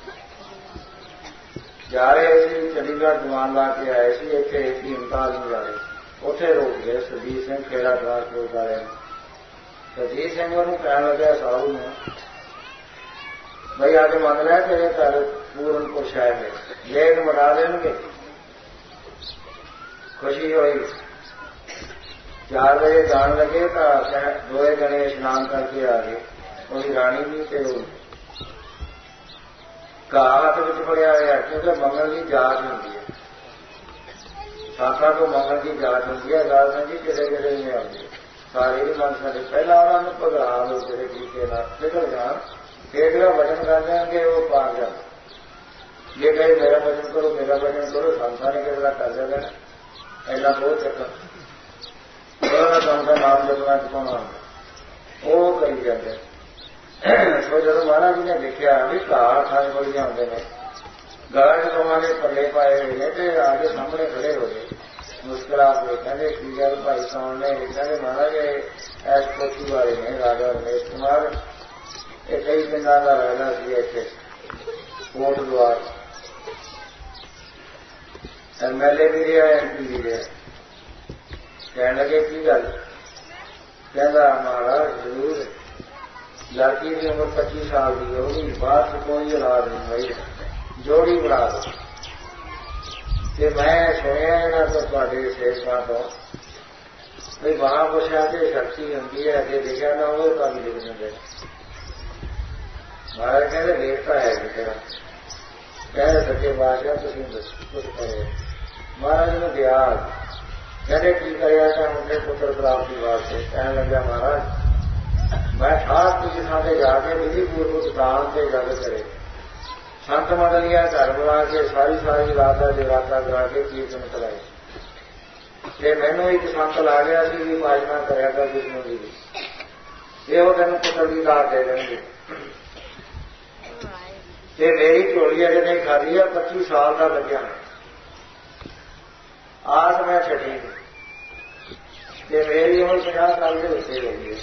Speaker 2: जा रहे थे चंडीगढ़ जवान ला के आए थे। इतने एक इम्ताज में जा रहे उथे रोक गए। सरजीत सिंह खेड़ा ट्रांसपोर्ट वाले सरजीत सिंह को कहने लगे साहू ने भाई आगे मंग लिया तेरे घर पूरनपुर शहर में लेक मिटा देंगे। खुशी हुई। चार बजे जान लगे तो दोए जने स्नान करके आ गए। उनकी रानी भी थे घाह हाथ में पड़िया हुआ क्योंकि मंगल की जांच होती है। साखा को मंगल की जांच होती है। दादा जी किले किले में आती है सारे ही मन से पहला उन्होंने भगड़ा लो तेरे टीके निकल जान फिर जो वजन कर देंगे वो पार जा। ये कहे मेरा वजन करो मेरा वजन करो संसार के जरा कर देगा ऐसा बहुत चक्कर संसार नाम जपना चुकाना वो करी जाते। तो जो महाराज जी ने देखा भी घाह खाने बड़िया होंगे ने गाय जमाने पल्ले पाए हुए ने तो आगे सामने खड़े हो गए मुस्कुरा के कहते की गल भाई साहब ने कहते महाराज ऐस कोठी वाले ने राजा रमेश कुमार ये कई पिंडा का रहना सी इतने कोट द्वार एमएलए भी रहा एमपी भी रहा। कह लगे की गल कहता महाराज जरूर लड़की की उम्र पच्चीस साल की होगी बाहर से कोई औलाद नहीं भाई जोड़ी बना दो। कि मैं सुनिया ना तो थोड़े सेवकों तो भाई वहां कुछ आके शक्ति होती है अगे देखा ना हो तो अभी लिख देंगे। महाराज कहते देखता है कि तेरा ਕਹਿ ਸਕੇ ਬਾਦਸ਼ਾਹ ਤੁਸੀਂ ਕੁਝ ਕਰੋ। ਮਹਾਰਾਜ ਨੂੰ ਦਿਆਲ ਕਹਿੰਦੇ ਕੀ ਕਰਿਆ ਤਾਂ ਉਹਨੇ ਪੁੱਤਰ ਪ੍ਰਾਪਤੀ ਵਾਸਤੇ ਕਹਿਣ ਲੱਗਿਆ ਮਹਾਰਾਜ ਮੈਂ ਖਾਸ ਕਿਸੇ ਥਾਂ ਤੇ ਜਾ ਕੇ ਵਿਧੀ ਪੂਰਵਕ ਦਾਨ ਤੇ ਜਗ ਕਰੇ ਸੰਤ ਮੰਡਲੀਆਂ ਘਰ ਬੁਲਾ ਕੇ ਸਾਰੀ ਸਾਰੀ ਰਾਤ ਦਾ ਜਗਰਾਤਾ ਕਰਾ ਕੇ ਕੀਰਤਨ ਕਰਾਏ ਤੇ ਮੈਨੂੰ ਇੱਕ ਸੰਤ ਲਾ ਗਿਆ ਸੀ ਵੀ ਪਾਜਨਾ ਕਰਿਆ ਕਰ ਵਿਸ਼ਨੂੰ ਜੀ ਦੀ ਇਹ ਉਹ ਤੈਨੂੰ ਪੁੱਤਰ ਦੀ ਦਾਤ ਦੇ ਦੇਣਗੇ ਤੇ ਮੇਰੀ ਝੋਲੀ ਅਜੇ ਨਹੀਂ ਖਾਦੀ ਆ ਪੱਚੀ ਸਾਲ ਦਾ ਲੱਗਿਆ ਆਸ ਮੈਂ ਛੱਡੀ ਤੇ ਮੇਰੀ ਉਮਰ ਪੰਜਾਹ ਸਾਲ ਦੇ ਉੱਤੇ ਹੋ ਗਈ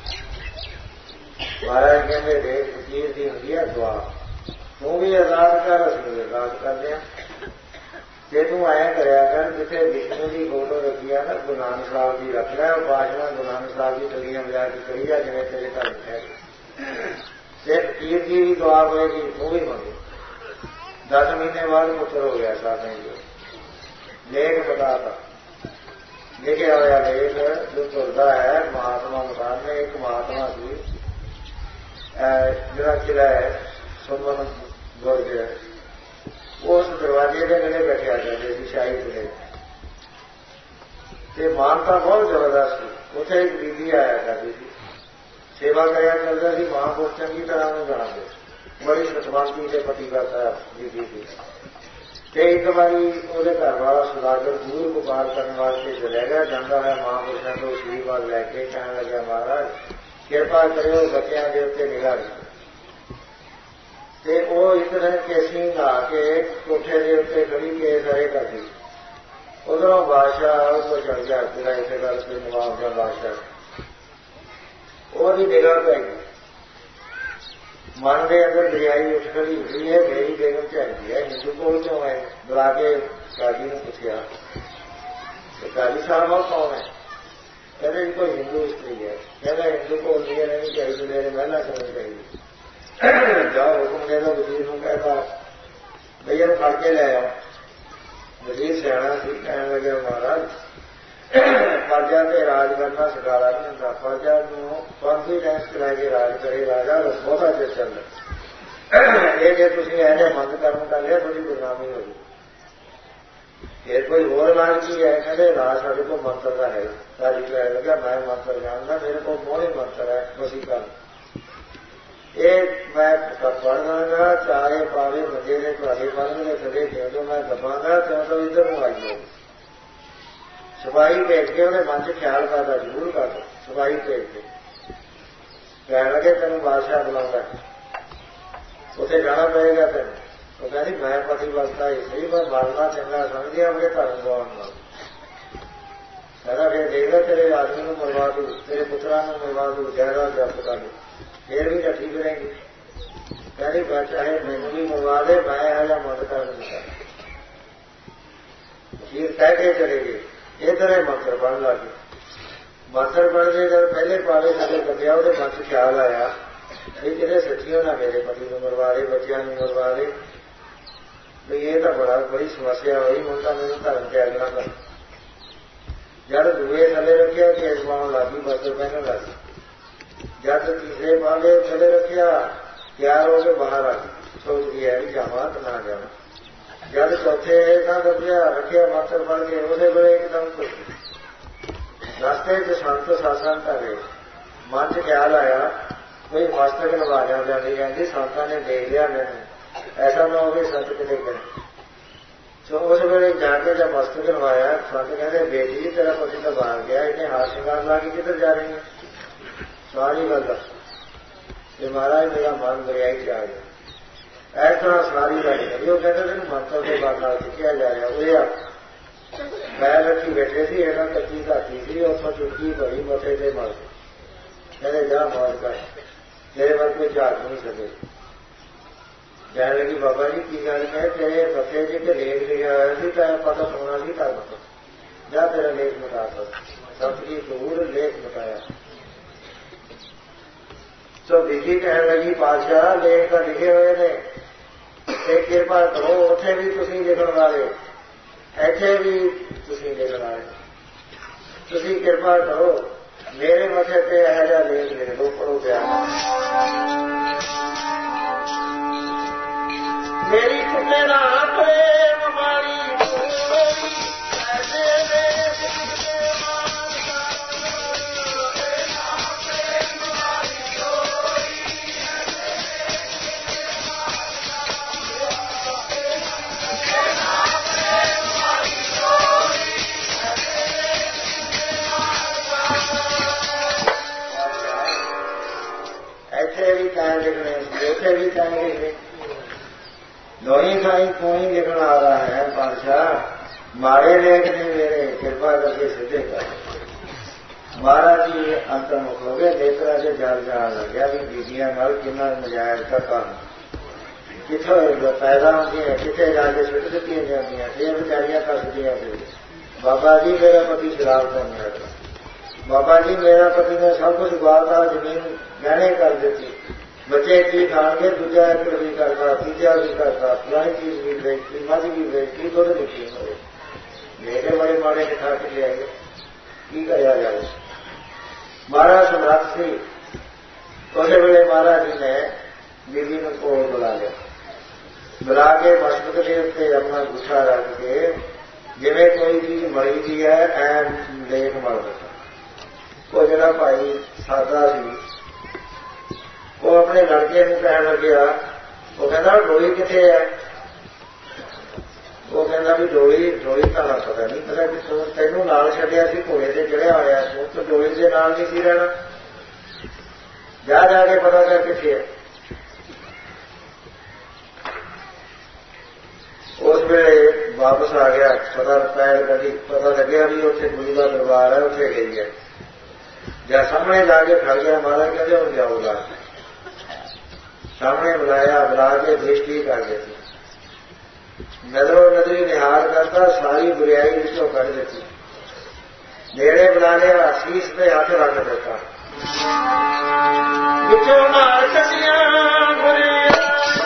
Speaker 2: ਮਹਾਰਾਜ ਕਹਿੰਦੇ ਦੇਖ ਫਕੀਰ ਦੀ ਹੁੰਦੀ ਹੈ ਦੁਆ ਤੂੰ ਵੀ ਅਰਦਾਸ ਕਰ ਅਸੀਂ ਵੀ ਅਰਦਾਸ ਕਰਦੇ ਹਾਂ ਜੇ ਤੂੰ ਆਇਆ ਕਰਿਆ ਕਰ ਜਿੱਥੇ ਵਿਸ਼ਨੂੰ ਦੀ ਫੋਟੋ ਰੱਖੀ ਆ ਨਾ ਗੁਰੂ ਨਾਨਕ ਸਾਹਿਬ ਦੀ ਰੱਖ ਲੈ ਬਾਸ਼ਨਾ ਗੁਰੂ ਨਾਨਕ ਸਾਹਿਬ ਦੀ ਤਲੀਆਂ ਵਜਾ ਕੇ ਕਰੀ ਜਾ ਜਿਵੇਂ ਤੇਰੇ ਘਰ ਹੈ ਤੇ ਫਕੀਰ ਦੀ ਵੀ ਦੁਆ ਹੋਏਗੀ ਤੂੰ ਵੀ ਮੰਗੇ ਦਸ ਮਹੀਨੇ ਬਾਅਦ ਪੁੱਤਰ ਹੋ ਗਿਆ ਸਾਥ ਜੀ ਲੇਖ ਬਤਾਤਾ ਲਿਖਿਆ ਹੋਇਆ ਲੇਖ ਜੋ ਤੁਰਦਾ ਹੈ ਮਹਾਤਮਾ ਮਕਾਨ ਨੇ ਇੱਕ ਮਹਾਤਮਾ ਸੀ ਜਿਹੜਾ ਕਿਲਾ ਹੈ ਸੁਮਨ ਗੁਰਦੇ ਉਸ ਦਰਵਾਜ਼ੇ ਦੇ ਨੇੜੇ ਬੈਠਿਆ ਕਰਦੇ ਸੀ ਸ਼ਾਹੀ ਕਿਲੇ ਤੇ ਮਾਨਤਾ ਬਹੁਤ ਜ਼ਬਰਦਸਤ ਸੀ ਉੱਥੇ ਇੱਕ ਬੀਬੀ ਆਇਆ ਕਰਦੀ ਸੀ ਸੇਵਾ ਕਰਿਆ ਕਰਦਾ ਸੀ ਮਹਾਂਪੁਰਖ ਚੰਗੀ ਤਰ੍ਹਾਂ ਨੂੰ ਜਾਣਦੇ ਬੜੀ ਸਤਵੰਤੀ ਤੇ ਪਤੀ ਕਰਦਾ ਬੀਬੀ ਸੀ ਤੇ ਇੱਕ ਵਾਰੀ ਉਹਦੇ ਘਰ ਵਾਲਾ ਸੁਦਾਗਰ ਦੂਰ ਵਪਾਰ ਕਰਨ ਵਾਸਤੇ ਚਲਿਆ ਗਿਆ ਜਾਂਦਾ ਹੋਇਆ ਮਹਾਂਪੁਰਸ਼ਾਂ ਤੋਂ ਆਸ਼ੀਰਵਾਦ ਲੈ ਕੇ ਕਹਿਣ ਲੱਗਿਆ ਮਹਾਰਾਜ ਕਿਰਪਾ ਕਰਿਓ ਬੱਚਿਆਂ ਦੇ ਉੱਤੇ ਨਿਗਾਹ ਰੱਖੋ ਤੇ ਉਹ ਇੱਕ ਦਿਨ ਕੇਸੀ ਲਾ ਕੇ ਕੋਠੇ ਦੇ ਉੱਤੇ ਖੜੀ ਕੇ ਸਾਰੇ ਕਰਦੀ ਉਧਰੋਂ ਬਾਦਸ਼ਾਹ ਉਹ ਤੋਂ ਚੜ ਗਿਆ ਜਿਹੜਾ ਇਸੇ ਗੱਲ ਤੇ ਨਵਾਬ ਦਾ ਬਾਦਸ਼ਾਹ ਉਹਦੀ ਨਿਗਾਹ ਪੈ ਗਈ ਮਨ ਦੇ ਅੰਦਰ ਦਰਿਆਈ ਉੱਠ ਖੜੀ ਹੋਈ ਹੈ ਮੇਰੀ ਬੇਗਮ ਚਾਹੀਦੀ ਹੈ ਹਿੰਦੂ ਕੋਲ ਕਿਉਂ ਹੈ ਬੁਲਾ ਕੇ ਕਾਜੀ ਨੂੰ ਪੁੱਛਿਆ ਤੇ ਕਾਜੀ ਸਾਹਿਬ ਉਹ ਕੌਣ ਹੈ ਕਹਿੰਦੇ ਕੋਈ ਹਿੰਦੂ ਇਸਤਰੀ ਹੈ ਕਹਿੰਦਾ ਹਿੰਦੂ ਕੋਲ ਨਹੀਂ ਰਹਿਣੀ ਚਾਹੀਦੀ ਮੇਰੇ ਮਹਿਲਾ ਕਰਨੀ ਚਾਹੀਦੀ ਜਾਓ ਹੁਕਮ ਦੇ ਦੋ ਵਜ਼ੀਰ ਨੂੰ ਕਹਿੰਦਾ ਬਈ ਇਹਨੂੰ ਫੜ ਕੇ ਲੈ ਆਓ ਵਜ਼ੀਰ ਸਿਆਣਾ ਸੀ ਕਹਿਣ ਲੱਗਿਆ ਮਹਾਰਾਜ ਫਰਜ਼ਾਂ ਤੇ ਰਾਜ ਕਰਨਾ ਸਿਖਾਲਾ ਨਹੀਂ ਹੁੰਦਾ ਫਰਜ਼ਾਂ ਨੂੰ ਕੌਨਫੀਡੈਂਸ ਕਰਾ ਕੇ ਰਾਜ ਕਰੇ ਰਾਜਾ ਬਹੁਤਾ ਚਿਰ ਚੱਲਦਾ ਇਹ ਜੇ ਤੁਸੀਂ ਇਹਨੇ ਬੰਦ ਕਰਨ ਕਰ ਲਿਆ ਥੋੜੀ ਗੁਰਨਾਮੀ ਹੋ ਗਈ ਫਿਰ ਕੋਈ ਹੋਰ ਰਾਜ ਕੀ ਹੈ ਕਹਿੰਦੇ ਰਾਜ ਸਾਡੇ ਕੋਲ ਮੰਤਰ ਦਾ ਹੈ ਰਾਜੀ ਕਹਿ ਲੱਗਿਆ ਮੈਂ ਮੰਤਰ ਜਾਣਦਾ ਮੇਰੇ ਕੋਲ ਮੋਹਣੀ ਮੰਤਰ ਹੈ ਵਸੀਕਾ ਇਹ ਮੈਂ ਪੜ੍ਹਾਂਗਾ ਚਾਰੇ ਪਾਵੇ ਮੰਜੇ ਦੇ ਤੁਹਾਡੇ ਪੜ੍ਹਨਗੇ ਥੱਲੇ ਜਦੋਂ ਮੈਂ ਦਬਾਂਗਾ ਤਿਉਂ ਇੱਧਰ ਨੂੰ ਆਈਓ ਸਿਪਾਹੀ ਭੇਜ ਕੇ ਉਹਦੇ ਮਨ 'ਚ ਖਿਆਲ ਕਰਦਾ ਜ਼ਰੂਰ ਕਰਦਾ ਸਿਪਾਹੀ ਭੇਜ ਕੇ ਕਹਿਣ ਲੱਗੇ ਤੈਨੂੰ ਬਾਦਸ਼ਾਹ ਬੁਲਾਉਂਦਾ ਉੱਥੇ ਜਾਣਾ ਪਏਗਾ ਤੈਨੂੰ ਉਹ ਕਹਿੰਦੀ ਮੈਂ ਪਤੀ ਵਸਦਾ ਇਸ ਲਈ ਮੈਂ ਮਰਨਾ ਚੰਗਾ ਸਮਝਦੀ ਆਪਣੇ ਧਰਮ ਗਾਉਣ ਨਾਲ ਕਹਿੰਦਾ ਫਿਰ ਦੇਖਦਾ ਤੇਰੇ ਆਦਮੀ ਨੂੰ ਮਰਵਾ ਦੂ ਤੇਰੇ ਪੁੱਤਰਾਂ ਨੂੰ ਮਰਵਾ ਦੂ ਜੈਦਾ ਜਪ ਕਰ ਲੂ ਫਿਰ ਵੀ ਤਾਂ ਠੀਕ ਰਹੇਗੀ ਕਹਿੰਦੀ ਮੈਂ ਚਾਹੇ ਮੈਨੂੰ ਵੀ ਮਰਵਾ ਦੇ ਮੈਂ ਇਹੋ ਜਿਹਾ ਮਦਦ ਕਰ ਦਿੰਦਾ ਫਿਰ ਕਹਿ ਕੇ ਚਲੇ ਗਏ ਇਧਰ ਇਹ ਮੰਤਰ ਪੜ੍ਹਨ ਲੱਗੇ ਮੰਤਰ ਪੜ੍ਹਦੇ ਜਦ ਪਹਿਲੇ ਪਾਵੇ ਸਾਡੇ ਕੱਢਿਆ ਉਹਦੇ ਮਨ 'ਚ ਖਿਆਲ ਆਇਆ ਵੀ ਕਿਤੇ ਸੱਚੀਓ ਨਾ ਮੇਰੇ ਪਤੀ ਨੂੰ ਮਰਵਾ ਦੇ ਬੱਚਿਆਂ ਨੂੰ ਮਰਵਾ ਦੇ ਵੀ ਇਹ ਤਾਂ ਬੜਾ ਬੜੀ ਸਮੱਸਿਆ ਹੋਈ ਹੁਣ ਤਾਂ ਮੈਨੂੰ ਧਰਮ ਤਿਆਗਣਾ ਕਰ ਜਦ ਦੂਏ ਥੱਲੇ ਰੱਖਿਆ ਕਿ ਅਜਮਾਉਣ ਲੱਗੀ ਬਸਤਰ ਪਹਿਨਣ ਲੱਗੀ ਜਦ ਤੀਸਰੇ ਪਾਵੇ ਥੱਲੇ ਰੱਖਿਆ ਤਿਆਰ ਹੋ ਕੇ ਬਾਹਰ ਆ ਗਈ ਸੋਚਦੀ ਹੈ ਵੀ ਜਾਵਾਂ ਤਾਂ ਨਾ ਜਾਵਾਂ ਜਦ ਚੌਥੇ ਤਾਂ ਦੱਸਿਆ ਰੱਖਿਆ ਮੰਤਰ ਪੜ੍ਹ ਕੇ ਉਹਦੇ ਵੇਲੇ ਇੱਕਦਮ ਰਸਤੇ 'ਚ ਸੰਤ ਸਾਸਨ ਧਰੇ ਮਨ 'ਚ ਖਿਆਲ ਆਇਆ ਕੋਈ ਮਸਤਕ ਨਵਾਜਾ ਜਾਂਦੀ ਕਹਿੰਦੀ ਸੰਤਾਂ ਨੇ ਦੇਖ ਲਿਆ ਮੈਨੂੰ ਐਸਾ ਨਾ ਹੋਵੇ ਸੰਤ ਕਿਤੇ ਕਰੇ ਸੋ ਉਸ ਵੇਲੇ ਜਾ ਕੇ ਜਦ ਮਸਤਕ ਨਵਾਇਆ ਸੰਤ ਕਹਿੰਦੇ ਬੇਟੀ ਜੀ ਤੇਰਾ ਪਤੀ ਤਾਂ ਬਾਹਰ ਗਿਆ ਇਹਨੇ ਹਾਰ ਸ਼ਿੰਗਾਰ ਲਾ ਕੇ ਕਿੱਧਰ ਜਾ ਰਹੀ ਹੈ ਸਾਰੀ ਗੱਲ ਦੱਸ ਤੇ ਮਹਾਰਾਜ ਮੇਰਾ ਮਨ ਦਰਿਆਈ 'ਚ ਆ ਗਿਆ ਇਸ ਤਰ੍ਹਾਂ ਸਾਰੀ ਗੱਲ ਕਰੀ ਉਹ ਕਹਿੰਦੇ ਤੈਨੂੰ ਮੰਤਰ ਦੇ ਬਾਅਦ ਨਾਲ ਸਿੱਖਿਆ ਜਾ ਰਿਹਾ ਉਹ ਆ ਮੈਂ ਰੱਖੀ ਬੈਠੇ ਸੀ ਇਹਨਾਂ ਕੱਚੀ ਘਾਟੀ ਸੀ ਉੱਥੋਂ ਚੁੱਕੀ ਭਰੀ ਮੱਥੇ ਤੇ ਮਰ ਕਹਿੰਦੇ ਜਾ ਮੌਜ ਕਰ ਤੇਰੇ ਵੱਲ ਕੋਈ ਝਾਕ ਨਹੀਂ ਸਕੇ ਕਹਿਣ ਲੱਗੀ ਬਾਬਾ ਜੀ ਕੀ ਗੱਲ ਹੈ ਤੇਰੇ ਮੱਥੇ 'ਚ ਤੇ ਲੇਖ ਲਿਖਿਆ ਹੋਇਆ ਸੀ ਤਾਂ ਪਤਾ ਹੋਣਾ ਸੀ ਤਾਂ ਜਾ ਤੇਰਾ ਲੇਖ ਮਿਟਾ ਸਭ ਦੀ ਦੂਰ ਲੇਖ ਮਿਟਾਇਆ ਸੋ ਬੀਜੀ ਕਹਿਣ ਲੱਗੀ ਬਾਦਸ਼ਾਹ ਲੇਖ ਤਾਂ ਲਿਖੇ ਹੋਏ ਨੇ ਤੇ ਕਿਰਪਾ ਕਰੋ ਉੱਥੇ ਵੀ ਤੁਸੀਂ ਲਿਖਣ ਵਾਲੇ ਇੱਥੇ ਵੀ ਤੁਸੀਂ ਲਿਖਣ ਵਾਲੇ ਤੁਸੀਂ ਕਿਰਪਾ ਕਰੋ ਮੇਰੇ ਮੱਥੇ ਤੇ ਇਹੋ ਜਿਹਾ ਲੇਖ ਲਿਖ ਦਿਓ ਪੜੋ ਪਿਆ ਮੇਰੀ
Speaker 1: मेरा प्रेम वाली कोई ऐसे देश किसके मानता मेरा प्रेम वाली कोई ऐसे देश किसके मानता मेरा प्रेम वाली कोई ऐसे देश किसके मानता।
Speaker 2: ऐसे भी टाइम लिखने ऐसे भी टाइम लिखने दोही साई कोई लिखना आ रहा है बादशाह मारे लेख ने मेरे कृपा करके सीधे कर महाराज जी अंतर्मुख हो गए नेत्रा से जल जान लग गया भी बीबियां नाल कितना नजायज का काम कितों पैदा होती है कितने जाके सुट दिखाई जाती हैं ये बेचारियां कसदियां फिर बाबा जी मेरा पति शराब करने लगा बाबा जी मेरा पति ने सब कुछ गवाता जमीन गहने कर देती बच्चे की खाएंगे दूजा एकड़ भी करता तीजा भी करता फलानी चीज भी बेचती मज भी बेचती दुध भी पी मेरे बड़े माड़े के खा के ले आए की कराया जाए। महाराज सम्राट सी उस वेले महाराज जी ने बीबी को कोल बुला लिया बुला के मस्तक के उत्ते अपना गुच्छा रख के जिवें कोई चीज मरी दी है ऐ लेख मर देता वो जरा भाई सादा सी वो अपने लड़के को कह लग्या वो कहना डोली किथे है वो कहना भी डोली डोली तो ना पता नहीं पता कि तू तेनू नाल छड्डिया सी घोड़े से चढ़िया होया तू तो डोली के नाल नहीं सी रहना जा जाके पता कर किथे है। उस वेले वापस आ गया पता पैर कभी पता लग्या भी उत्थे गुरु का दरबार है उत्थे गई है या सामने जाके खड़ गया महाराज कहते हम जाऊगा सामने बुलाया बुला के दृष्टि कर देती नजरों नजरी निहार करता सारी बुराई विचों कर देती नेड़े बुला लिया शीश पे हाथ रख देता
Speaker 1: विचों मार कटिया बुराई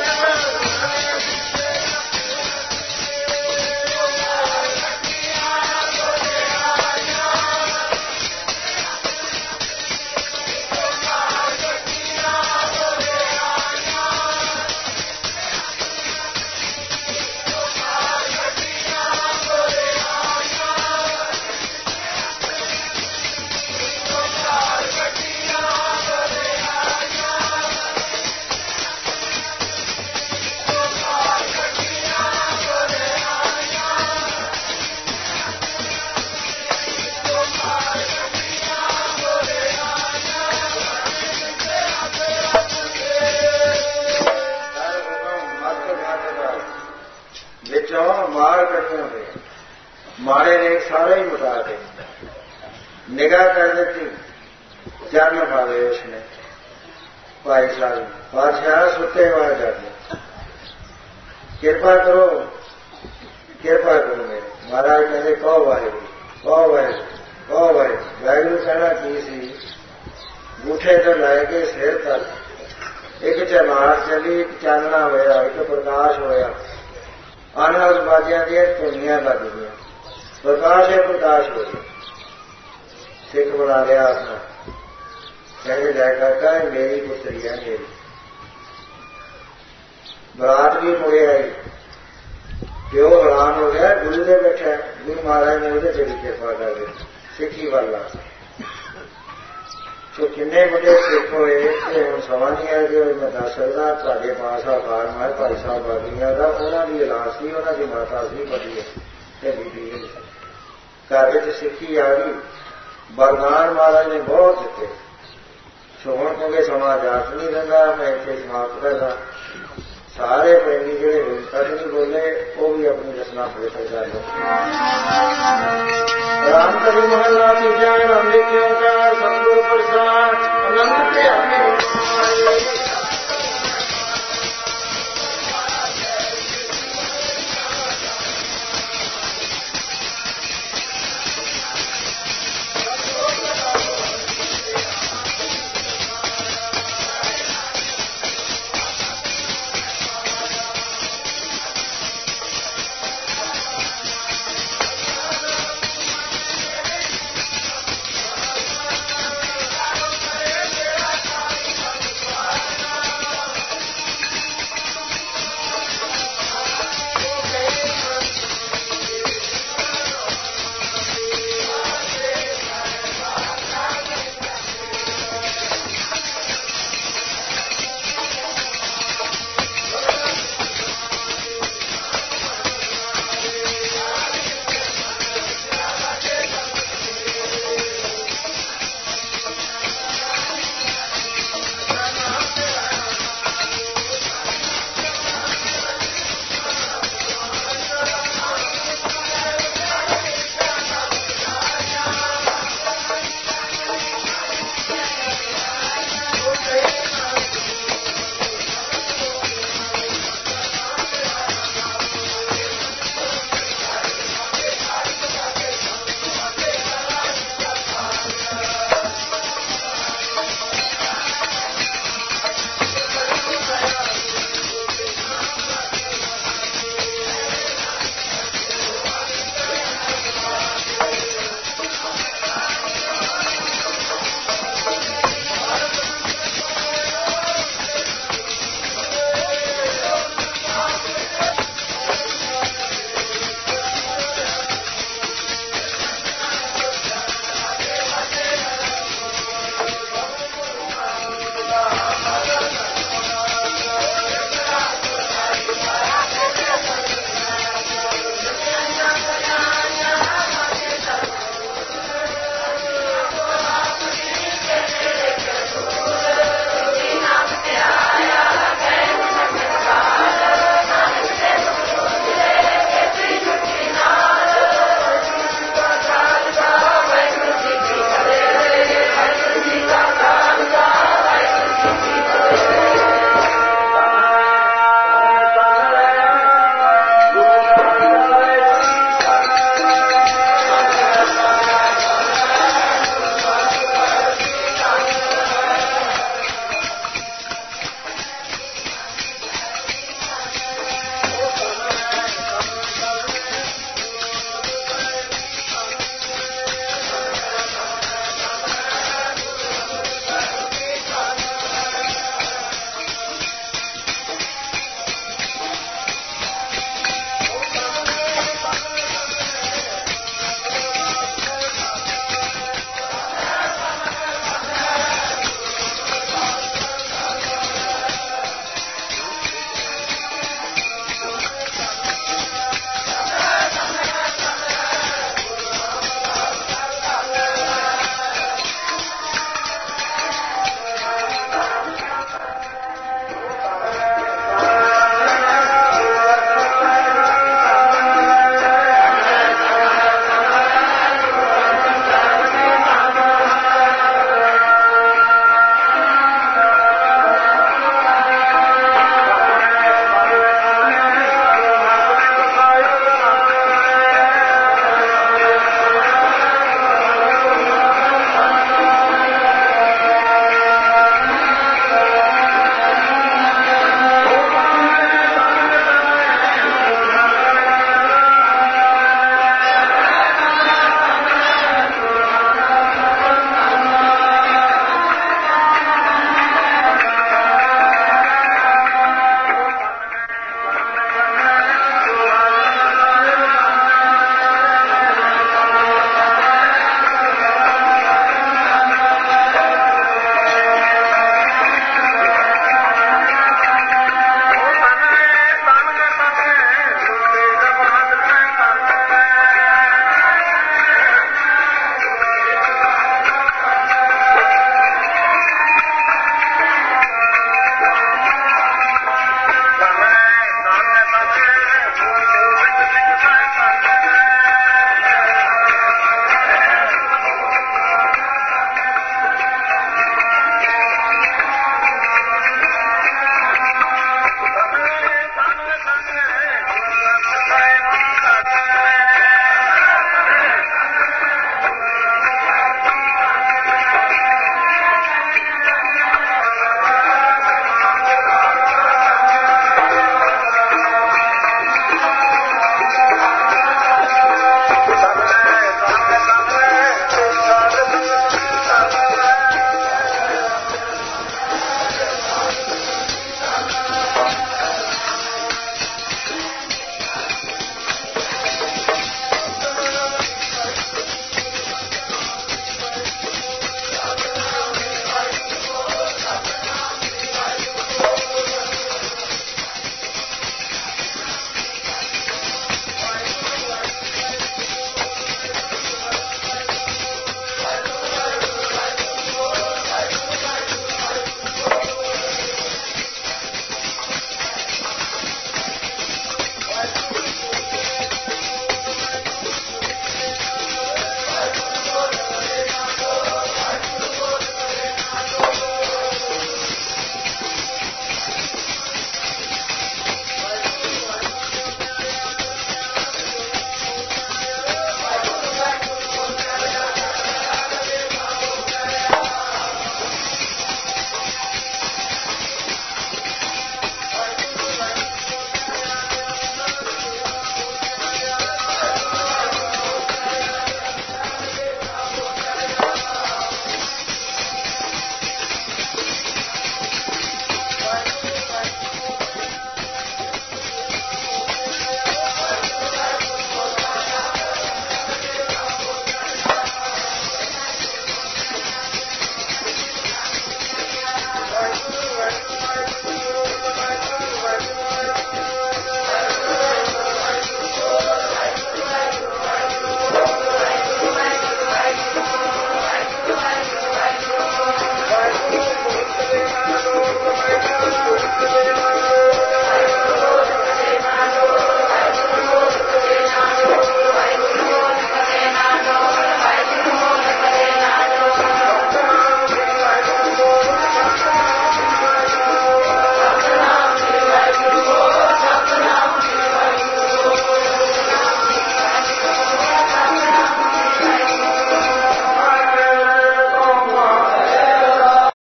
Speaker 2: मार कटियों पे मारे ने सारे ही मुटा दे निगाह कर देती जान पा गए उसने भाई साहब बादशाह सुते हुए जाते कृपा करो कृपा करो मेरे महाराज कहते कहो वाहेगुरु कहो वाहेगुरु कहो वाहेगुरु वाहेगुरु कहना की सी बूठे तो लैके सिर तक एक चमार चली एक चानना होया एक प्रकाश होया आनंद बाजिया दिया धुनिया लग गई प्रकाश है प्रकाश हो गया सिख बना लिया अपना कहने जाए काका मेरी पुत्री है मेरी बरात भी मुड़े आई प्यो हैरान हो गया गुरु ने बैठा गुरु महाराज ने वो चली कृपा कर दी सिखी वाला तो किन्ने बड़े सिख होए हम सवा नहीं है कि मैं दस सकता तुहाडे पास आ फार्म है भाई साहब बागियां का उन्होंने इलाज सी उन्होंने माता सी बड़ी बीबी घर में सिखी आ गई वरदान महाराज ने बहुत दिते सो हुण क्योंकि समा जात नहीं रहा मैं इतने समाप्त करना सारे प्रेमी जिहड़े हुण तक नहीं बोले वो भी अपनी रचना पवित्र कर लो। राम करी महला तीजा राम लिखियो का संगुर प्रसाद अनंत